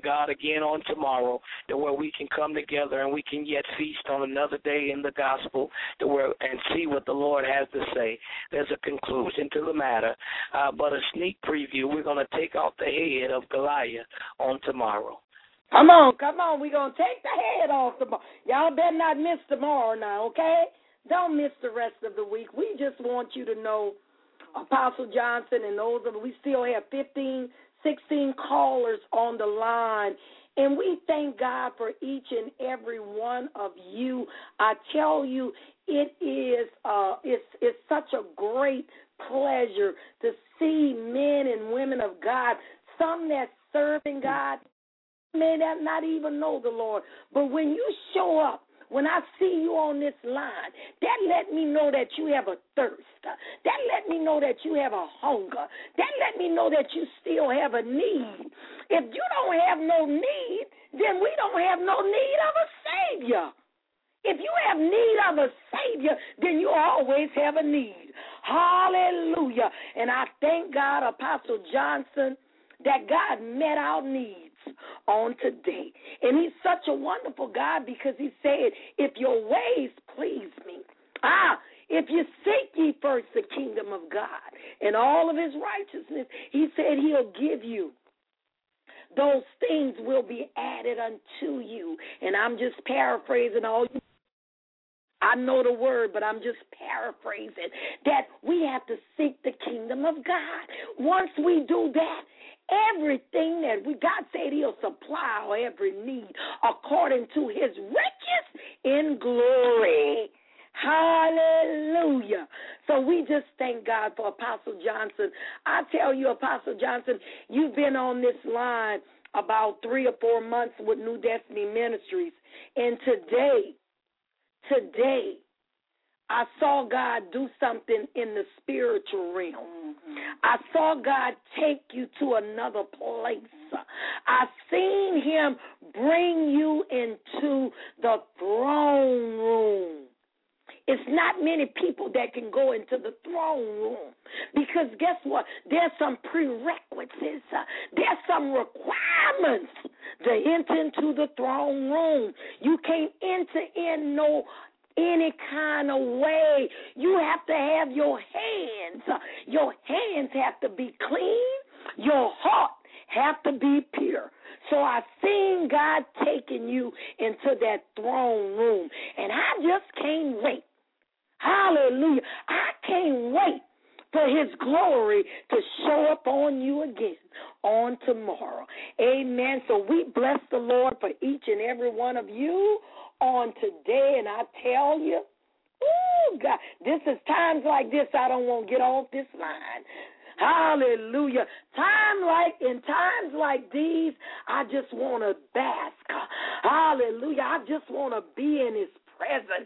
again on tomorrow, to where we can come together and we can yet feast on another day in the gospel, to where and see what the Lord has to say. There's a conclusion to the matter, uh, but a sneak preview. We're going to take off the head of Goliath on tomorrow. Come on, come on. We're going to take the head off tomorrow. Y'all better not miss tomorrow now, okay? Don't miss the rest of the week. We just want you to know, Apostle Johnson and those of us, we still have fifteen, sixteen callers on the line. And we thank God for each and every one of you. I tell you, it is uh, it's it's such a great pleasure to see men and women of God, some that's serving God, may not even know the Lord. But when you show up, when I see you on this line, that let me know that you have a thirst. That let me know that you have a hunger. That let me know that you still have a need. If you don't have no need, then we don't have no need of a Savior. If you have need of a Savior, then you always have a need. Hallelujah. And I thank God, Apostle Johnson, that God met our needs on today. And he's such a wonderful God because he said, if your ways please me, ah, if you seek ye first the kingdom of God and all of his righteousness, he said he'll give you. Those things will be added unto you. And I'm just paraphrasing all you. I know the word, but I'm just paraphrasing that we have to seek the kingdom of God. Once we do that, everything that we, God said he'll supply our every need according to his riches in glory. Hallelujah. So we just thank God for Apostle Johnson. I tell you, Apostle Johnson, you've been on this line about three or four months with New Destiny Ministries. And today, today, I saw God do something in the spiritual realm. Mm-hmm. I saw God take you to another place. I seen him bring you into the throne room. It's not many people that can go into the throne room because guess what? There's some prerequisites. Uh, there's some requirements to enter into the throne room. You can't enter in no any kind of way. You have to have your hands. Uh, your hands have to be clean. Your heart have to be pure. So I seen God taking you into that throne room, and I just can't wait. Hallelujah. I can't wait for his glory to show up on you again on tomorrow. Amen. So we bless the Lord for each and every one of you on today. And I tell you, ooh, God, this is times like this I don't want to get off this line. Hallelujah. Time like in times like these, I just want to bask. Hallelujah. I just want to be in his presence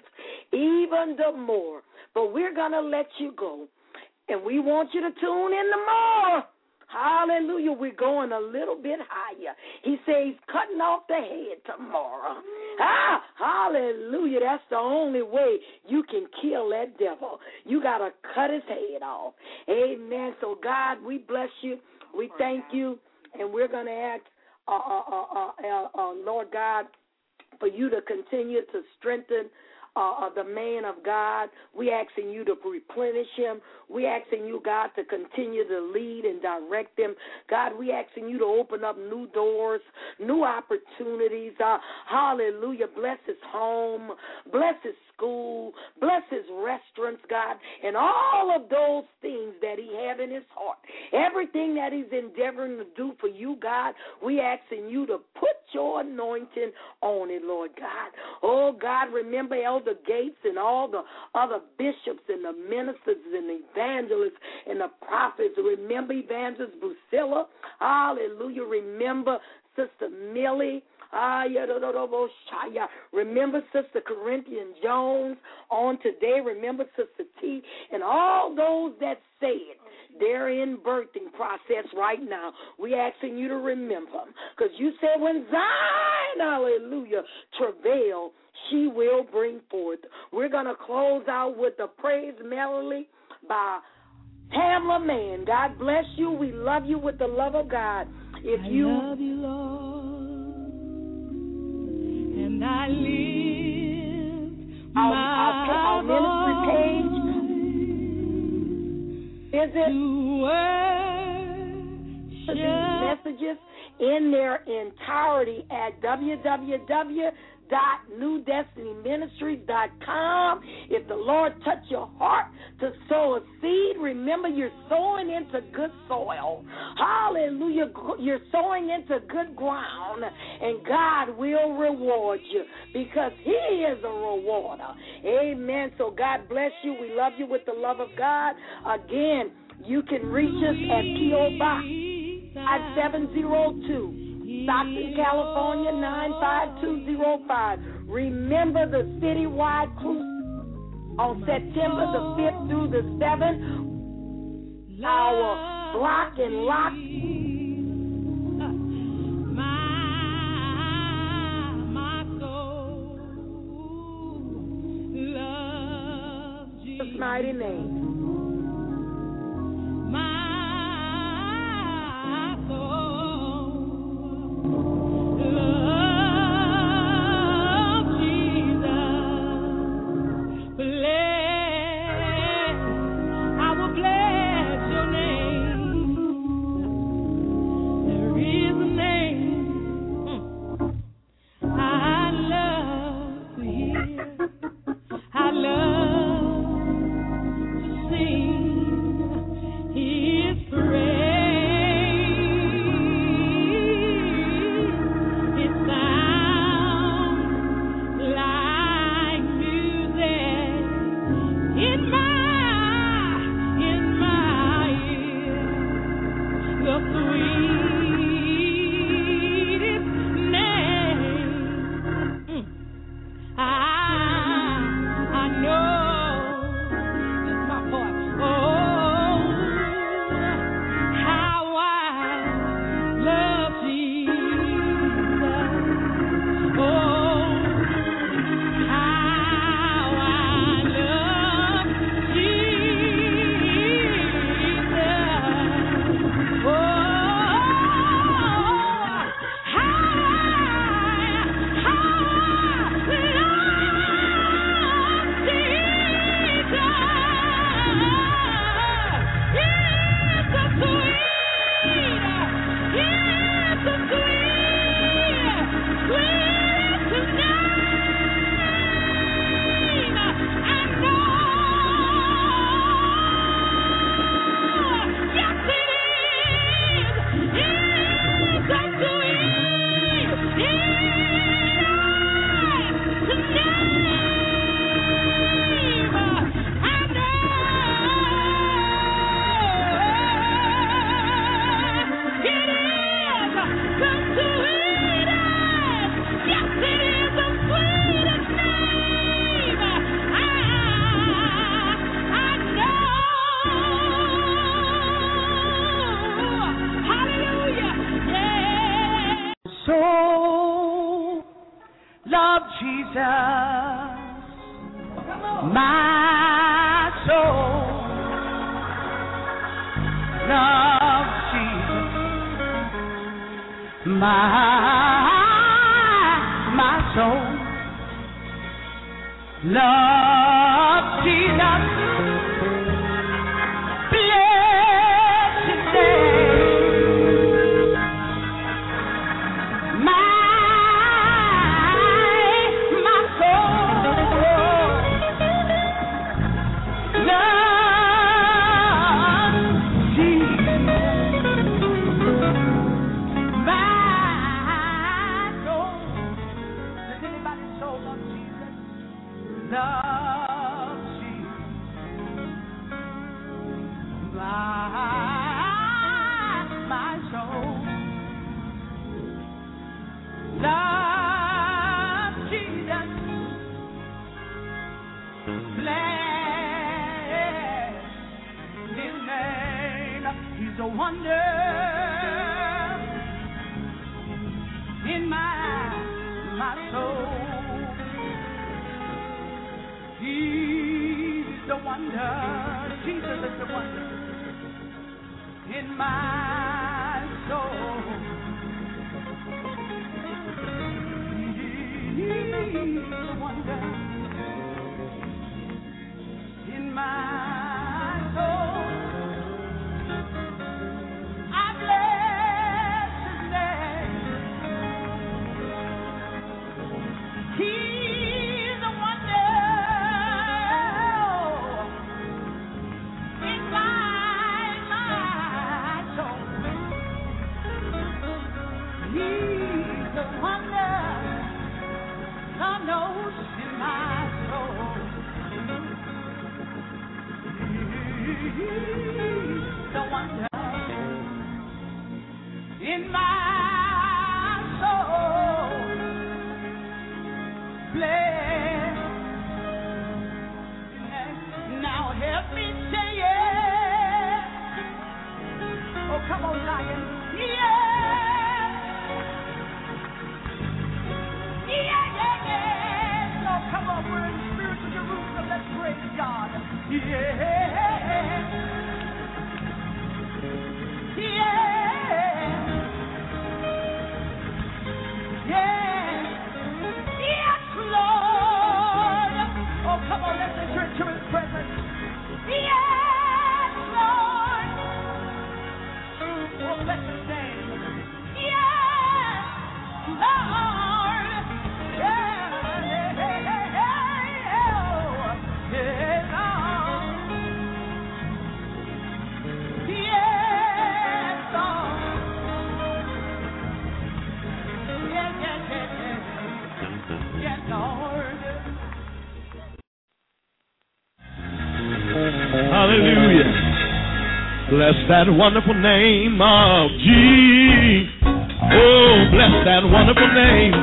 even the more. But we're going to let you go. And we want you to tune in the more. Hallelujah. We're going a little bit higher. He says he's cutting off the head tomorrow. Ah, hallelujah. That's the only way you can kill that devil. You got to cut his head off. Amen. So, God, we bless you. We thank you. And we're going to ask, uh, uh, uh, uh, uh, Lord God, for you to continue to strengthen uh, the man of God. We asking you to replenish him. We asking you, God, to continue to lead and direct him. God, we asking you to open up new doors, new opportunities. Uh, hallelujah. Bless his home. Bless his school. Bless his restaurants, God, and all of those things that he have in his heart. Everything that he's endeavoring to do for you, God, we asking you to put your anointing on it, Lord God. Oh, God, remember Elder Gates and all the other bishops and the ministers and the evangelists and the prophets. Remember Evangelist Drusilla. Hallelujah. Remember Sister Millie. Remember Sister Corinthian Jones on today. Remember Sister T and all those that said they're in birthing process right now. We asking you to remember them because you said when Zion, hallelujah, travail, she will bring forth. We're going to close out with the praise melody by Pamela Mann. God bless you. We love you with the love of God. If you, I love you, Lord. I lift our, my our, our ministry page. Visit these messages in their entirety at w w w dot new destiny ministries dot com. If the Lord touched your heart to sow a seed, remember you're sowing into good soil. Hallelujah. You're sowing into good ground, and God will reward you because He is a rewarder. Amen. So God bless you. We love you with the love of God. Again, you can reach us at P O Box five seven zero two. Stockton, California, nine five two zero five. Remember the citywide cruise on September the fifth through the seventh. Our block and lock. My, my soul loves Jesus' mighty name. soul. Hallelujah. Bless that wonderful name of Jesus. Oh, bless that wonderful name.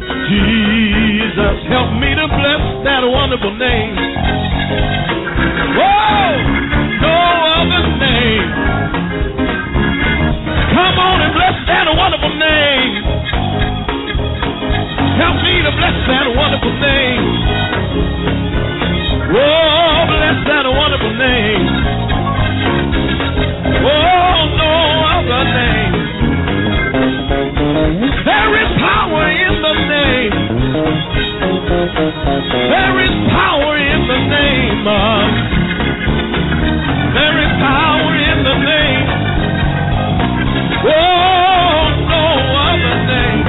Jesus, help me to bless that wonderful name. Oh, no other name. Come on and bless that wonderful name. Help me to bless that wonderful name. Oh, bless that wonderful name. Oh, no other name. There is power in the name. There is power in the name of. There is power in the name. Oh, no other name.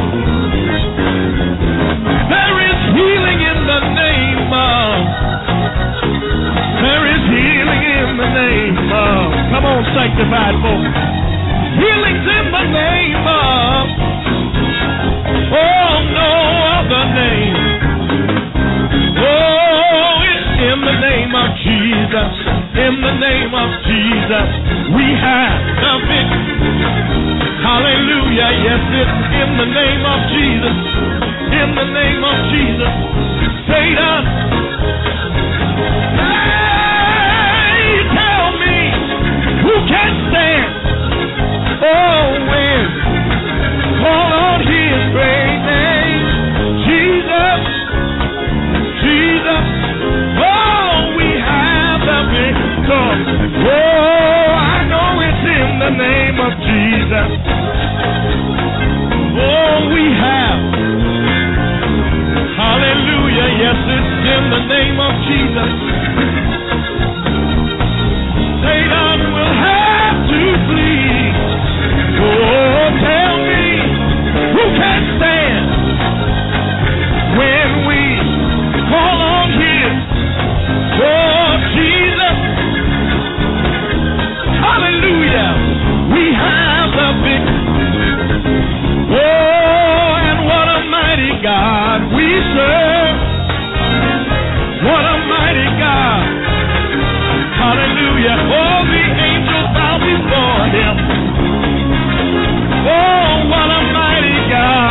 There is healing in the name of. There is healing in the name of. Come on, sanctified folks. Healing's in the name of. Oh, no other name. Oh, it's in the name of Jesus. In the name of Jesus, we have the victory. Hallelujah. Yes, it's in the name of Jesus. In the name of Jesus. Satan. Who can stand? Oh, when call on His great name, Jesus, Jesus. Oh, we have the victory. Oh, I know it's in the name of Jesus. Oh, we have. Hallelujah. Yes, it's in the name of Jesus. Satan will have to flee. Oh, tell me, who can stand when we call on Him? Oh, Jesus. Hallelujah. We have the victory. Oh, and what a mighty God we serve. What a mighty God. Hallelujah. All the angels bow before Him. Oh, what a mighty God.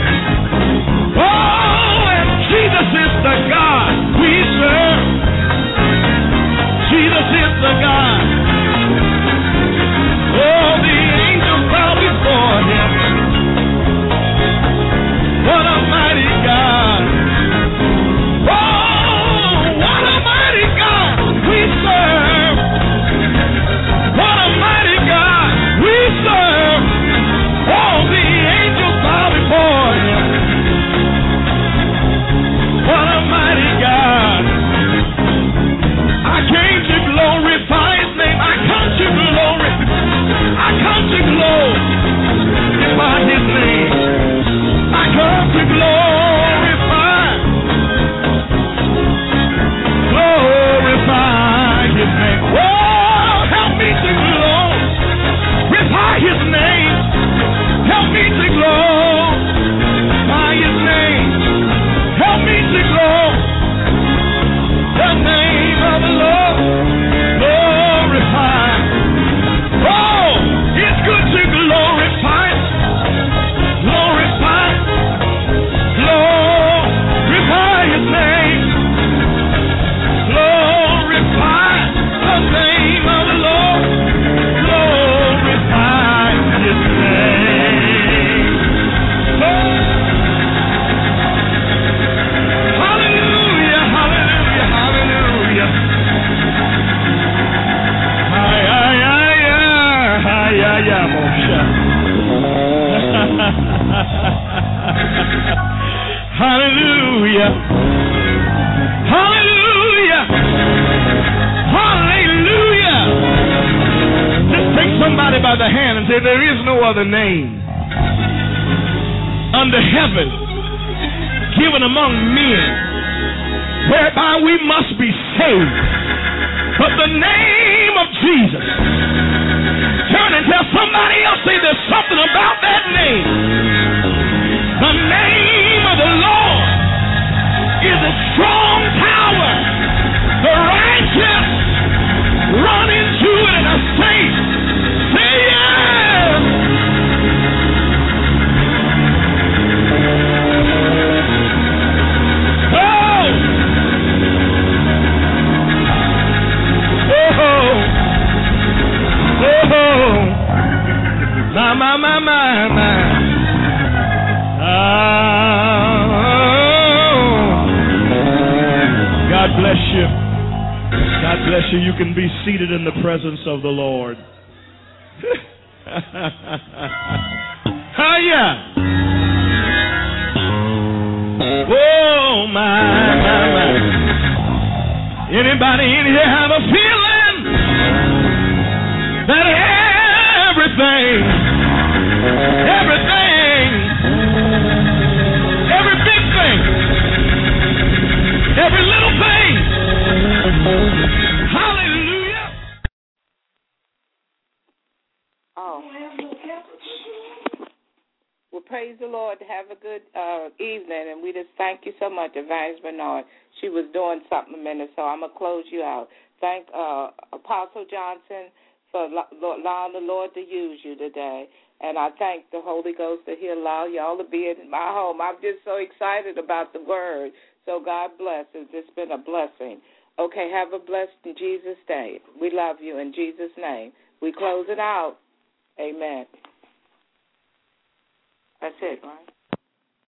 Oh, and Jesus is the God we serve. Jesus is the God. Oh, the angels bow before Him. What a mighty God. Oh, what a mighty God we serve. What a mighty God we serve. All the angels bow before Him. glorify, glorify His name. Oh, help me to glorify His name. Help me to glorify His name. Help me to glorify the name of the Lord. Glorify. Oh, it's good to glorify. Glorify. Glorify His name. Glorify the name of the Lord. Glorify His name. Oh. Hallelujah, hallelujah, hallelujah. Ay, ay, ay, ay, ay, ay, Moshe. Hallelujah. Hallelujah. Hallelujah. Just take somebody by the hand and say, there is no other name under heaven given among men whereby we must be saved but the name of Jesus. Turn and tell somebody else, say there's something about that name. The name of the Lord is a strong tower. The righteous run into it and are safe. Say yes. Oh. Oh. Oh. My, my, my, my, my. God bless you. God bless you. You can be seated in the presence of the Lord. Hiya. Oh, my, my, my. Anybody in here have a feeling that everything, everything, every big thing, every little thing, hallelujah. Oh. Well, praise the Lord. Have a good uh, evening, and we just thank you so much, Evangelist Bernard. She was doing something a minute, so I'm going to close you out. Thank uh, Apostle Johnson for allowing the Lord to use you today. And I thank the Holy Ghost that He'll allow y'all to be in my home. I'm just so excited about the word. So God bless. It's just been a blessing. Okay, have a blessed in Jesus' name. We love you in Jesus' name. We close it out. Amen. That's it, right?